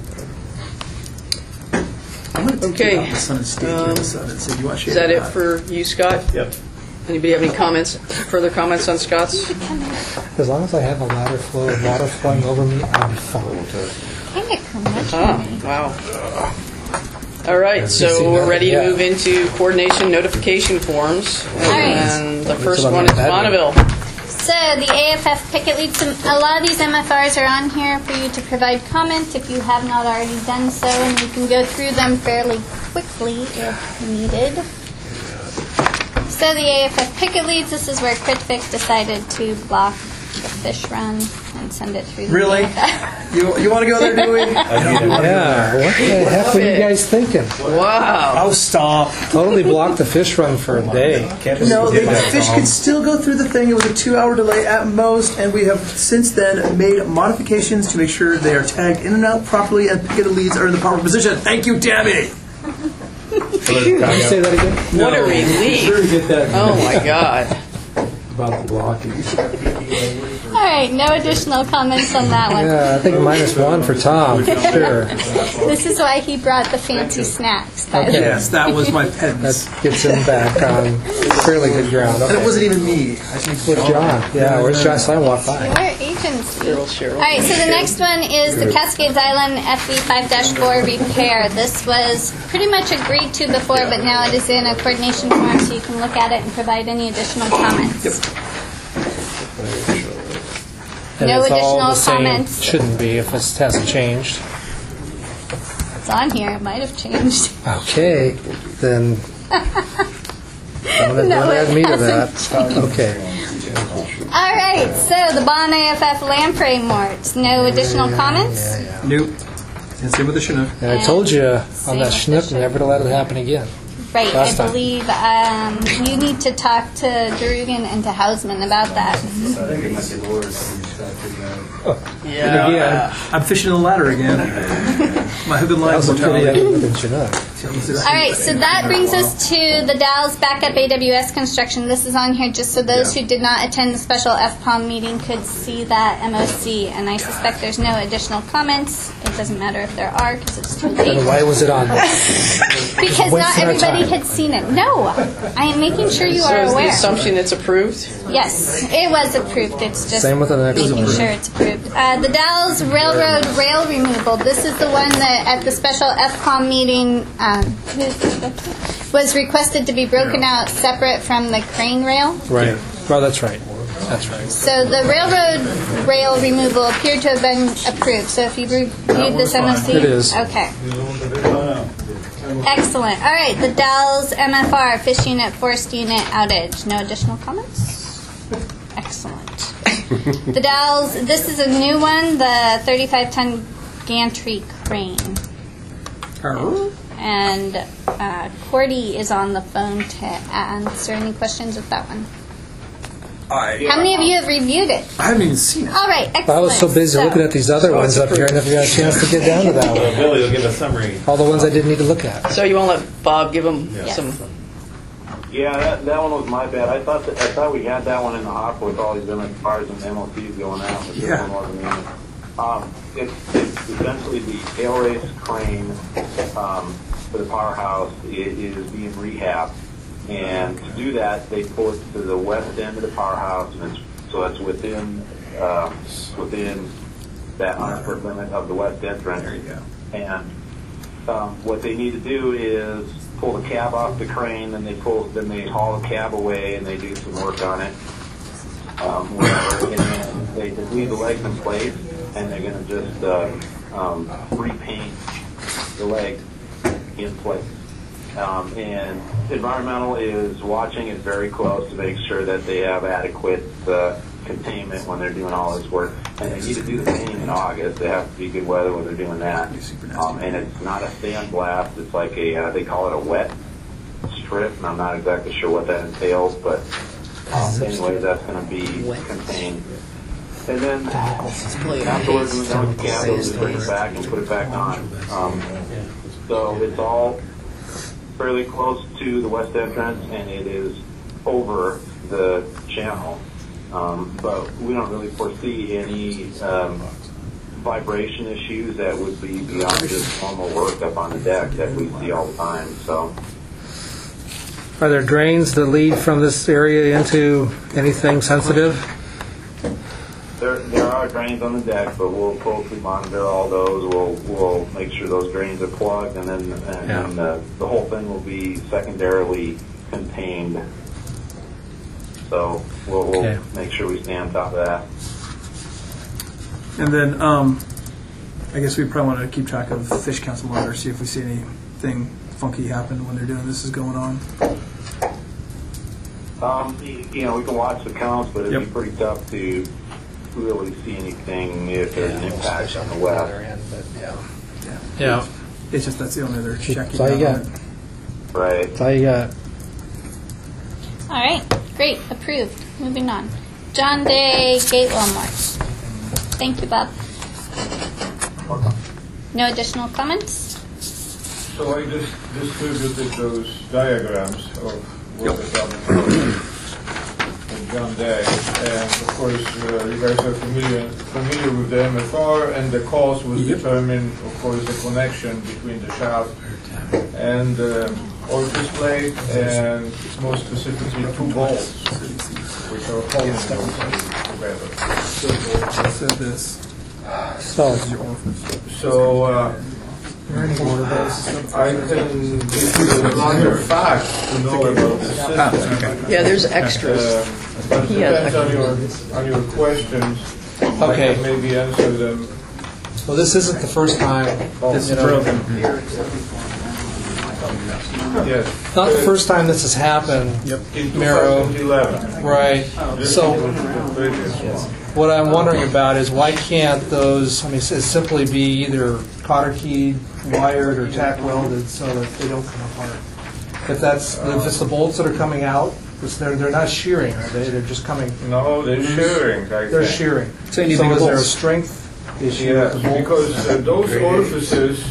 J: I'm going to
B: Okay.
J: take out the Sun and State here this side and say, do you want to
B: Is
J: share
B: that it for you, Scott?
H: Yep.
B: Anybody have any comments, further comments on Scott's?
C: As long as I have a ladder flow of water flowing over me, I'll be fine.
A: Kind of commission.
B: Wow. All right, so we're ready to move into coordination notification forms. And the first one is Bonneville.
A: So the AFF picket leads, a lot of these MFRs are on here for you to provide comment if you have not already done so, and you can go through them fairly quickly if needed. So the AFF picket leads, this is where CritFic decided to block the fish run and send it through.
J: Really? You want to go there, do we?
C: Yeah, what the heck were you guys thinking?
B: Wow.
J: Oh, stop.
C: Totally blocked the fish run for a day.
J: No, the fish could still go through the thing. It was a 2-hour delay at most, and we have since then made modifications to make sure they are tagged in and out properly and picketed leads are in the proper position. Thank you, Tammy.
C: Can you say that again?
B: What a relief.
C: Sure get that.
B: Oh my God.
C: About the blocking.
A: All right, no additional comments on that one.
C: Yeah, I think -1 for Tom, for sure.
A: This is why he brought the fancy snacks. by the way.
J: Yes, that was my pen.
C: That gets him back on fairly good ground.
J: And it wasn't even me.
C: With John. Yeah, where's John? So I walked by.
A: Your agency. All right, so the next one is the Cascades Island FE 5-4 repair. This was pretty much agreed to before, but now it is in a coordination form, so you can look at it and provide any additional comments.
J: Yep.
C: And
A: No
C: it's all
A: additional
C: the same.
A: comments.
C: Shouldn't be if it hasn't changed.
A: It's on here. It might have changed.
C: Okay, then don't
A: No,
C: add
A: it
C: me to that.
A: hasn't changed.
C: Okay.
A: All right, so the Bon AFF lamprey mort. No additional comments?
J: Nope. And same with the Chinook.
C: And I told you
A: Same
C: on that
A: with
C: Schnook
A: the
C: never to let it happen again.
A: Right,
C: Last
A: I
C: time.
A: believe you need to talk to Derugan and to Hausman about that.
J: And again, I'm fishing the ladder again. My hook and line
C: How's the
J: mortality.
C: video with the Chinook?
A: All right, so that brings us to the Dalles Backup AWS construction. This is on here just so those who did not attend the special FPOM meeting could see that MOC, and I suspect there's no additional comments. It doesn't matter if there are because it's too late.
C: And why was it on there?
A: Because not
C: Wasting our
A: everybody
C: time.
A: had seen it. No, I am making sure you
B: So
A: are
B: is the
A: aware.
B: assumption it's approved?
A: Yes, it was approved. It's just
C: Same with the next
A: making
C: one.
A: sure it's approved. The Dalles Railroad rail removal. This is the one that at the special FCOM meeting was requested to be broken out separate from the crane rail.
C: Right. Well, that's right. That's right.
A: So the railroad rail removal appeared to have been approved. So if you reviewed this MOC,
C: It is.
A: okay. Excellent. All right, the Dalles MFR fish unit, forest unit outage. No additional comments? Excellent. The Dalles, this is a new one, the 35-ton gantry crane. And Cordy is on the phone to answer any questions with that one. How many of you have reviewed it?
J: I haven't even seen it.
A: All right, excellent.
C: I was so busy looking at these other ones up here, I never got a chance to get down to that one.
H: Billy will give a summary.
C: All the ones I didn't need to look at.
B: So you want to let Bob give them some...
S: Yeah, that one was my bad. I thought we had that one in the hopper with all these different cars and MOCs going out. But this one wasn't in it. It's essentially the tail race crane for the powerhouse is being rehabbed. And to do that, they pull it to the west end of the powerhouse, and so it's within that 100-foot limit of the west entrance. There you go. And what they need to do is pull the cab off the crane, then they haul the cab away, and they do some work on it. Whatever, and then they just leave the legs in place, and they're going to just repaint the legs in place. And environmental is watching it very close to make sure that they have adequate containment when they're doing all this work. And they need to do the painting in August. They have to be good weather when they're doing that. And it's not a sandblast. It's like they call it a wet strip, and I'm not exactly sure what that entails, but anyway, that's going to be contained. And then afterwards, when we're done with the cab, they'll just bring it back and put it back on. So it's all fairly close to the west entrance, and it is over the channel. But we don't really foresee any vibration issues that would be beyond just normal work up on the deck that we see all the time. So,
C: Are there drains that lead from this area into anything sensitive?
S: there are drains on the deck, but we'll closely monitor all those. We'll make sure those drains are plugged, and then the whole thing will be secondarily contained. So we'll make sure we stay on top of that.
J: And then I guess we probably want to keep track of Fish Council monitor, see if we see anything funky happen when they're doing this is going on.
S: We can watch the counts, but it'd be pretty tough to really see anything if there's an impact on the west.
J: Yeah. It's just that's the only other check.
C: That's all you got.
S: Right.
C: That's all you got.
A: All right, great, approved. Moving on. John Day Gate Walmart. Thank you, Bob. No additional comments?
I: So I just distributed those diagrams of what is done in John Day, and of course you guys are familiar with the MFR, and the cause was determined, of course, the connection between the shaft and the orifice plate, and more specifically 2 bolts, which are holding those together.
J: So this.
I: So I can give you a larger fact to know about the system.
B: Yeah, there's extras.
I: But it depends on your questions. I can maybe answer them.
C: Well, this isn't the first time
I: this is broken. Yes.
C: Not the first time this has happened.
I: In
C: Mero.
I: 2011.
C: Right. So
I: Yes.
C: what I'm wondering about is why can't those, it simply be either cotter keyed, wired, or tack welded so that they don't come apart? If it's the bolts that are coming out, they're not shearing, are they? They're just coming.
I: No, they're shearing.
C: They're shearing.
I: So
C: is there a strength issue?
I: Yes,
C: with the bolts?
I: because those orifices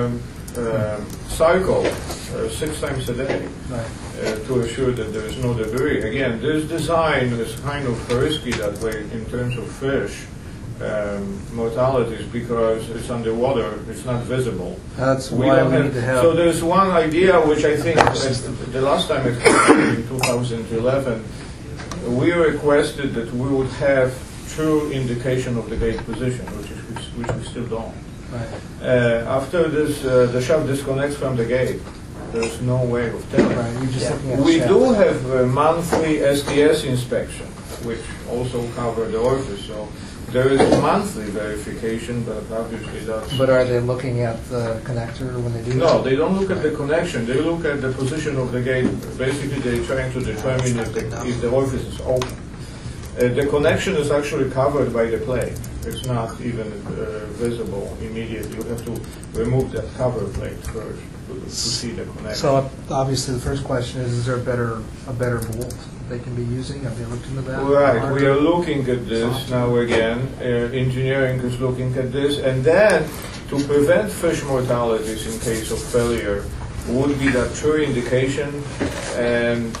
I: cycle 6 times a day to assure that there is no debris. Again, this design is kind of risky that way in terms of fish mortalities because it's underwater, it's not visible.
C: That's why we need to have.
I: So there's one idea which I think the last time it happened in 2011, we requested that we would have true indication of the gate position, which we still don't.
C: Right.
I: After this, the shaft disconnects from the gate. There's no way of telling.
C: Right, you're just looking at the
I: We
C: shaft.
I: do have a monthly SDS inspection, which also cover the orifice. So there is monthly verification, but obviously that's.
C: But are they looking at the connector when they do
I: No,
C: that?
I: they don't look at the connection. They look at the position of the gate. Basically, they're trying to determine if the orifice is open. The connection is actually covered by the plate. It's not even visible immediately. You have to remove that cover plate first to see the connection.
C: So obviously, the first question is there a better bolt they can be using? Have they looked into that?
I: Right, we are looking at this now again. Engineering is looking at this, and then to prevent fish mortalities in case of failure would be that true indication. And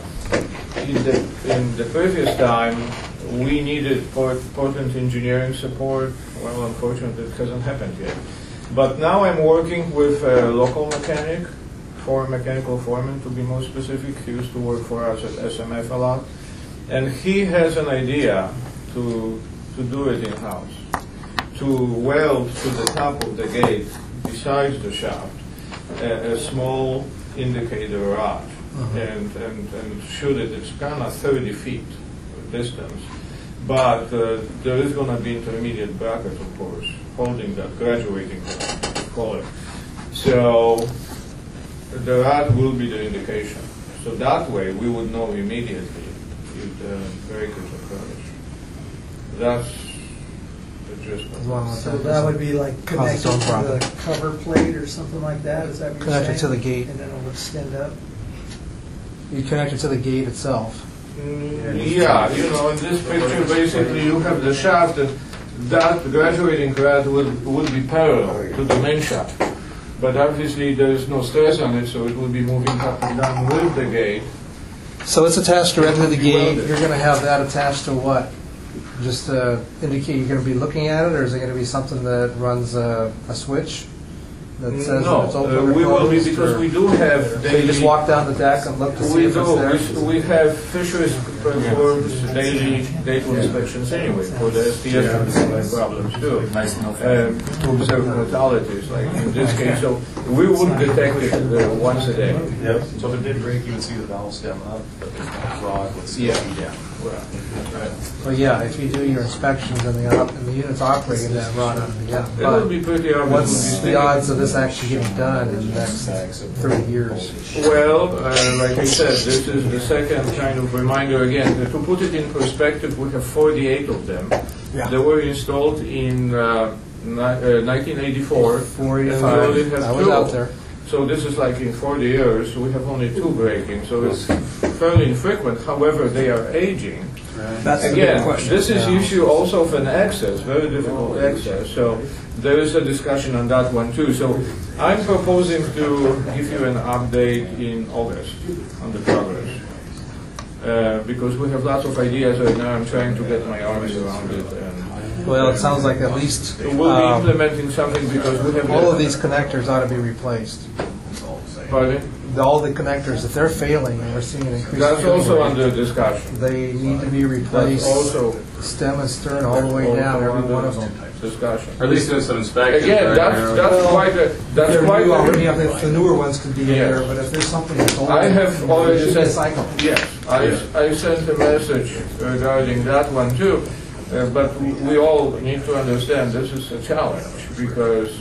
I: in the previous time, we needed Portland engineering support. Well, unfortunately, it hasn't happened yet. But now I'm working with a local mechanic, mechanical foreman to be more specific. He used to work for us at SMF a lot. And he has an idea to do it in-house, to weld to the top of the gate, besides the shaft, a small indicator rod, and shoot it. It's kind of 30 feet distance. But there is going to be intermediate bracket, of course, holding that, graduating that, call it. So the rod will be the indication. So that way we would know immediately if the breakage occurs. That's the gist of it.
M: So that would be like connected to the cover plate or something like that? Is that what you're saying?
C: Connected to the gate.
M: And then it'll extend up?
C: You connect it to the gate itself.
I: Yeah, in this picture, basically, you have the shaft, and that graduating rod would be parallel to the main shaft. But obviously, there is no stress on it, so it will be moving up and down with the gate.
C: So it's attached directly to the gate. You're going to have that attached to what? Just to indicate you're going to be looking at it, or is it going to be something that runs a switch that says
I: No,
C: when it's open or
I: we will be,
C: closed,
I: because
C: or-
I: we do have
C: So
I: daily.
C: you just walk down the deck and look to see
I: We
C: if it's there?
I: do. We have fisheries performs daily data inspections anyway for the SDS problems too. To observe mortalities, like in this case. So we would detect it once a day.
P: Yep. So if it did break, you would see the valve stem up, but the rod would see it down.
C: Well, yeah, if you do your inspections and the unit's operating, then run on the
U: It would be pretty obvious.
C: What's the odds of this actually getting done in the next 30 years?
U: Well, like I said, this is the second kind of reminder again. To put it in perspective, we have 48 of them.
C: Yeah.
U: They were installed in 1984.
C: 45.
U: And we only have
C: I was
U: two.
C: out there.
U: So this is like in 40 years, we have only 2 breaking. So it's fairly infrequent. However, they are aging.
J: That's the
U: Again,
J: big question.
U: this is issue also of an access, very difficult access. So there is a discussion on that one too. So I'm proposing to give you an update in August on the progress. Because we have lots of ideas right now. I'm trying to get my arms around it.
C: Well, it sounds like at least
U: We'll be implementing something because we have
C: all of these connectors ought to be replaced.
U: Pardon?
C: All the connectors, if they're failing and we're seeing an increase.
U: That's also under discussion.
C: They need to be replaced.
U: That's also
C: stem and stern all the way down, every one of them.
U: Discussion.
R: Or at least do some inspections.
U: Again, that's quite a, that's quite a,
C: The newer ones could be in there, but if there's something that's older,
U: I have already
C: it should be a
U: sent,
C: cycle.
U: yes, I sent a message regarding that one too, but we all need to understand this is a challenge because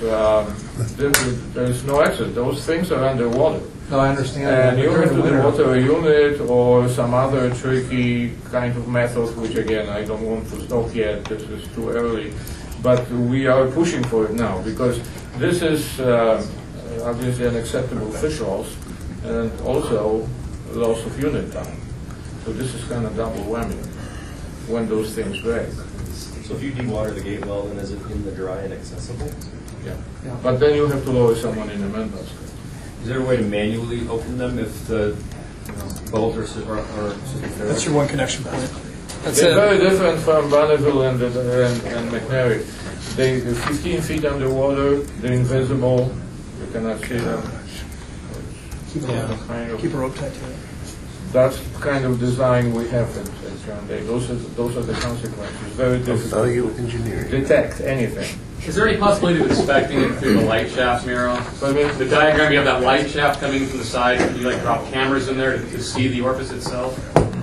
U: there's no exit. Those things are underwater.
C: No, I understand.
U: And you have to devote a unit or some other tricky kind of method, which again, I don't want to stop yet, this is too early. But we are pushing for it now because this is obviously unacceptable fish loss and also loss of unit time. So this is kind of double whammy when those things break.
P: So if you dewater the gate well, then is it in the dry and accessible?
U: Yeah. But then you have to lower someone in the man basket.
D: Is there a way to manually open them if the bolt or
J: That's your one connection point. That's
U: They're
J: it.
U: very different from Bonneville and McNary. They're 15 feet underwater, they're invisible, you cannot see them.
J: Keep a rope tight to it.
U: That's the kind of design we have at John Day. Those are the consequences. Very difficult to detect anything.
R: Is there any possibility of inspecting it through the light shaft, Miro? The diagram, you have that light shaft coming from the side. Can you like drop cameras in there to see the orifice itself?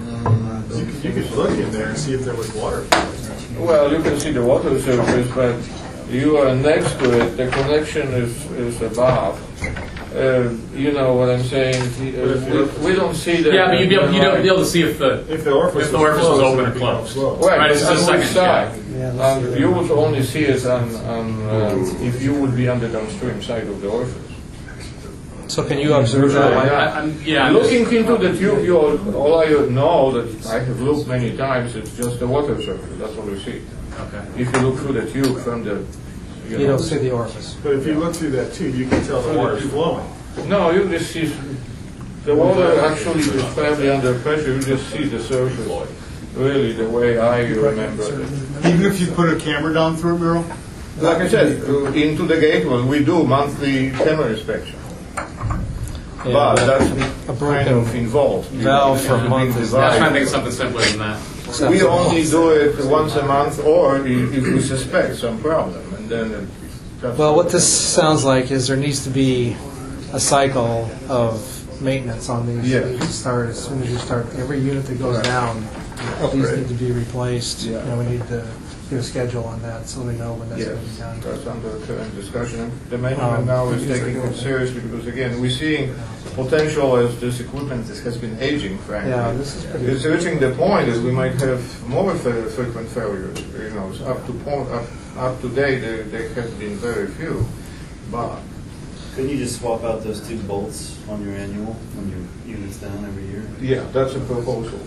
P: You could look in there and see if there was water.
U: Well, you can see the water surface, but you are next to it. The connection is above. You know what I'm saying? We don't see the.
R: Yeah, but you'd be able to see if the orifice was open or closed.
U: Right,
R: it's
U: on
R: the
U: which
R: second
U: side?
R: shot.
U: You would only see it on if you would be on the downstream side of the orifice.
C: So can you observe that light?
U: Looking into the tube, all I know that I have looked many times, it's just the water surface. That's what we see.
R: Okay.
U: If you look through the tube from the,
C: You don't see the orifice.
P: But if you look through that tube, you can tell the water's flowing.
U: No, you just see the water actually is probably under pressure. You just see the surface. Really, the way I remember it.
K: Even if you put a camera down through it, Merrill?
U: Like I said, into the gateway, we do monthly camera inspection. But that's kind of involved.
C: Valve for a month is
R: I was trying to think of something simpler than that.
U: We only do it once a month, or if we suspect some problem, and then.
C: Well, what this sounds like is there needs to be a cycle of maintenance on these.
U: Yes.
C: You start as soon as you start. Every unit that goes down, these need to be replaced.
U: Yeah.
C: We need to do a schedule on that so we know when that's
U: Yes,
C: going to be done.
U: that's under current discussion. The management now is taking it seriously because, again, we're seeing potential as this equipment has been aging, frankly.
C: Yeah, this is pretty.
U: It's reaching the point that we might have more frequent failures. You know, up to date, there have been very few. But
G: Couldn't you just swap out those 2 bolts on your annual when your unit's down every year?
U: yeah, that's a proposal.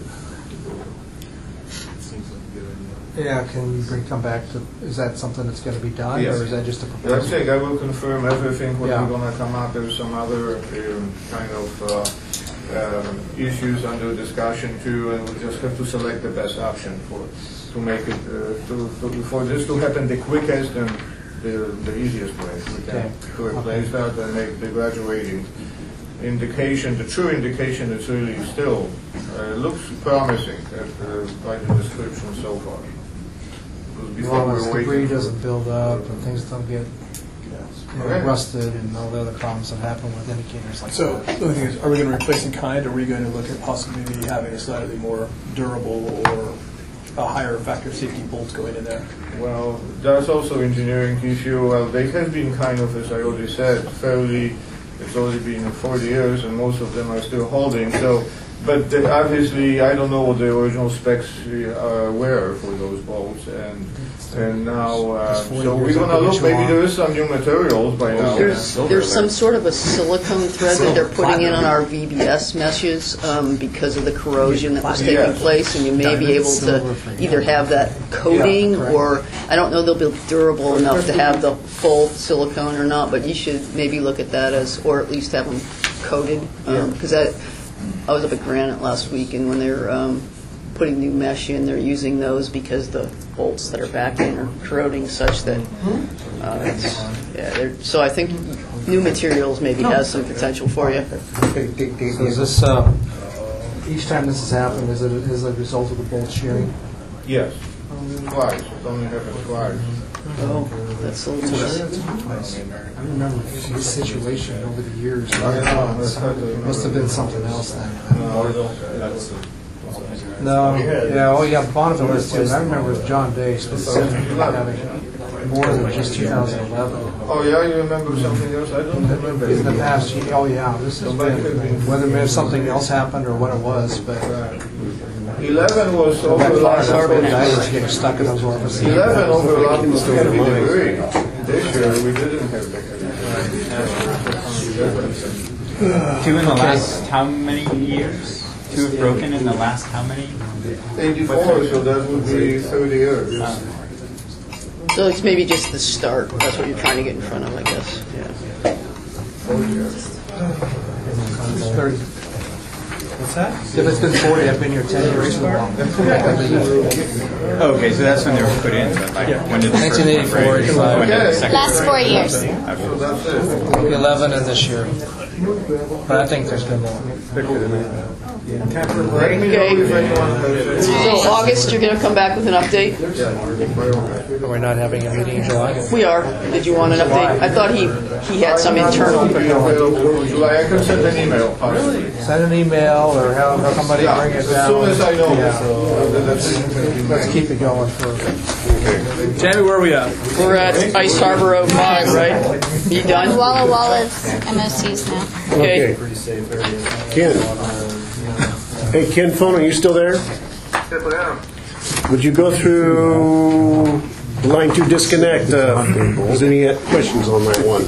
G: Seems like a good idea.
C: Yeah, can you come back to? Is that something that's going to be done,
U: Yes.
C: or is that just a proposal?
U: That's it. I will confirm everything when
C: Yeah.
U: we're going to come out. There's some other kind of issues under discussion too, and we just have to select the best option to make it for this to happen the quickest and the easiest way. We can to replace that and make the graduating indication, the true indication, is really still looks promising by the description so far. Because
C: As
U: before
C: long
U: we
C: as
U: were
C: debris
U: waiting for
C: doesn't build up and things don't get rusted and all the other problems that happen with indicators like
J: So
C: that.
J: the only thing is, are we going to replace in kind, or are we going to look at possibly maybe having a slightly more durable or a higher factor of safety bolts going in there?
U: Well, there's also engineering issue. Well, they have been kind of, as I already said, fairly, it's already been 40 years and most of them are still holding. So, but obviously I don't know what the original specs were for those bolts, and now, so we're going to look, maybe there is some new materials by now.
B: There's some sort of a silicone thread that they're putting in on our VBS meshes because of the corrosion that was taking place, and you may be able to either have that coating or I don't know they'll be durable enough to have the full silicone or not, but you should maybe look at that as, or at least have them coated, because I was up at Granite last week, and when they're putting new mesh in, they're using those because the bolts that are back in are corroding such that so I think new materials maybe has some potential for you.
C: So is this, each time this has happened, is it as a result of the bolt shearing?
U: Yes, twice. It only happened twice.
B: Oh, that's a little
C: I remember this situation over the years. It must have been something else then. No, Bonneville is too. I remember with John Day specifically having more than just 2011.
U: Oh yeah, you remember something else? I don't remember.
C: In the past, this has been, whether maybe something else happened or what it was, but
U: 11 was overlapped.
C: Divers getting stuck in those orifices.
U: 11 overlapped with 50 degrees. This year we didn't have that.
L: Two in the last how many years? Two have broken in the last how many?
U: 84, so that would be 30 years.
B: So it's maybe just the start. That's what you're trying to get in front of, I guess. Yeah.
C: 30. What's that? If it's been 40, I've been here 10 years too long.
L: Okay, so that's when they were put in. But like, when did the
C: 1984.
A: Last 4 years.
C: 11 and this year. But I think there's been more.
B: Okay. So August, you're going to come back with an update?
C: Are we not having a meeting in July?
B: We are. Did you want an update? I thought he had some internal.
U: I can send an email.
C: Send an email or have somebody bring it down.
U: As soon as I know.
C: Let's keep it going for.
J: Tammy, where are we at?
B: We're at Ice Harbor 05, right? You done?
A: Walla Walla's MOCs now.
B: Okay.
E: Ken. Hey, Ken Phone, are you still there?
N: Yes, I am.
E: Would you go through line 2 disconnect? Is there any questions on that one?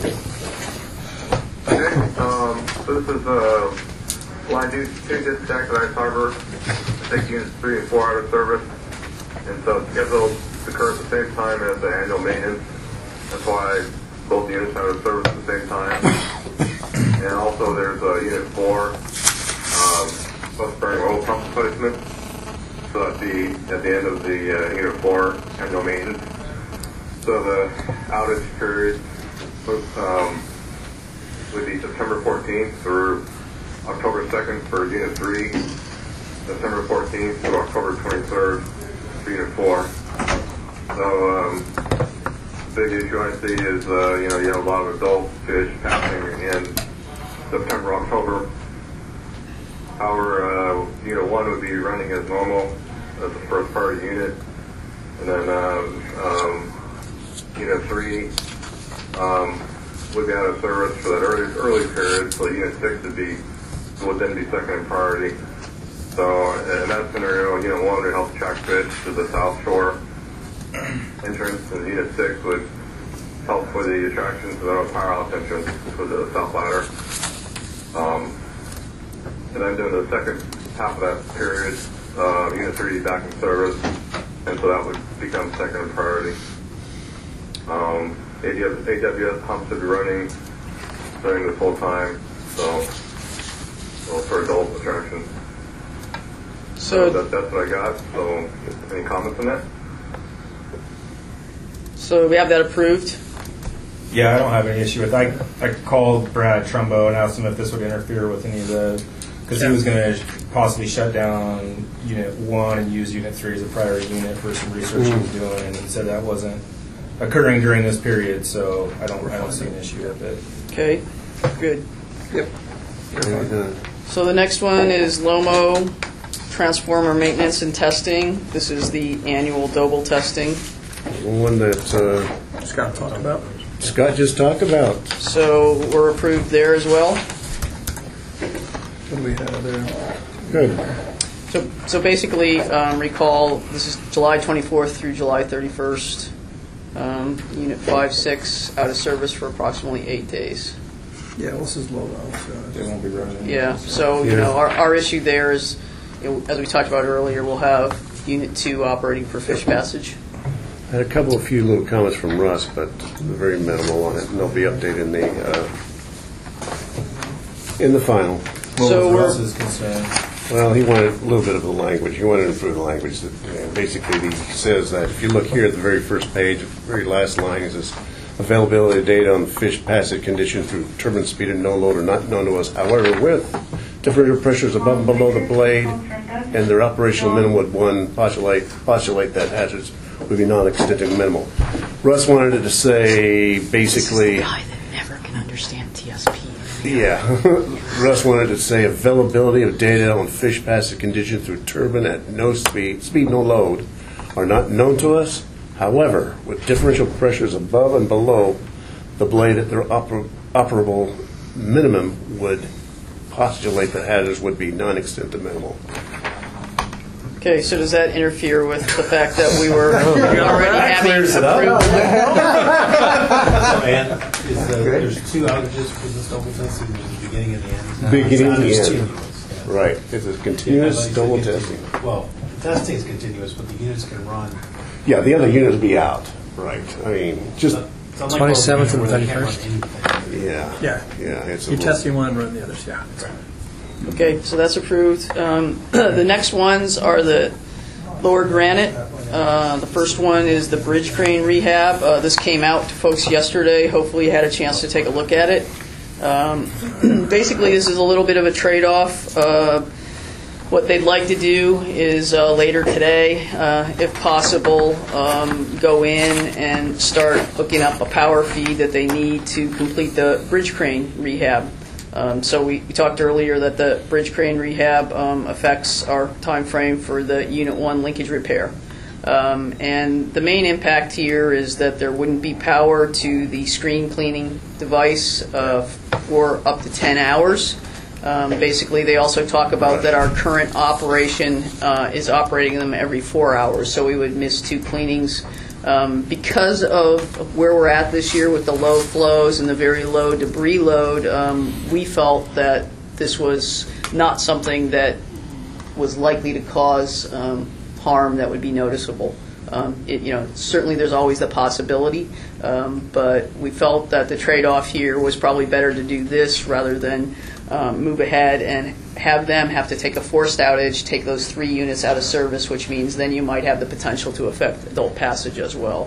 N: Okay, so this is line 2 disconnect at Ice Harbor. I take units 3 and 4 out of service. And so it's scheduled to occur at the same time as the annual maintenance. That's why both units are out of service at the same time. And also there's unit 4. Bus bearing oil pump replacement, so at the end of the unit 4 annual maintenance. So the outage period would be September 14th through October 2nd for unit 3, September 14th through October 23rd for unit 4. So the big issue I see is you have a lot of adult fish passing in September, October. Our unit 1 would be running as normal as the first party unit, and then unit 3 would be out of service for that early period. So unit 6 would then be second in priority. So in that scenario, unit 1 would help track fish to the South Shore entrance, and unit 6 would help with the attractions to the powerhouse entrance for the South Ladder. And then during the second half of that period, unit 3 is back in service, and so that would become second in priority. AWS pumps would be running during this whole time, so for adult attractions. So that's what I got. So any comments on that?
B: So we have that approved?
T: Yeah, I don't have any issue with it. I called Brad Trumbo and asked him if this would interfere with any of the, because he was going to possibly shut down Unit 1 and use Unit 3 as a priority unit for some research he was doing, and he said that wasn't occurring during this period, so I don't see an issue with it.
B: Okay, good.
E: Yep.
B: So the next one is LOMO, transformer maintenance and testing. This is the annual Doble testing.
E: One that
J: Scott talked about.
E: Scott just talked about.
B: So we're approved there as well.
J: What do we have there?
E: Good.
B: So basically, recall, this is July 24th through July 31st. Unit 5-6 out of service for approximately 8 days.
J: Yeah, well, this is low though. So
T: They won't be running.
B: Yeah, so you know our issue there is, as we talked about earlier, we'll have Unit 2 operating for fish passage.
E: I had a few little comments from Russ, but very minimal on it, and they'll be updated in the final.
B: So
T: What
B: we're-
T: was Russ's concern?
E: Well, he wanted a little bit of the language. He wanted to improve the language. That, basically, he says that if you look here at the very first page, the very last line, it says, availability of data on fish passage condition through turbine speed and no load are not known to us. However, with differential pressures above and below the blade and their operational minimum would one postulate that hazards would be non-extinct and minimal. Russ wanted it to say basically...
O: This is the guy that never can understand TSP.
E: Yeah. Russ wanted to say availability of data on fish passage condition through turbine at no speed, no load, are not known to us. However, with differential pressures above and below the blade at their operable minimum would postulate that hazards would be non-extinct and minimal.
B: Okay, so does that interfere with the fact that we were already having approved?
H: And there's 2 outages for this double testing, there's the beginning and the end.
E: Beginning and
H: It's
E: the end.
H: continuous.
E: Right. It's a continuous
H: Yeah,
E: double
H: it's
E: testing.
H: Well, the testing is continuous, but the units can run.
E: Yeah, the other units will be out. Right. I mean, just...
H: It's unlike what we
J: 27th
H: do
J: and
H: where they can't run
J: 31st.
H: anything.
E: Yeah.
J: Yeah.
E: Yeah. It's
J: You're testing one, running the others. Yeah.
B: Okay, so that's approved. The next ones are the lower granite. The first one is the bridge crane rehab. This came out to folks yesterday. Hopefully you had a chance to take a look at it. Basically, this is a little bit of a trade-off. What they'd like to do is later today, if possible, go in and start hooking up a power feed that they need to complete the bridge crane rehab. So we talked earlier that the bridge crane rehab affects our time frame for the Unit 1 linkage repair. And the main impact here is that there wouldn't be power to the screen cleaning device for up to 10 hours. Basically, they also talk about that our current operation is operating them every 4 hours, so we would miss 2 cleanings. Because of where we're at this year with the low flows and the very low debris load, we felt that this was not something that was likely to cause harm that would be noticeable. Certainly there's always the possibility, but we felt that the trade-off here was probably better to do this rather than move ahead and have them have to take a forced outage, take those 3 units out of service, which means then you might have the potential to affect adult passage as well.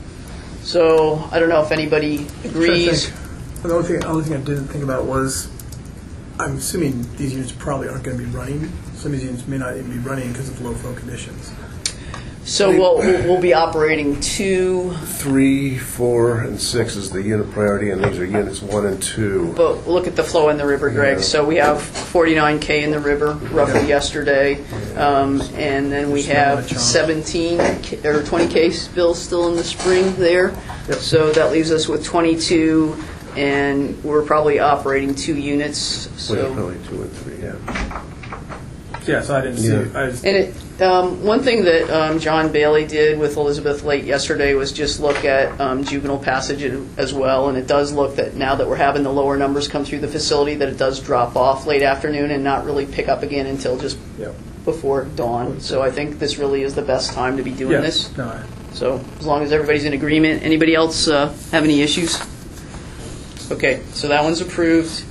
B: So I don't know if anybody agrees.
J: The only thing I didn't think about was, I'm assuming these units probably aren't going to be running. Some of these units may not even be running because of low flow conditions.
B: So we'll be operating 2,
E: 3, 4, and 6 is the unit priority, and these are units 1 and 2.
B: but look at the flow in the river, Greg.
E: Yeah.
B: So we have 49K in the river roughly yesterday, and then we have 17 or 20K bills still in the spring there. So that leaves us with 22, and we're probably operating 2 units. So
E: Probably 2 and 3, yeah.
J: Yeah, so I didn't see. I just,
B: And one thing that John Bailey did with Elizabeth Late yesterday was just look at juvenile passage as well, and it does look that now that we're having the lower numbers come through the facility, that it does drop off late afternoon and not really pick up again until just before dawn. So I think this really is the best time to be doing this.
J: No,
B: So as long as everybody's in agreement. Anybody else have any issues? Okay, so that one's approved.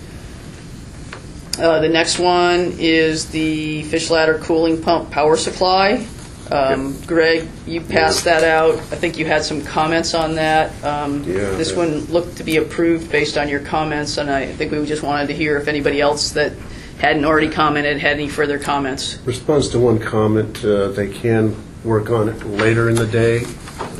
B: The next one is the fish ladder cooling pump power supply. Greg, you passed that out. I think you had some comments on that. This one looked to be approved based on your comments, and I think we just wanted to hear if anybody else that hadn't already commented had any further comments.
E: Response to one comment, they can work on it later in the day.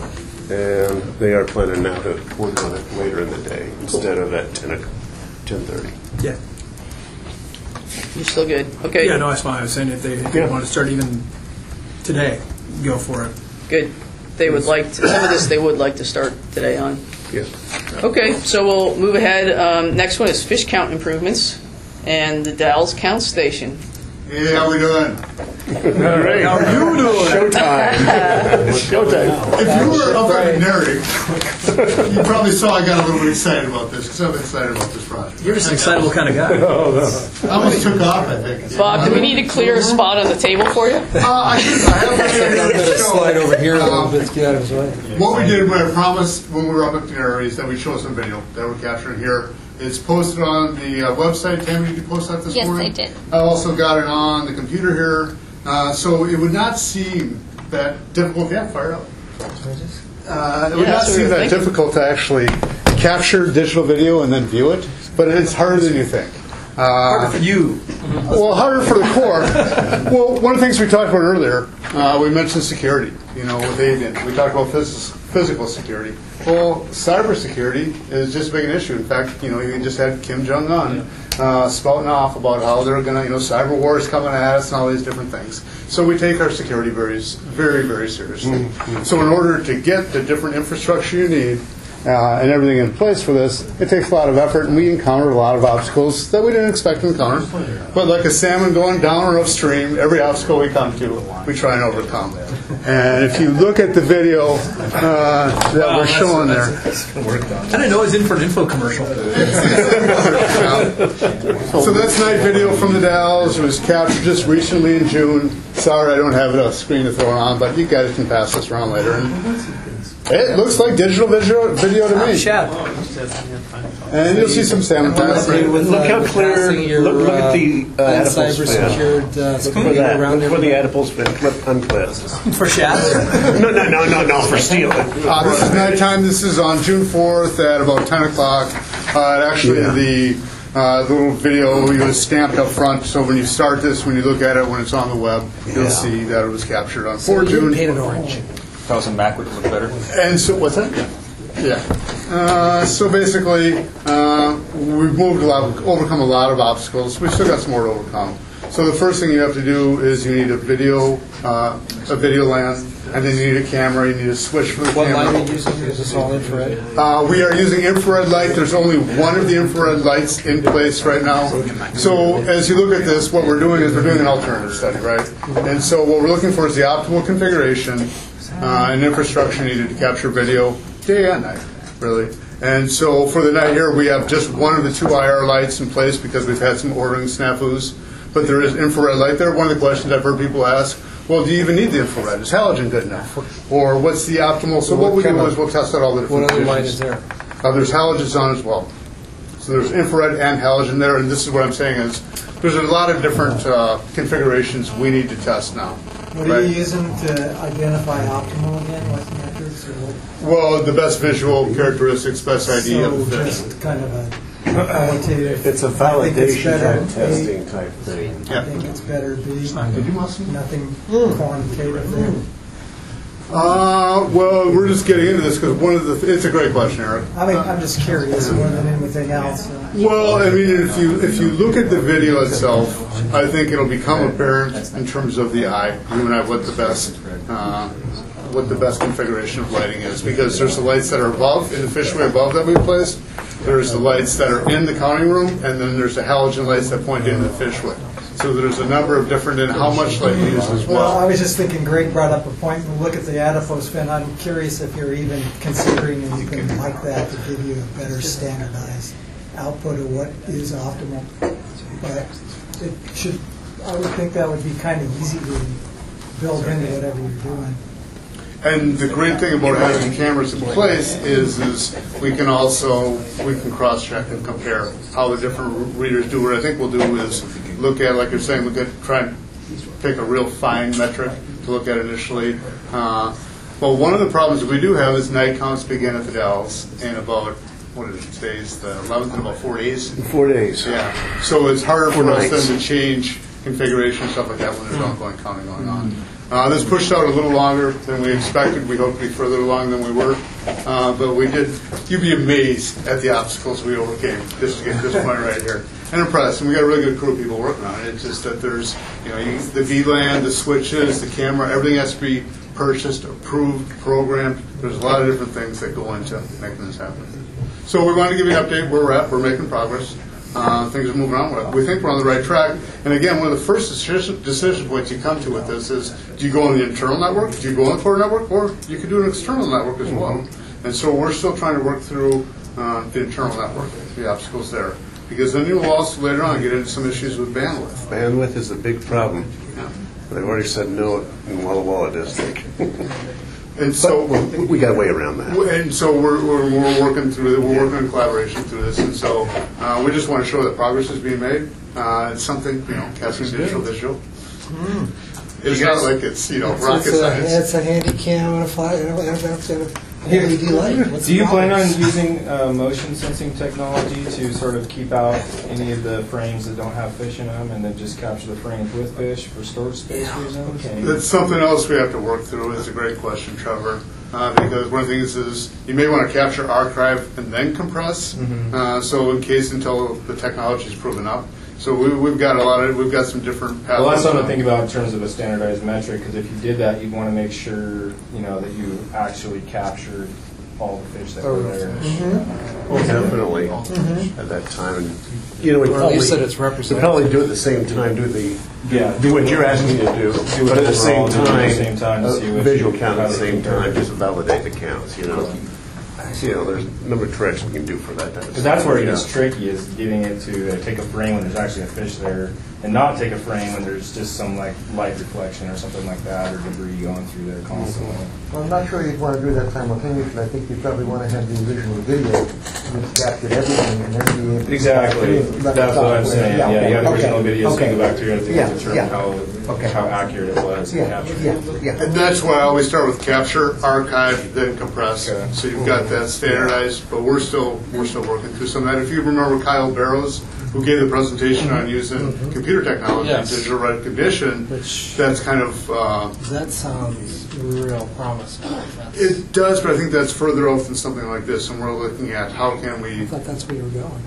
E: and they are planning now to work on it later in the day instead of at 10:30.
J: Yeah.
B: You're still good. Okay.
J: Yeah, no, that's fine. I was saying if they want to start even today, go for it.
B: Good. They would like to, some of this they would like to start today on.
E: Yes.
B: Okay, so we'll move ahead. Next one is fish count improvements and the Dalles Count Station.
K: Hey, how we doing?
E: All right.
K: How are you doing?
E: Showtime. Showtime.
K: If you were up at Neri, you probably saw I got a little bit excited about this because I'm excited about this project.
J: You're just an excitable kind of guy.
K: I almost took off, I think.
B: Bob, do we need to clear a spot on the table for you?
K: I have a
M: slide over here a little bit to get out of his way.
K: What we did, what I promised when we were up at Neri is that we'd show some video that we're capturing here. It's posted on the website. Tammy, did you post that this morning?
A: Yes, I did.
K: I also got it on the computer here. So it would not seem that difficult. Yeah, fire up.
F: It would not seem that difficult to actually capture digital video and then view it, but it's harder than you think.
J: Harder for you.
F: Well, harder for the Corps. Well, one of the things we talked about earlier, we mentioned security, with Avian. We talked about physical security. Well, cybersecurity is just a big issue. In fact, you just had Kim Jong-un spouting off about how they're going to, cyber war is coming at us and all these different things. So we take our security very, very, very seriously. So in order to get the different infrastructure you need and everything in place for this, it takes a lot of effort, and we encountered a lot of obstacles that we didn't expect to encounter. But like a salmon going down or upstream, every obstacle we come to, we try and overcome. And if you look at the video that we're showing there,
J: I didn't know it was in for an info commercial.
F: So that's night video from the Dalles. It was captured just recently in June. Sorry, I don't have a screen to throw it on, but you guys can pass this around later. And it looks like digital video to me. And you'll see some salmon passing.
E: Look how clear. Look at the adipose
M: cyber-secured
E: Look for the adipose fin. Unclip.
J: For shad?
E: No, for steel.
F: This is nighttime. This is on June 4th at about 10 o'clock. The little video was stamped up front, so when you start this, when you look at it, when it's on the web, you'll see that it was captured on 4 June.
M: Painted orange.
L: Tossing backwards look better.
F: And so, what's that? Yeah. So basically, we've overcome a lot of obstacles. We've still got some more to overcome. So the first thing you have to do is you need a video lens, and then you need a camera. You need a switch for the camera.
M: What light are you using? Is this all infrared?
F: We are using infrared light. There's only one of the infrared lights in place right now. So as you look at this, what we're doing is we're doing an alternative study, right? And so what we're looking for is the optimal configuration and infrastructure needed to capture video day and night, really. And so for the night here, we have just one of the 2 IR lights in place because we've had some ordering snafus. But there is infrared light there. One of the questions I've heard people ask, well, do you even need the infrared? Is halogen good enough? Or what's the optimal? So what we do is we'll test out all the different
M: What other light
F: conditions.
M: is there?
F: There's halogens on as well. So there's infrared and halogen there. And this is what I'm saying is there's a lot of different configurations we need to test now.
M: What are you using to identify optimal again? What metrics? Or what?
F: Well, the best visual characteristics, best ID of the fish.
M: Just kind of a qualitative.
E: It's a validation type testing type thing.
M: I think it's better B.
F: Did you want some?
M: Nothing quantitative there.
F: Well, we're just getting into this because it's a great question, Eric.
M: I mean, I'm just curious more than anything else.
F: Well, I mean, if you look at the video itself, I think it'll become apparent in terms of the eye, you and I, what the best configuration of lighting is, because there's the lights that are above in the fishway above that we placed. There's the lights that are in the counting room, and then there's the halogen lights that point into the fishway. So there's a number of different and how much light you use as well.
M: Well, I was just thinking Greg brought up a point. When we look at the adipose fin, I'm curious if you're even considering anything like that to give you a better standardized output of what is optimal. But I would think that would be kind of easy to build into whatever you're doing.
F: And the great thing about having cameras in place is we can cross-check and compare how the different readers do. What I think we'll do is look at, like you're saying, try and pick a real fine metric to look at initially. Well, one of the problems that we do have is night counts begin at the Dalles in about, what is it, today's the 11th, in about 4 days?
E: 4 days.
F: Yeah. So it's harder for us then to change configuration and stuff like that when there's ongoing counting going on.
K: This pushed out a little longer than we expected. We hoped to be further along than we were. But we did. You'd be amazed at the obstacles we overcame just to get to this point right here. And impressed. And we got a really good crew of people working on it. It's just that there's, the VLAN, the switches, the camera, everything has to be purchased, approved, programmed. There's a lot of different things that go into making this happen. So we want to give you an update where we're at. We're making progress. Things are moving on. We think we're on the right track. And again, one of the first decision points you come to with this is, do you go on the internal network, do you go on the core network, or you could do an external network as well. And so we're still trying to work through the internal network, the obstacles there. Because then you'll also later on get into some issues with bandwidth.
E: Bandwidth is a big problem.
K: Yeah.
E: They've already said no in Walla Walla District.
K: And so
E: we got a way around that.
K: And so we're working through it. We're working in collaboration through this. And so we just want to show that progress is being made. It's something, casting digital. It's not like it's rocket science.
M: It's a handy cam and a fly and a LED light.
T: Do you plan on using motion sensing technology to sort of keep out any of the frames that don't have fish in them, and then just capture the frames with fish for storage space reasons?
K: That's something else we have to work through. It's a great question, Trevor. Because one of the things is you may want to capture, archive, and then compress. So in case until the technology is proven up. So we've got some different paths.
T: Well, that's something to think about in terms of a standardized metric, because if you did that, you'd want to make sure that you actually captured all the fish that were there.
E: Well, definitely at that time, and
M: at least that it's represented.
E: Probably do it at the same time. Do what you're asking to do, but at the same time, visual count at the same time, just validate the counts. There's a number of tricks we can do for that.
T: Because that's where it gets tricky, is getting it to take a frame when there's actually a fish there, and not take a frame when there's just some light reflection or something like that, or debris going through there constantly.
Q: Well, I'm not sure you'd want to do that simultaneously. I think you probably want to have the original video that's captured everything, and then be able to...
T: Exactly. That's what I'm saying. Yeah, you have the original video, so you go back through it and determine how accurate it was.
K: And that's why I always start with capture, archive, then compress. So you've got that standardized, but we're still working through some of that. If you remember Kyle Barrows, who gave the presentation on using computer technology, digital recognition, that's kind of...
M: that sounds real promising.
K: It does, but I think that's further out than something like this, and we're looking at how can we...
M: I thought that's where you were going.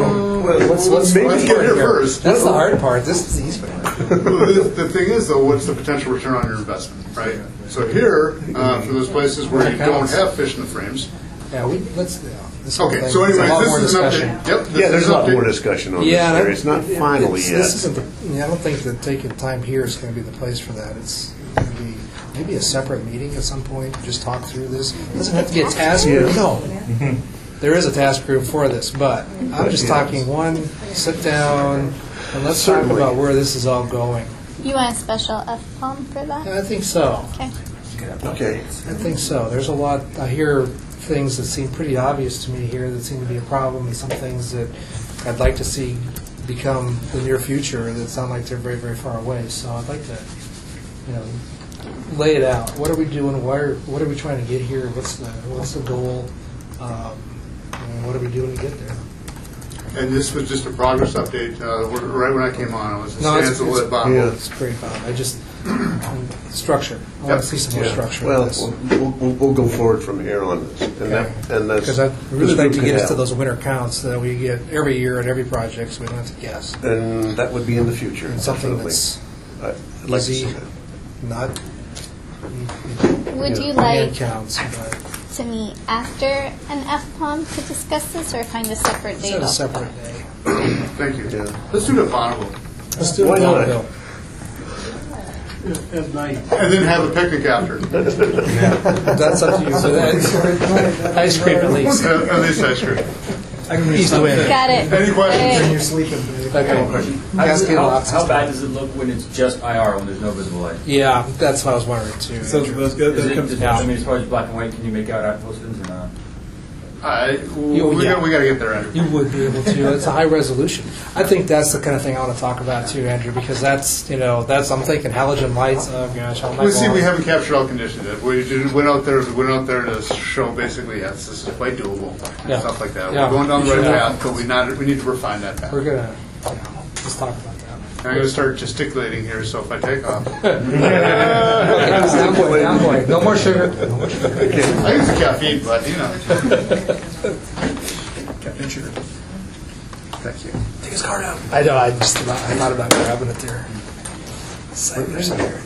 K: Let's get here first.
M: That's the hard part. This is the easy part.
K: The thing is, though, what's the potential return on your investment, right? So here, for those places where you don't have fish in the frames...
M: Okay,
K: so anyway, this is an update.
E: There's a lot more discussion on this area. It's not final yet.
M: This isn't I don't think that taking time here is going to be the place for that. It's going to be maybe a separate meeting at some point, just talk through this. It doesn't have to be a task group. No. There is a task group for this, but I'm just talking sit down, and let's talk about where this is all going.
A: You want a special FPOM for that?
M: I think so.
E: Okay.
M: I think so. There's a lot. I hear things that seem pretty obvious to me here that seem to be a problem, and some things that I'd like to see become the near future that sound like they're very, very far away. So I'd like to, lay it out. What are we doing? What are we trying to get here? What's the goal? What are we doing to get there?
K: And this was just a progress update. Right when I came on, it was a stance of what Bob.
M: It's great, Bob. I just structure. I want to see some more structure.
E: Well, we'll go forward from here on this, and that's
M: because I'd really like to get us to those winter counts that we get every year at every project, so we don't have to guess.
E: And that would be in the future.
M: And something that's easy, not.
A: Would you like
M: counts,
A: to meet after an FPOM to discuss this, or find a separate date?
M: A separate day.
K: Thank you. Let's do it at Bonneville.
M: Let's do it at Bonneville.
K: At night. And then have a picnic after.
M: That's up to you. So ice cream at least.
K: At least ice cream.
M: East wind.
A: Got it.
K: Any questions?
M: When you're sleeping.
V: How bad does it look when it's just IR, when there's no visible light?
M: Yeah, that's what I was wondering too.
V: So as far as black and white, can you make out outposts or not?
K: We got to get there, Andrew.
M: You would be able to. It's a high resolution. I think that's the kind of thing I want to talk about too, Andrew, because that's I'm thinking halogen lights. Oh gosh,
K: we haven't captured all conditions yet. We went out there to show basically this is quite doable and stuff like that. We're going down the right path, but we need to refine that path.
M: We're gonna let's talk about that.
K: I'm going to start gesticulating here, so if I take off.
Q: Down point. No more sugar.
K: I use the caffeine, but you know.
J: Caffeine sugar. Thank you.
C: Take his card out. I know. I thought about grabbing it there. Cybersecurity.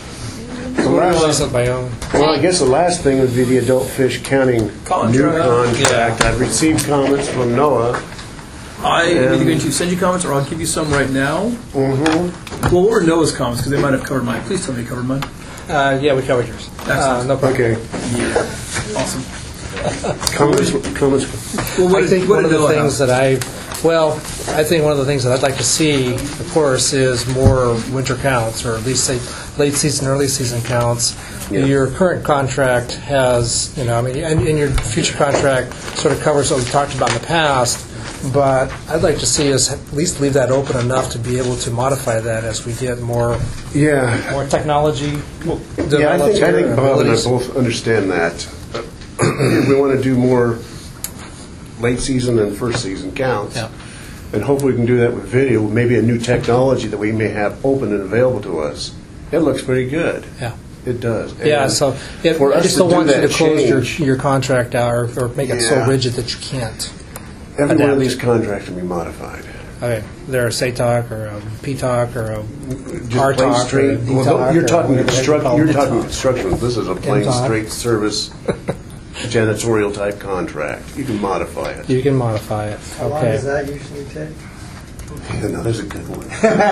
C: On my own.
E: Well, I guess the last thing would be the adult fish counting new contract. I've received comments from Noah.
J: I'm either going to send you comments or I'll give you some right now. Mm-hmm. Well, what were Noah's comments? Because they might have covered mine. Please tell me you covered mine.
C: Yeah, we covered yours.
J: Excellent.
C: No problem.
E: Okay.
J: Yeah. Awesome.
E: Comments.
J: Well,
C: I think one of the things that I think one of the things that I'd like to see, of course, is more winter counts, or at least say late season, early season counts. Yeah. Your current contract has, and your future contract sort of covers what we talked about in the past. But I'd like to see us at least leave that open enough to be able to modify that as we get more technology.
E: Yeah, I think Bob and I both understand that. If we want to do more late season and first season counts, and hopefully we can do that with video, maybe a new technology that we may have open and available to us. It looks pretty good.
C: Yeah.
E: It does.
C: And
E: so
C: I just don't want you to close your contract out or make it so rigid that you can't.
E: Every one of these contracts can be modified.
C: Okay, there a SATOC or a PTOC or a RTOC or a DTOC.
E: Well, you're talking construction. This is a plain straight service janitorial type contract. You can modify it.
C: You can modify it.
M: How long does that usually take?
E: No, there's a good one.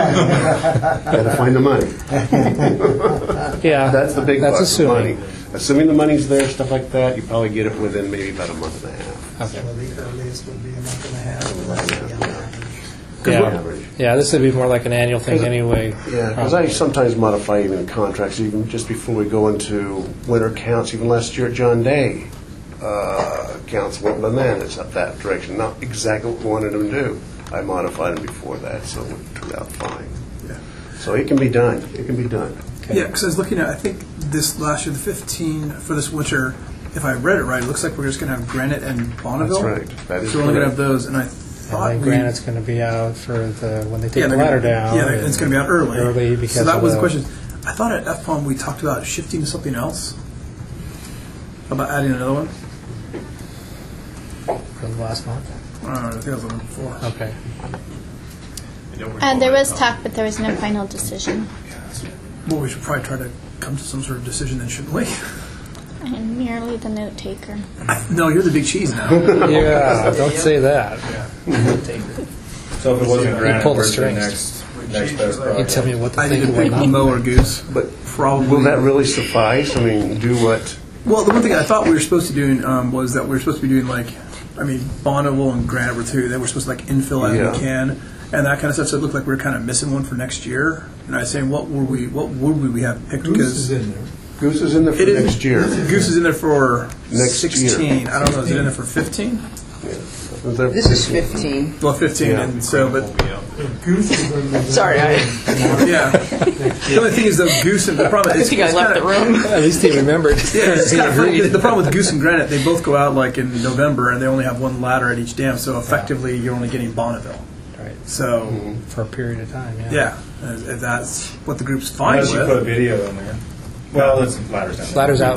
E: Got to find the money.
C: Yeah,
E: that's the big part.
C: That's assuming.
E: Money. Assuming the money's there, stuff like that, you probably get it within maybe about a month and a half.
C: Okay.
M: So the earliest would be a month and a half.
C: Yeah, this would be more like an annual thing anyway.
E: Yeah, because I sometimes modify even contracts, even just before we go into winter counts. Even last year at John Day, counts went bananas up that direction. Not exactly what we wanted them to do. I modified them before that, so it turned out fine. Yeah. So it can be done. It can be done.
J: Okay. Yeah, because I was looking at, I think this last year, the 15 for this winter, if I read it right, it looks like we're just going to have Granite and Bonneville.
E: That's right. That is
J: so we're only going to have those, and I thought
C: Granite's going to be out for when they take the ladder down.
J: Yeah, and it's going to be out early.
C: Because
J: so that was the question. I thought at FPOM we talked about shifting to something else, about adding another one.
C: For the last month?
J: I think that was the one before.
C: Okay.
A: And there was talk, but there was no final decision.
J: Well, we should probably try to come to some sort of decision then, shouldn't we?
A: I'm merely the note taker.
J: No, you're the big cheese now.
C: Yeah, don't say that.
T: So if it wasn't Granite,
C: pull the
T: where's the
C: strings.
T: next best project?
C: You tell me what
J: I need to pick Mo or Goose.
E: But
J: probably.
E: Will that really suffice? I mean, do what?
J: Well, the one thing I thought we were supposed to do was that we were supposed to be doing Bonneville and Granite were two. They were supposed to infill as we can and that kind of stuff. So it looked like we were kind of missing one for next year. And I was saying, what would we have picked?
Q: Goose is in there.
E: Goose is in there for next year.
J: Goose is in there for
E: next
J: 16.
E: Year.
J: I don't know. Is it in there for 15?
B: This is 15.
J: Well, 15, and so, but...
M: Goose is in there.
B: Sorry,
J: yeah. The only thing is, though, Goose and... The problem is...
B: I think I left the room.
C: At least he remembered.
J: Yeah, it's kind of funny. The problem with Goose and Granite, they both go out, in November, and they only have one ladder at each dam, so effectively, you're only getting Bonneville.
C: Right.
J: So...
C: For a period of time,
J: Yeah, if that's what the group's fine with.
T: Unless you put a video in there. Well, it's ladders down.
C: Ladders out.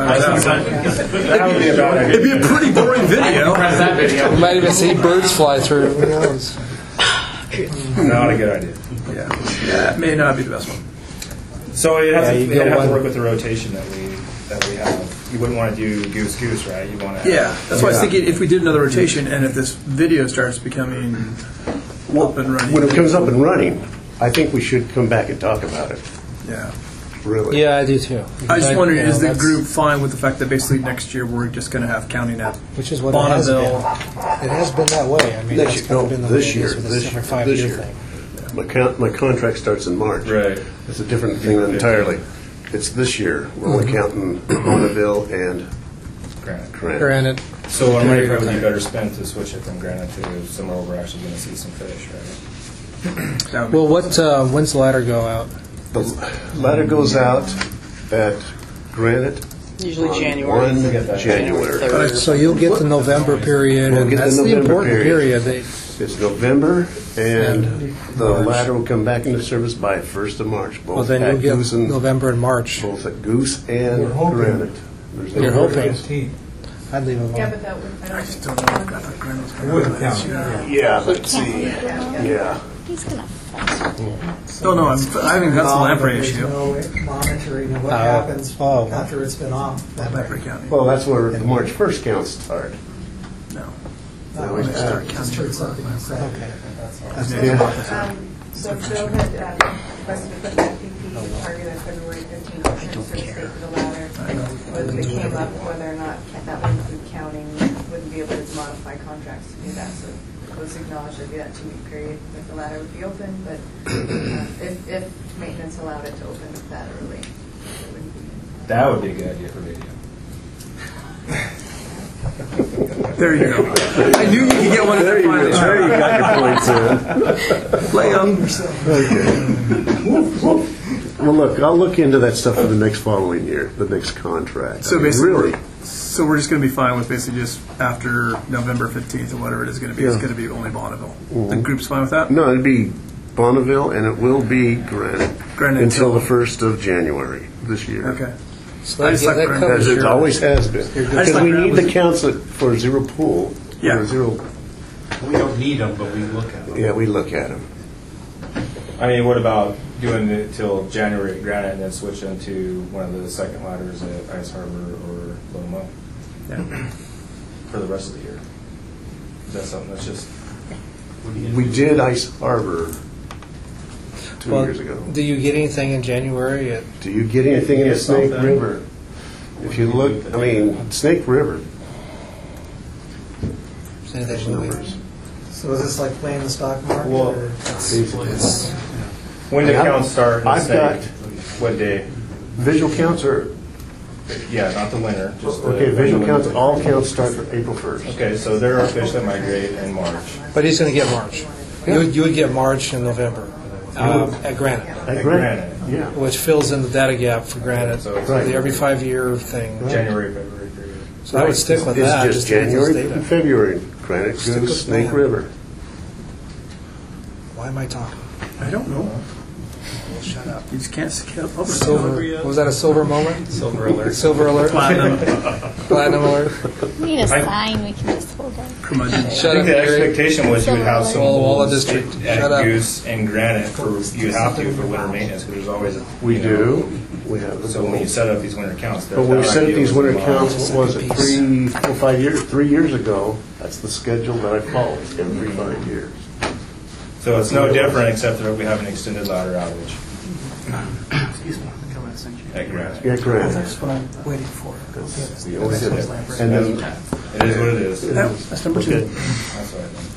T: That would be a bad idea.
J: It'd be a pretty boring video.
C: You might even see birds fly through. Who knows?
T: Not a good idea.
J: Yeah, that may not be the best one.
T: So it has to work with the rotation that we have. You wouldn't want to do goose, right? You want to.
J: Yeah, that's why I was thinking if we did another rotation and if this video starts becoming up and running.
E: When it comes up and running, I think we should come back and talk about it.
J: Yeah.
E: Really?
C: Yeah, I do too.
J: I just wondering, is the group fine with the fact that basically next year we're just going to have counting at
C: which is what
J: Bonneville?
C: It has been that way. I mean, that's kind of been the way it is with this every 5 year thing.
E: My contract starts in March.
T: Right.
E: It's a different thing entirely. It's this year. We're only counting Bonneville and
C: Granite.
T: So I'm ready for it. You better spend to switch it from Granite to somewhere where we're actually going to see some fish, right?
C: Well, when's the ladder go out?
E: The ladder goes out at Granite
B: Usually
E: on
B: January.
E: 1 January.
C: All right, so you'll get the November period,
E: We'll
C: and
E: get the
C: that's the
E: November
C: important
E: period.
C: period.
E: It's November, and the ladder will come back into service by 1st of March,
C: Well,
E: both
C: then
E: at
C: you'll get
E: Goose and
C: November and March.
E: both at Goose and
Q: We're hoping.
E: Granite. There's no
C: You're hoping.
Q: 15th.
C: I'd leave it
I: Yeah,
C: alone.
I: but that would, I don't think.
Q: It wouldn't count.
E: Yeah, but see, yeah.
A: He's gonna.
J: Oh, no, I haven't got the lamprey issue.
M: There's no monitoring of what happens
C: oh.
M: after it's been off.
J: Lamprey County.
E: Well, that's where the March 1st counts start.
J: No.
M: That was just heard something you said.
I: So Bill had requested to put that FPP target on February 15th, for state for the ladder. Whether it came up, whether or not that would include counting, wouldn't be able to modify contracts to do that. So it was acknowledged there'd be that 2-week period that the ladder would be open, but if maintenance allowed it to open that early, it wouldn't be.
D: That would be a good idea for video.
J: There you go. I knew you could get one of
E: There
J: them
E: you go.
J: finally.
E: There you got your points in.
J: Play 'em.
E: Okay. Well, look, I'll look into that stuff for the next following year, the next contract.
J: So
E: I mean,
J: basically,
E: really,
J: so we're just going to be fine with basically just after November 15th or whatever it is going to be. It's
E: Yeah.
J: going to be only Bonneville. The group's fine with that.
E: no, it'd be Bonneville, and it will be Granite,
J: Granite
E: until the
J: until-
E: 1st of January this year.
J: Okay.
C: So
J: I just like
C: that
J: Granite.
C: covers
E: As it
C: your-
E: always has been.
J: I just
E: Because
J: like
E: we
J: Granite
E: need the
J: was-
E: counts for zero pool.
J: Yeah.
E: Or zero,
H: We don't need them, but we look at them.
E: yeah, we look at them.
D: I mean, what about doing it till January at Granite and then switching to one of the second ladders at Ice Harbor or Loma
J: Yeah.
D: for the rest of the year? Is that something that's just...
E: We did Ice Harbor 2
C: Well,
E: years ago.
C: do you get anything in January?
E: Do you get anything in the
D: Get
E: Snake
D: something.
E: River? If you look, I mean, Snake River,
C: Anything moving?
E: numbers.
M: So is this like playing the stock market?
D: Well,
M: or-
E: Basically.
D: When do
E: I've-
D: counts start in
E: I've
D: Snake?
E: got-
D: What day?
E: Visual counts are,
D: Yeah, not the winter. Just the
E: okay, visual counts, all counts start for April 1st.
D: Okay, so they're officially migrate in March.
C: But he's going to get March. You would get March and November at Granite,
E: At Granite, yeah.
C: which fills in the data gap for Granite,
D: So it's
C: for the every 5-year thing.
D: January, February period.
C: So I would stick with
E: It's
C: that.
E: just
C: to get those
E: January
C: data.
E: and February, Granite,
C: Stick with
E: Goose, Snake
C: that.
E: River.
C: Why am I talking?
J: I don't know.
C: Well, shut up.
J: You just can't skip over
C: Silver. Was that a silver moment?
D: Silver alert.
C: Silver alert.
J: Platinum.
C: Platinum alert.
A: We need a sign we can just hold up.
J: Curmudgeon.
D: I
C: Shut
D: think
C: up,
D: the
C: Gary.
D: expectation was you would have some
C: Walla Walla
D: holes
C: District.
D: at
C: Shut up.
D: Goose and Granite for, you have to for winter maintenance, because there's always a...
E: We
D: you know,
E: do. We have.
D: So when you set up these winter counts...
E: But when we set up these winter counts,
D: counts...
E: what was it, 3 years ago, that's the schedule that I followed every 5 years.
D: So it's no different, except that we have an extended ladder outage
J: Excuse me.
D: at Granite.
E: Yeah, Granite.
M: That's what I'm waiting for.
E: We always did it. And then,
D: It is what it is.
J: Yep, that's number 2.
E: okay.
D: That's all right then.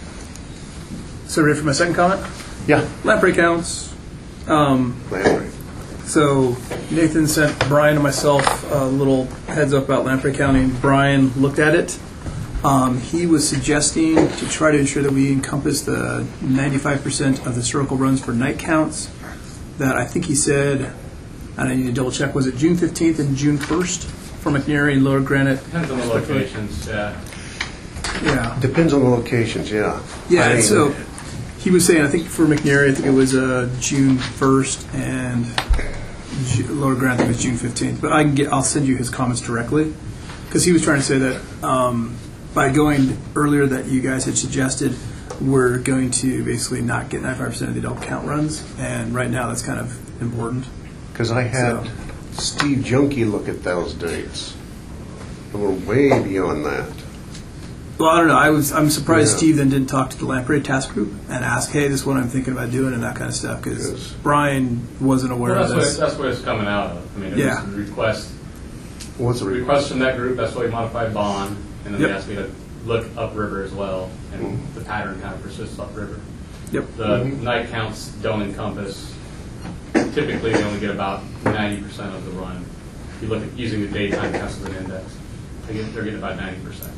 J: So ready for my second comment?
E: Yeah.
J: Lamprey counts.
E: Lamprey.
J: So Nathan sent Brian and myself a little heads up about Lamprey County. Brian looked at it. He was suggesting to try to ensure that we encompass the 95% of the historical runs for night counts. That I think he said, and I need to double check, was it June 15th and June 1st for McNary and Lower Granite?
R: Depends on the locations, yeah.
J: Yeah.
E: Depends on the locations, yeah.
J: Yeah,
E: I
J: and
E: mean,
J: so he was saying, I think for McNary, I think it was June 1st, and Lower Granite, I think it was June 15th. But I'll send you his comments directly, because he was trying to say that by going earlier that you guys had suggested, we're going to basically not get 95% of the adult count runs, and right now that's kind of important.
E: Because I had Steve Junkie look at those dates. And we're way beyond that.
J: Well, I don't know. I'm surprised
E: Yeah.
J: Steve then didn't talk to the Lamprey task group and ask, hey, this is what I'm thinking about doing and that kind of stuff, because
E: Yes.
J: Brian wasn't aware
R: Well,
J: of this.
R: that's what it's coming out of. I mean, it
J: Yeah.
R: was a request.
E: What's the
R: Request from that group, that's why we modified bond, and then
J: Yep.
R: they asked me to look upriver as well, and the pattern kind of persists upriver.
J: Yep.
R: The night counts don't encompass, typically they only get about 90% of the run. If you look at using the daytime counts as an index, they're getting about 90%.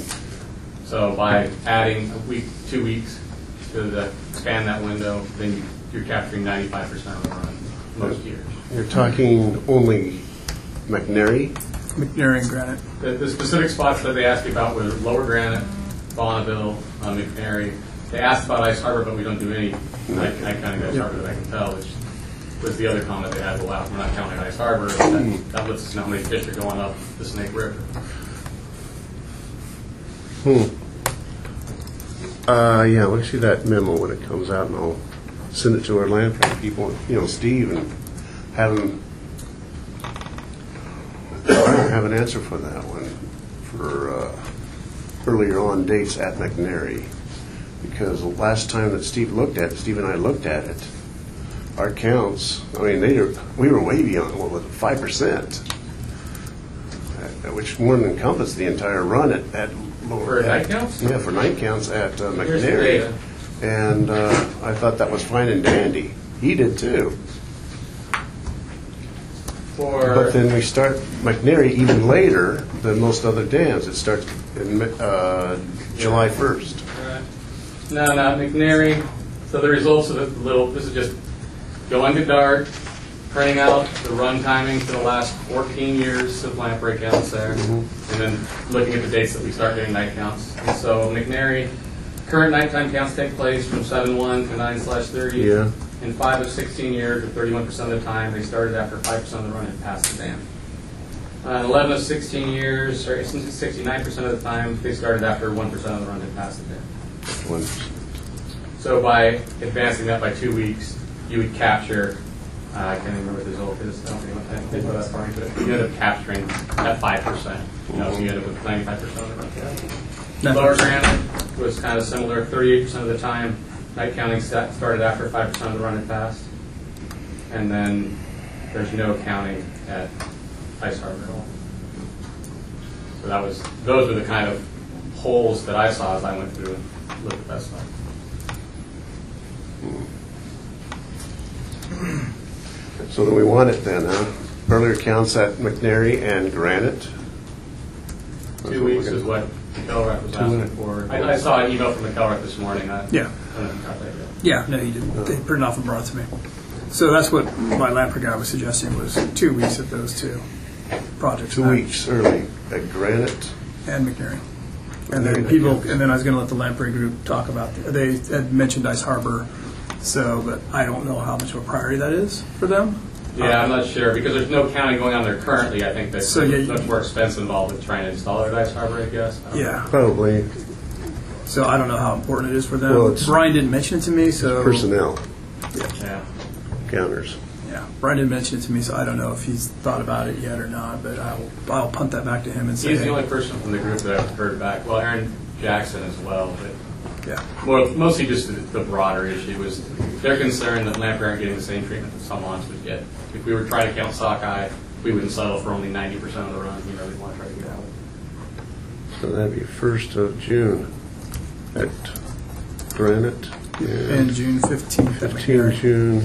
R: So by adding a week, 2 weeks to expand that window, then you're capturing 95% of the run most years.
E: You're talking only McNary?
J: McNary and Granite.
R: The specific spots that they asked me about were Lower Granite, Bonneville, McNary. They asked about Ice Harbor, but we don't do any night counting Ice Harbor that I can tell, which was the other comment they had. Well, we're not counting Ice Harbor. That lets us know how many fish are going up the Snake River.
E: Yeah, let's see that memo when it comes out, and I'll send it to our lamprey people, Steve, and have him have an answer for that one for earlier on dates at McNary. Because the last time that Steve and I looked at it, our counts, we were way beyond, 5%, which more than encompassed the entire run at
R: For night counts?
E: Yeah, for night counts at
R: Here's the
E: McNary.
R: data.
E: And I thought that was fine and dandy. He did too. But then we start McNary even later than most other dams. It starts in July 1st.
R: No, McNary. So the results of this is just going to dark, printing out the run timing for the last 14 years of lamprey counts there, and then looking at the dates that we start doing night counts. And so McNary, current nighttime counts take place from 7/1 to 9/30.
E: Yeah.
R: In 5 of 16 years, or 31% of the time, they started after 5% of the run had passed the dam. 11 of 16 years, or 69% of the time, they started after 1% of the run had passed the dam.
E: 1%.
R: So by advancing that by 2 weeks, you would capture, I can't even remember what the result is, I don't think that's far into it. You end up capturing that 5%. So you end up with 95% of the run. Lower Granite was kind of similar, 38% of the time. Night counting started after 5% of the run had passed. And then there's no counting at Ice Harbor at all. So those were the kind of holes that I saw as I went through and looked at that stuff.
E: So do we want it then, huh? Earlier counts at McNary and Granite?
R: 2 weeks is what McElrath was asking for. I saw an email from McElrath this morning.
J: Yeah. Yeah, no, he didn't. They printed off and brought it to me. So that's what my lamprey guy was suggesting, was 2 weeks at those two projects.
E: 2 weeks early at Granite
J: and McNary. And then I was going to let the lamprey group talk about. They had mentioned Ice Harbor, but I don't know how much of a priority that is for them.
R: Yeah, I'm not sure because there's no counting going on there currently. I think there's much more expense involved with trying to install it at Ice Harbor, I guess.
J: Yeah,
E: probably.
J: So I don't know how important it is for them.
E: Well,
J: Brian didn't mention it to me, so
E: personnel.
R: Yeah.
E: Counters.
J: Yeah, Brian didn't mention it to me, so I don't know if he's thought about it yet or not. But I'll punt that back to him and say
R: he's the only person from the group that I've heard back. Well, Aaron Jackson as well, but
J: yeah,
R: mostly just the broader issue was they're concerned that lamprey aren't getting the same treatment that some lawns would get. If we were trying to count sockeye, we wouldn't settle for only 90% of the run. We'd want to try to get out.
E: So that'd be 1st of June at Granite.
J: And June 15th at
E: 15 June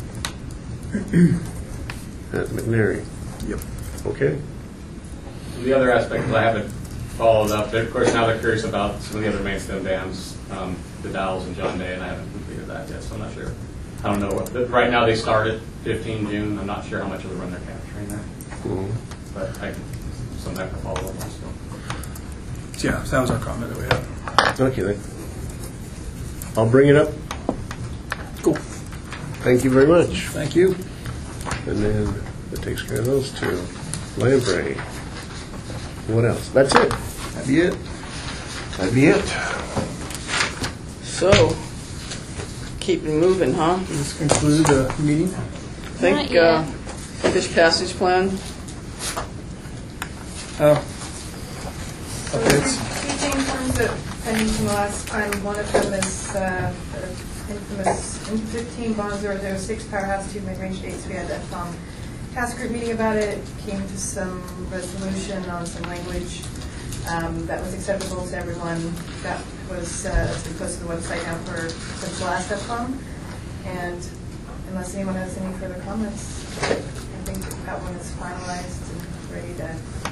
E: at McNary.
J: Yep.
E: Okay.
R: The other aspect that I haven't followed up, of course now they're curious about some of the other main stem dams, the Dalles and John Day, and I haven't completed that yet, so I'm not sure. I don't know what. Right now they start at 15 June. I'm not sure how much of the run they're capturing there. But I can sometime follow up on still.
J: Yeah, so that was our comment that we had.
E: Okay, then. I'll bring it up.
J: Cool.
E: Thank you very much.
J: Thank you.
E: And then that takes care of those two. Lamprey. What else? That's it.
J: That'd be it.
E: That'd be it.
B: So, keeping moving, huh?
J: Let's conclude the meeting.
B: Think fish passage plan.
J: Oh.
I: So two things that pending from the last time. One of them is infamous 15 bond 006 Powerhouse 2 mid-range dates. We had a task group meeting about it. Came to some resolution on some language that was acceptable to everyone. That was been posted on the website now for since the last FFOM. And unless anyone has any further comments, I think that one is finalized and ready to.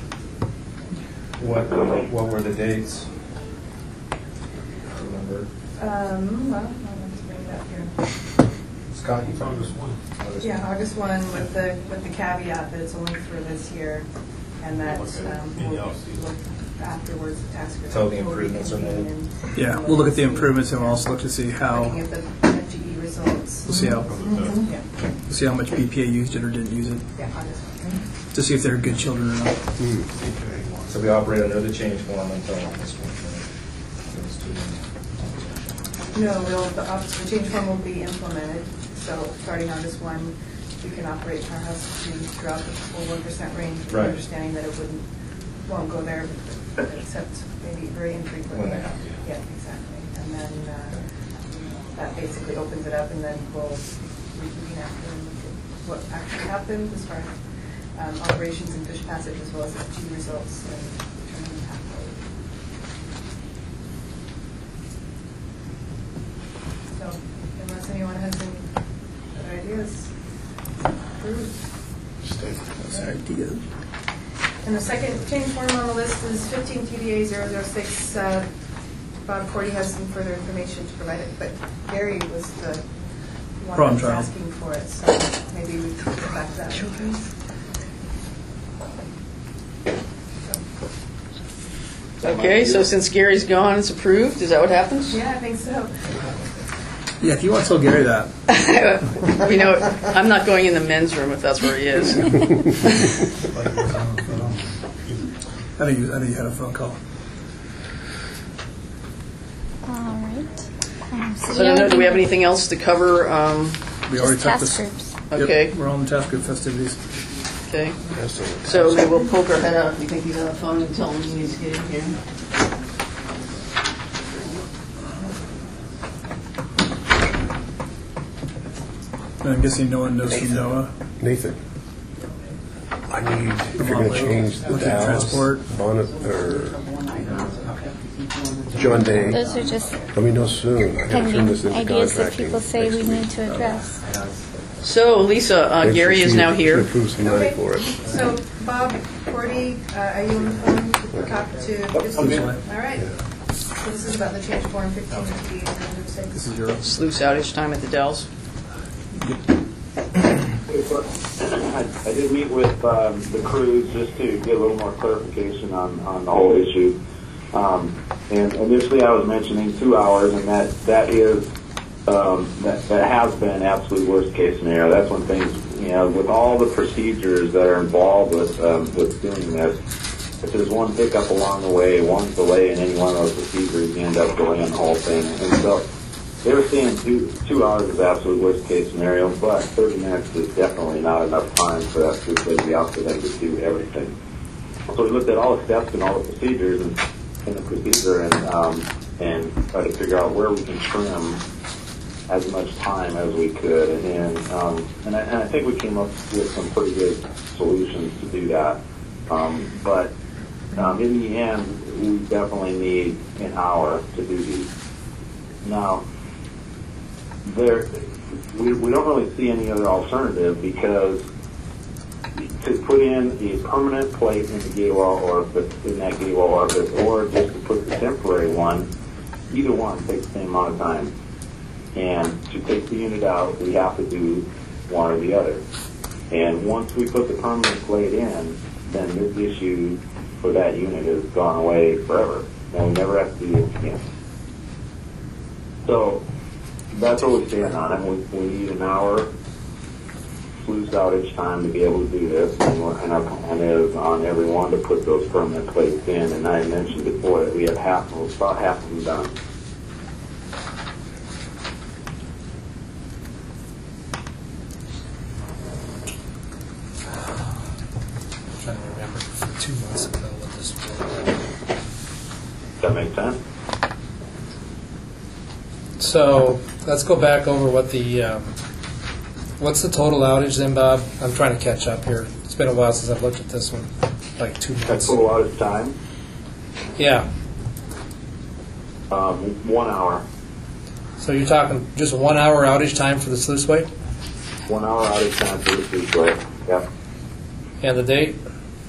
T: What were the dates? Remember?
I: Well, I'll have to bring it up here.
C: Scott, you found
H: August 1.
I: Yeah, August 1 with the caveat that it's only for this year, and that we'll look afterwards at task group.
C: Until the improvements are made.
J: Yeah, we'll look at the improvements and we'll also look to see how,
I: Looking at the FGE results.
J: we'll see how,
I: Yeah,
J: we'll see how much BPA used it or didn't use it,
I: yeah, August 1.
J: to see if they're good children or not.
C: So we operate under the change form until this one.
I: No, the change form will be implemented, so starting August 1, we can operate Powerhouse to throughout the full 1% range, with the
C: Right.
I: understanding that it won't go there except maybe very infrequently.
C: When they have to.
I: Yeah, exactly. And then that basically opens it up, and then we can after and look at what actually happened as far as operations and fish passage, as well as FG results and determining pathway. So, unless anyone has any other ideas, approved.
J: Ideas.
I: And the second change form on the list is 15 TDA 006. Bob Cordy has some further information to provide it, but Gary was the one
J: Problem
I: that was
J: child.
I: asking for it, so maybe we can get back to that.
B: Okay, so since Gary's gone, it's approved. Is that what happens?
I: Yeah, I think so.
J: Yeah, if you want to tell Gary that.
B: We know I'm not going in the men's room if that's where he is.
J: I think you had a phone call.
A: All right.
B: So I don't know, do we have anything else to cover?
J: We already took
A: task
J: this.
A: groups.
B: Okay.
J: Yep, we're on the task group festivities.
B: Okay. So maybe we'll poke our head out if we think he's on the phone and tell him he needs to get in here.
J: I'm guessing no one knows from NOAA.
E: Nathan, I need, if you're going to change the
J: Looking at
E: Dallas,
J: transport.
E: Bonnet, or John Day,
A: Those are just
E: let me know soon. I gotta turn
A: pending
E: this into
A: ideas that
E: contracting
A: people say
E: next
A: we
E: week.
A: need to address.
B: So Lisa, Gary is now here.
E: Should approve some money
I: Okay.
E: for it.
I: So, Bob Cordy, are you on the phone to talk to? All right. So this is about the change form 15 TDA 006.
J: This is your
B: Sluice outage time at the Dells.
N: I did meet with the crews just to get a little more clarification on the whole issue. And initially I was mentioning 2 hours, and that is that has been absolute worst case scenario. That's when things, with all the procedures that are involved with doing this, if there's one hiccup along the way, one delay in any one of those procedures, you end up delaying the whole thing. And so they were saying 2 hours is absolute worst case scenario, but 30 minutes is definitely not enough time for that to be out for them to do everything. So we looked at all the steps and all the procedures and the procedure and try to figure out where we can trim as much time as we could. And I think we came up with some pretty good solutions to do that. But in the end, we definitely need an hour to do these. Now, we don't really see any other alternative, because to put in a permanent plate in the gate wall orifice, in that gate wall orifice, or just to put the temporary one, either one takes the same amount of time. And to take the unit out, we have to do one or the other. And once we put the permanent plate in, then this issue for that unit has gone away forever, and we never have to do it again. So that's what we stand on, and we need an hour sluice outage time to be able to do this, and our plan is on everyone to put those permanent plates in. And I mentioned before that we have about half of them done.
C: I'm trying to remember 2 months ago what this was.
N: Does that make sense?
C: So let's go back over what what's the total outage then, Bob? I'm trying to catch up here. It's been a while since I've looked at this one, like 2 months.
N: Total outage time?
C: Yeah.
N: 1 hour.
C: So you're talking just 1 hour outage time for the sluiceway?
N: 1 hour outage time for the sluiceway. Yep.
C: And the date?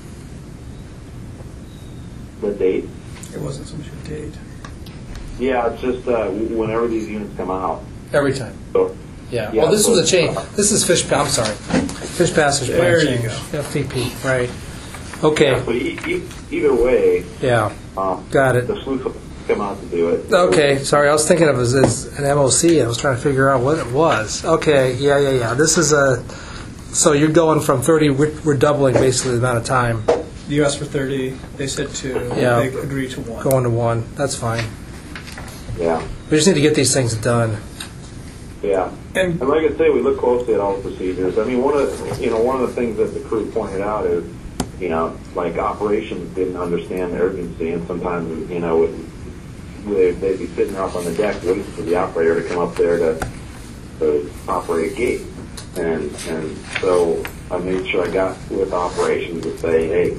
N: The date?
J: It wasn't some date.
N: Yeah, it's just whenever these units come out.
C: Every time.
N: So,
C: Yeah.
N: Yeah,
C: Well, this was a
N: so-
C: change. This is Fish Passage Plan
J: There you
C: change.
J: go.
C: FPP, right. Okay.
N: But either way,
C: Yeah. Got it.
N: the sleuth will come out to do it.
C: Okay, sorry, I was thinking of it as an MOC. I was trying to figure out what it was. Okay, yeah. This is so you're going from 30, we're doubling basically the amount of time.
J: You asked for 30, they said 2,
C: Yeah.
J: they agreed to 1.
C: Going to 1, that's fine.
N: Yeah.
C: We just need to get these things done.
N: Yeah, and like I say, we look closely at all the procedures. I mean, one of the things that the crew pointed out is, like operations didn't understand the urgency, and sometimes, they'd be sitting up on the deck waiting for the operator to come up there to operate a gate, and so I made sure I got with operations to say, hey,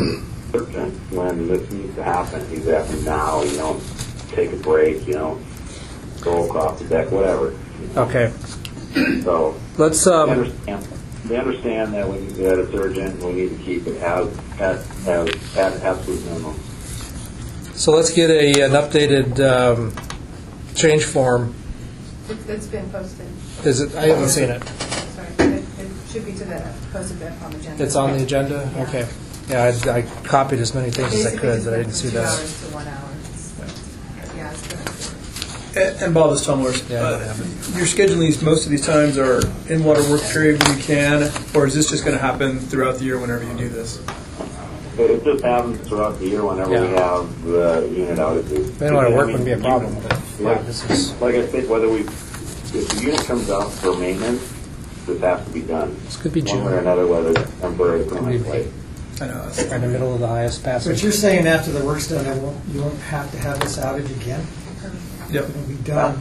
N: when this needs to happen, he's happening now. Take a break. Go across the deck, whatever.
C: Okay.
N: So
C: let's.
N: They understand that it's urgent. We need to keep it at absolute minimum.
C: So let's get an updated change form.
I: It's been posted.
C: Is it? I haven't seen it.
I: Sorry, it should be to the posted on the agenda.
C: It's on the agenda.
I: Yeah.
C: Okay. Yeah, I copied as many things as I could, but I didn't see
I: Basically,
C: that.
I: 2 hours to 1 hour. Yeah, it's good.
J: And Bob, this Tom Lewis, you're scheduling these, most of these times are in water work period when you can, or is this just going to happen throughout the year whenever you do this?
N: It just happens throughout the year whenever we have the unit outages.
C: In water work wouldn't be a problem.
N: Like I said, if the unit comes out for maintenance, this has to be done.
C: This could be
N: one way or another, whether it's temporary or permanent.
J: I know.
C: Right in the middle of the highest passage.
M: But you're saying after the work's done, you won't have to have this outage again?
J: Yep.
M: It'll be done.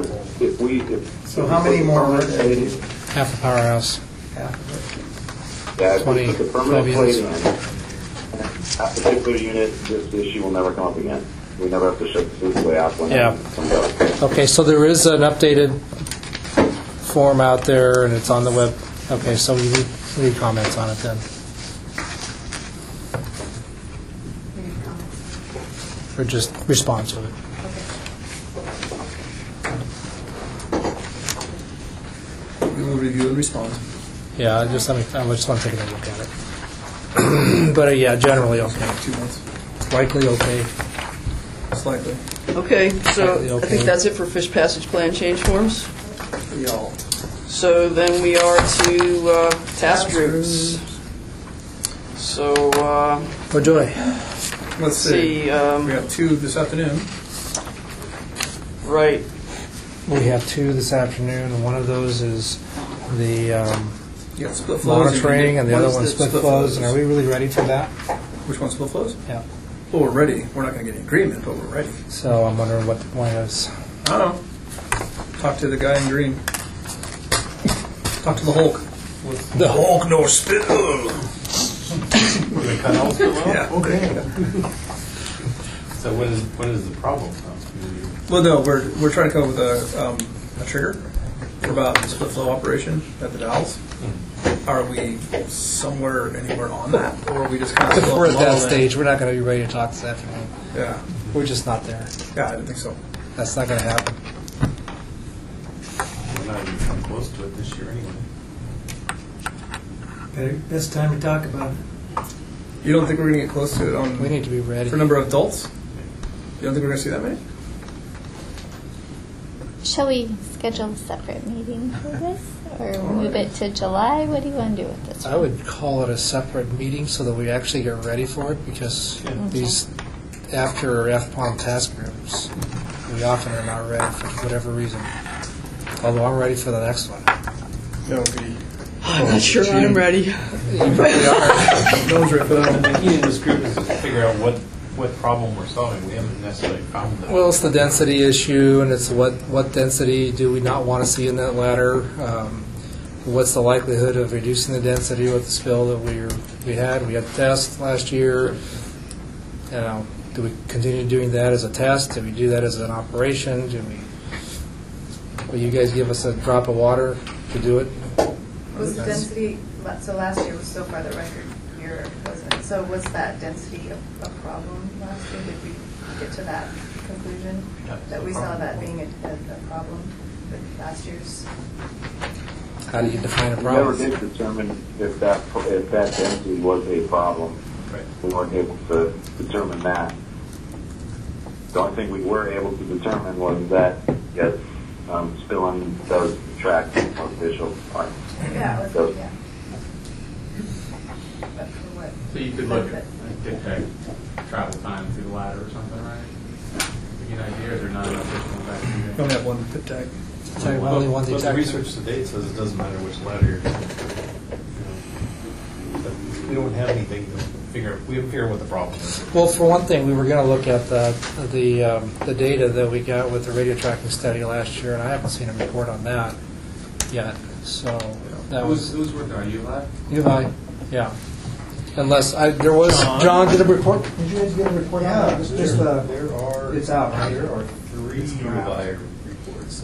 M: So how many more are there?
C: Half the powerhouse.
M: Half of it.
N: Yeah, if we
C: 20
N: put the permanent plate in,
C: units.
N: at the particular unit, this issue will never come up again. We never have to shut the sluiceway off when
C: Yeah.
N: it comes out.
C: Okay, so there is an updated form out there, and it's on the web. Okay, so we need comments on it then. Or just respond to it.
J: We will review and respond.
C: Yeah, I just want to take a look at it. But yeah, generally okay.
J: 2 months.
C: Likely okay.
J: Slightly.
B: Okay, so
C: Likely okay.
B: I think that's it for Fish Passage Plan change forms.
J: Y'all.
B: So then we are to task groups. So,
C: Oh joy.
J: Let's see. We have 2 this afternoon.
B: Right.
C: We have 2 this afternoon, and one of those is the
J: You got split flows.
C: monitoring, and the
J: What
C: other
J: is
C: one's
J: the
C: split flows. And are we really ready for that?
J: Which one's split flows?
C: Yeah.
J: Well, we're ready. We're not going to get an agreement, but we're ready.
C: So I'm wondering what the point is.
J: I don't know. Talk to the guy in green. Talk to the Hulk. The Hulk no spill.
H: Were they cut off below?
J: Yeah.
H: Okay. So when is the problem?
J: Well, no, we're trying to come up with a trigger about the split flow operation at the valves. Are we anywhere on that, or are we just kind of?
C: If we're at that stage, we're not going to be ready to talk this afternoon.
J: Yeah.
C: We're just not there.
J: Yeah, I didn't think so.
C: That's not going to happen.
H: We're not even come close to it this year anyway.
M: Best time to talk about it.
J: You don't think we're going to get close to it on?
C: We need to be ready.
J: For number of adults? You don't think we're going to see that many?
A: Shall we schedule a separate meeting for this, or move it to July? What do you want to do with this?
C: I would call it a separate meeting so that we actually get ready for it, because these after FPOM task groups, we often are not ready for whatever reason. Although I'm ready for the next one.
J: That would be.
B: I'm not sure I'm ready.
C: You probably are.
J: No one's ready for that.
H: The key in this group is to figure out what problem we're solving. We haven't necessarily found that.
C: Well, it's the density issue, and it's what density do we not want to see in that ladder? What's the likelihood of reducing the density with the spill that we had? We had the test last year. Do we continue doing that as a test? Do we do that as an operation? Will you guys give us a drop of water to do it?
I: Was the density, so last year was so far the record year, wasn't it? So was that density a problem last year? Did we get to that conclusion? That we saw that being a problem? last year's.
C: How do you define a
N: We never
C: problem?
N: did determine if that density was a problem. We weren't able to determine that. The only thing we were able to determine was that, yes, spilling does attract more visual art.
I: Yeah, it was, yeah.
R: So you could look at detect travel time through the ladder or something, right? To get an idea, is there not enough visual back
J: We only have one pit tag.
C: Only one
H: But the
C: detector.
H: research to date says it doesn't matter which ladder you're using. We don't have anything to figure. We haven't figured out what the problem is.
C: Well, for one thing, we were going to look at the data that we got with the radio tracking study last year, and I haven't seen a report on that yet. So that was
R: Who's working on ULab?
C: UVI, yeah. Unless there was John did a report. Did you guys get a report on that? It's just
P: There are.
C: it's out, right?
P: There are 3 UVI reports.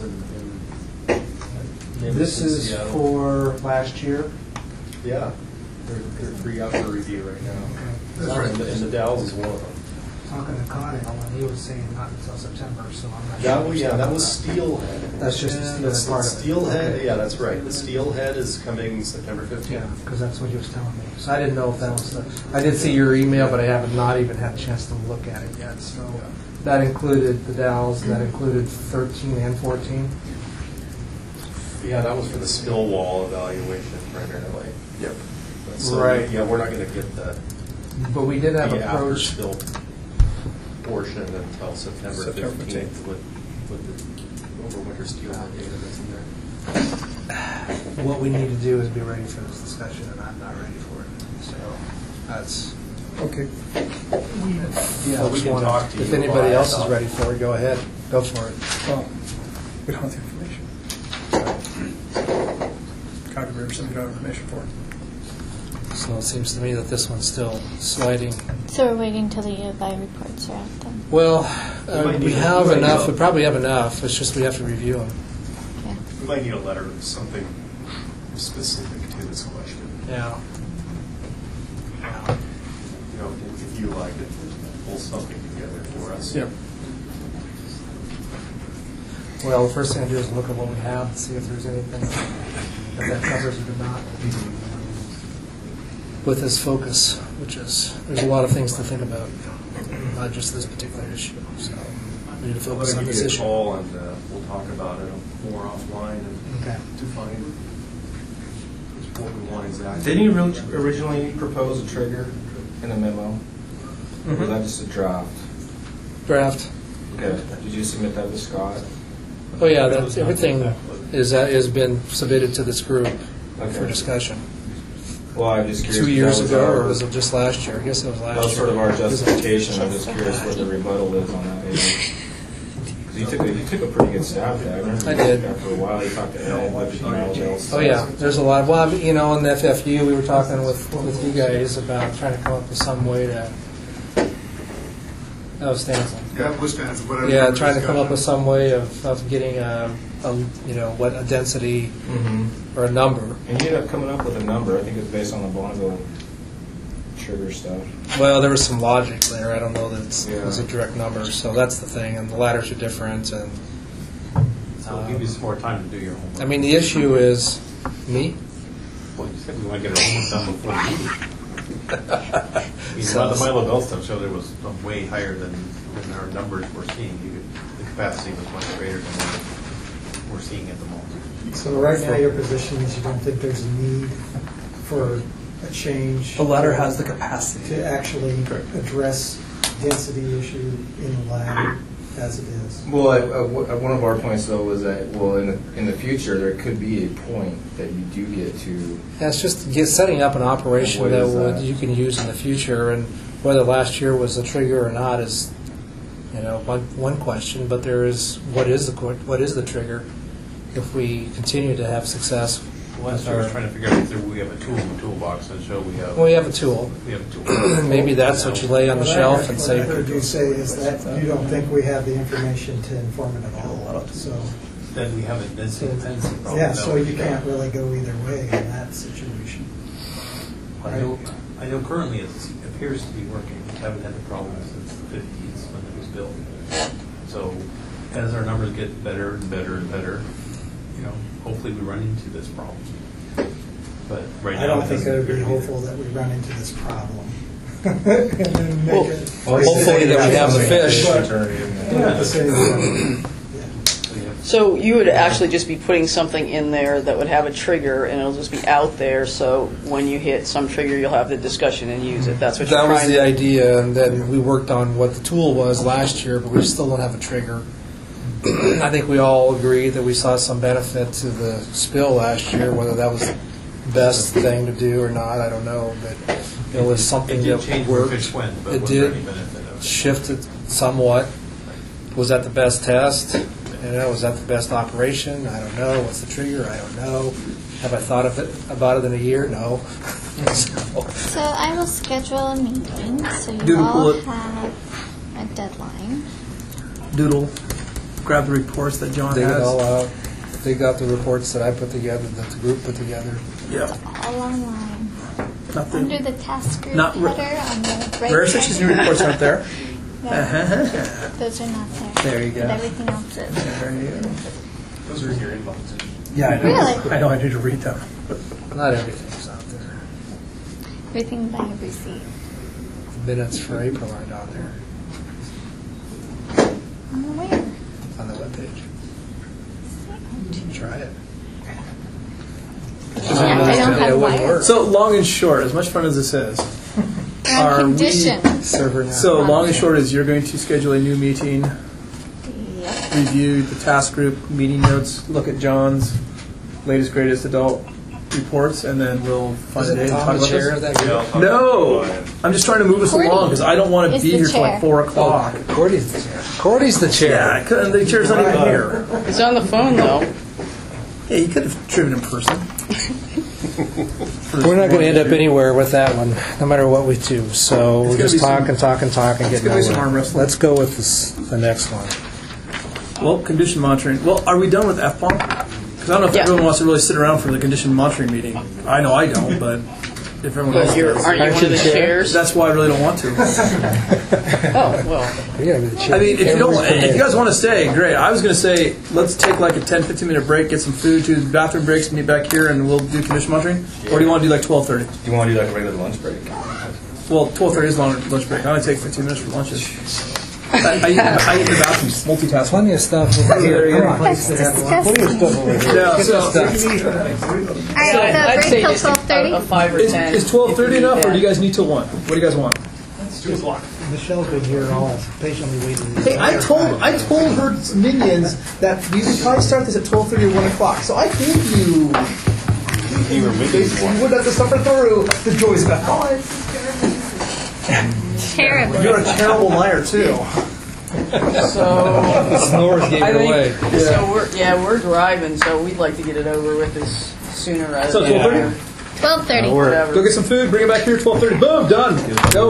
C: This is for last year.
P: Yeah, they're 3 out for review right now.
C: That's right.
P: And the Dalles is one of them.
M: Talking to Connie, and he was saying not until September, so I'm not
P: That
M: sure.
P: was, that was Steelhead.
C: That's just the steel part of it.
P: Steelhead, yeah, that's right. The Steelhead is coming September 15th.
C: Yeah, because that's what he was telling me. So I didn't know if that was I did see your email, but I have not even had a chance to look at it yet. So that included the Dalles, that included 13 and 14.
P: Yeah, that was for the spill wall evaluation primarily. Yep. So,
C: Right.
P: Yeah, we're not going to get the
C: But we did have
P: the after
C: approach.
P: spill portion until September 15th with the overwinter steelhead data that's in there.
C: What we need to do is be ready for this discussion, and I'm not ready for it. So that's
J: Okay.
C: yeah.
P: Well, we can talk to you
C: If anybody
P: about
C: else is
P: it.
C: ready for it, go ahead. Go for it.
J: Well, we don't have the information. Concord River City don't have information for it.
C: So it seems to me that this one's still sliding.
A: So we're waiting till the UVI reports are out then.
C: Well,
H: might
C: we
H: need
C: have
H: a-
C: enough. We probably have enough. It's just we have to review them.
H: We might need a letter, something specific to this question.
C: Yeah.
H: You know, if you like it, pull something together for us.
C: Yep. Well, the first thing I do is look at what we have and see if there's anything that covers it or not. With this focus, which is, there's a lot of things to think about, not just this particular issue. So we need to focus on
P: I'll
C: this
P: give you a
C: issue.
P: call and we'll talk about it more offline and
C: Okay.
P: to find what we want exactly. Didn't you originally propose a trigger in a memo? Or was that just a draft?
C: Draft.
P: Okay. Did you submit that to Scott?
C: Oh yeah, that's, everything has been submitted to this group for
P: Okay.
C: discussion.
P: Well, I'm just curious.
C: 2 years
P: that was
C: ago,
P: our-
C: or was it just last year? I guess it was last year.
P: That was sort of our justification. I'm just curious what the rebuttal is on that. Maybe. 'Cause you took a pretty good stab at it.
C: I did.
P: After a while, you talked to Ellen, but you emailed
C: Oh yeah, there's a lot. Well, I mean, you know, in the FFU, we were talking with you guys about trying to come up with some way to. That was Stanton.
F: Yeah, Wisconsin, whatever.
C: Yeah, trying to come up with some way of getting a you know, what a density or a number.
P: And you ended up coming up with a number. I think it was based on the Bonneville trigger stuff.
C: Well, there was some logic there. I don't know that it was a
P: Yeah.
C: direct number. So that's the thing. And the ladders are different. And
H: So it'll give you some more time to do your homework.
C: I mean, the issue is me.
H: Well, you said we want to get our homework done before the meeting. You
C: So-
H: know, the Milo Bell stuff showed it was way higher than our numbers we're seeing. The capacity was much greater than what we're seeing at the moment.
M: So right now, your position is you don't think there's a need for a change?
J: The ladder has the capacity.
M: To actually address density issue in the ladder as it is?
P: Well, one of our points though was that in the future there could be a point that you do get to.
C: Yeah, it's just setting up an operation
P: What
C: that
P: is that?
C: you can use in the future, and whether last year was a trigger or not is, you know, one question. But there is what is the trigger if we continue to have success.
H: Last year I was trying to figure out if we have a tool in the toolbox and show we have.
C: Well, we have a tool.
H: We have a tool.
C: Maybe that's what you lay on the shelf and say.
M: What I heard you say is that you don't think we have the information to inform it at all. So
H: Then we have a density problem.
M: yeah, so you can't really go either way in that situation.
H: I know currently it appears to be working. We haven't had the problem since the 50s when it was built. So as our numbers get better and better and better, hopefully we run into this problem. But right now,
M: I don't
H: it
M: think
H: doesn't
M: I would be
H: appear to be.
M: hopeful that we run into this problem. And then make it-
J: Hopefully that we have the fish.
M: Yeah, say,
B: So you would actually just be putting something in there that would have a trigger, and it'll just be out there, so when you hit some trigger, you'll have the discussion and use it. That's what you're
C: That was
B: trying
C: the
B: to...
C: idea, and then we worked on what the tool was last year, but we still don't have a trigger. I think we all agree that we saw some benefit to the spill last year, whether that was the best thing to do or not, I don't know, but it was something
H: It did
C: that
H: change where
C: worked.
H: fish went, but
C: It
H: was there
C: did
H: any benefit of it?
C: shifted somewhat. Was that the best test? Was that the best operation? I don't know. What's the trigger? I don't know. Have I thought about it in a year? No.
A: So I will schedule a meeting, so you
J: Doodle
A: all
J: it.
A: have a deadline.
J: Doodle, grab the reports that John
C: Dig it all
J: has.
C: out. Dig out the reports that I put together, that the group put together.
J: Yeah.
A: All online.
J: Nothing.
A: Under the task group
J: Not
A: header
J: re-
A: on the right
J: Rare Sections new reports aren't there.
A: No, those are not there.
J: There you go.
A: But everything else is.
J: There you go.
T: Those are in your inbox.
J: Yeah, I know.
A: Really?
J: I know. I need to read them.
C: Not everything's out there.
A: Everything that you've received.
C: The minutes for April aren't on there
A: Where?
C: on the webpage. Try it.
A: I don't have wires.
J: So long and short, as much fun as this is,
A: And conditions.
C: Server now.
J: So long and short is you're going to schedule a new meeting,
A: Yep.
J: review the task group meeting notes, look at John's latest greatest adult reports, and then we'll find a day to talk about this. No, I'm just trying to move us
A: Cordy
J: along because I don't want to
A: is
J: be
A: the
J: here till like
A: chair.
J: 4 o'clock.
C: Cordy's the chair. Cordy's the chair.
J: Yeah, I couldn't, the chair's not even here.
B: It's on the phone, though.
J: Yeah, you could have driven in person.
C: We're not going to end up anywhere with that one, no matter what we do. So
J: It's
C: we'll
J: gonna
C: just
J: be some-
C: talk and talk and talk and
J: it's
C: get
J: gonna be some
C: nowhere.
J: arm wrestling.
C: Let's go with the next one.
J: Well, condition monitoring. Well, are we done with FPOM? Because I don't know if
B: Yeah.
J: everyone wants to really sit around for the condition monitoring meeting. I know I don't, but if everyone else
B: But
J: does.
B: aren't you one of the chairs?
J: That's why I really don't want to.
B: Oh, well.
C: Yeah, the chair.
J: I mean, if you guys want to stay, great. I was going to say, let's take like a 10, 15-minute break, get some food, do bathroom breaks, meet back here, and we'll do condition monitoring. Or do you want to do like 12:30?
D: Do you want to do like a regular lunch break?
J: Well, 12:30 is long lunch break. I only take 15 minutes for lunches. I eat in the bathroom, multitasking.
C: Plenty of stuff over
J: There you
C: here.
J: go.
A: That's disgusting.
J: Yeah, so,
A: All right, so
B: I'd
A: break
B: say
A: till
B: just
A: 12:30.
B: a 5 or 10.
J: is 12:30 enough, or do you guys need till 1? What do you guys want?
T: It's 2 o'clock.
M: Michelle's been here all patiently waiting. the
J: Hey, I
M: entire
J: told
M: time.
J: her minions that we would probably start this at 12:30 or 1 o'clock. So I gave you.
D: You were moving
J: You wouldn't have to suffer through the joys of that.
A: Terrible.
J: You're a terrible liar too.
B: So,
C: Snores gave
B: I
C: it away.
B: think, so we're driving, so we'd like to get it over with as sooner rather
J: So
B: than
J: 12:30?
B: later.
A: 12:30.
B: Whatever.
J: Go get some food. Bring it back here. 12:30. Boom. Done. Go.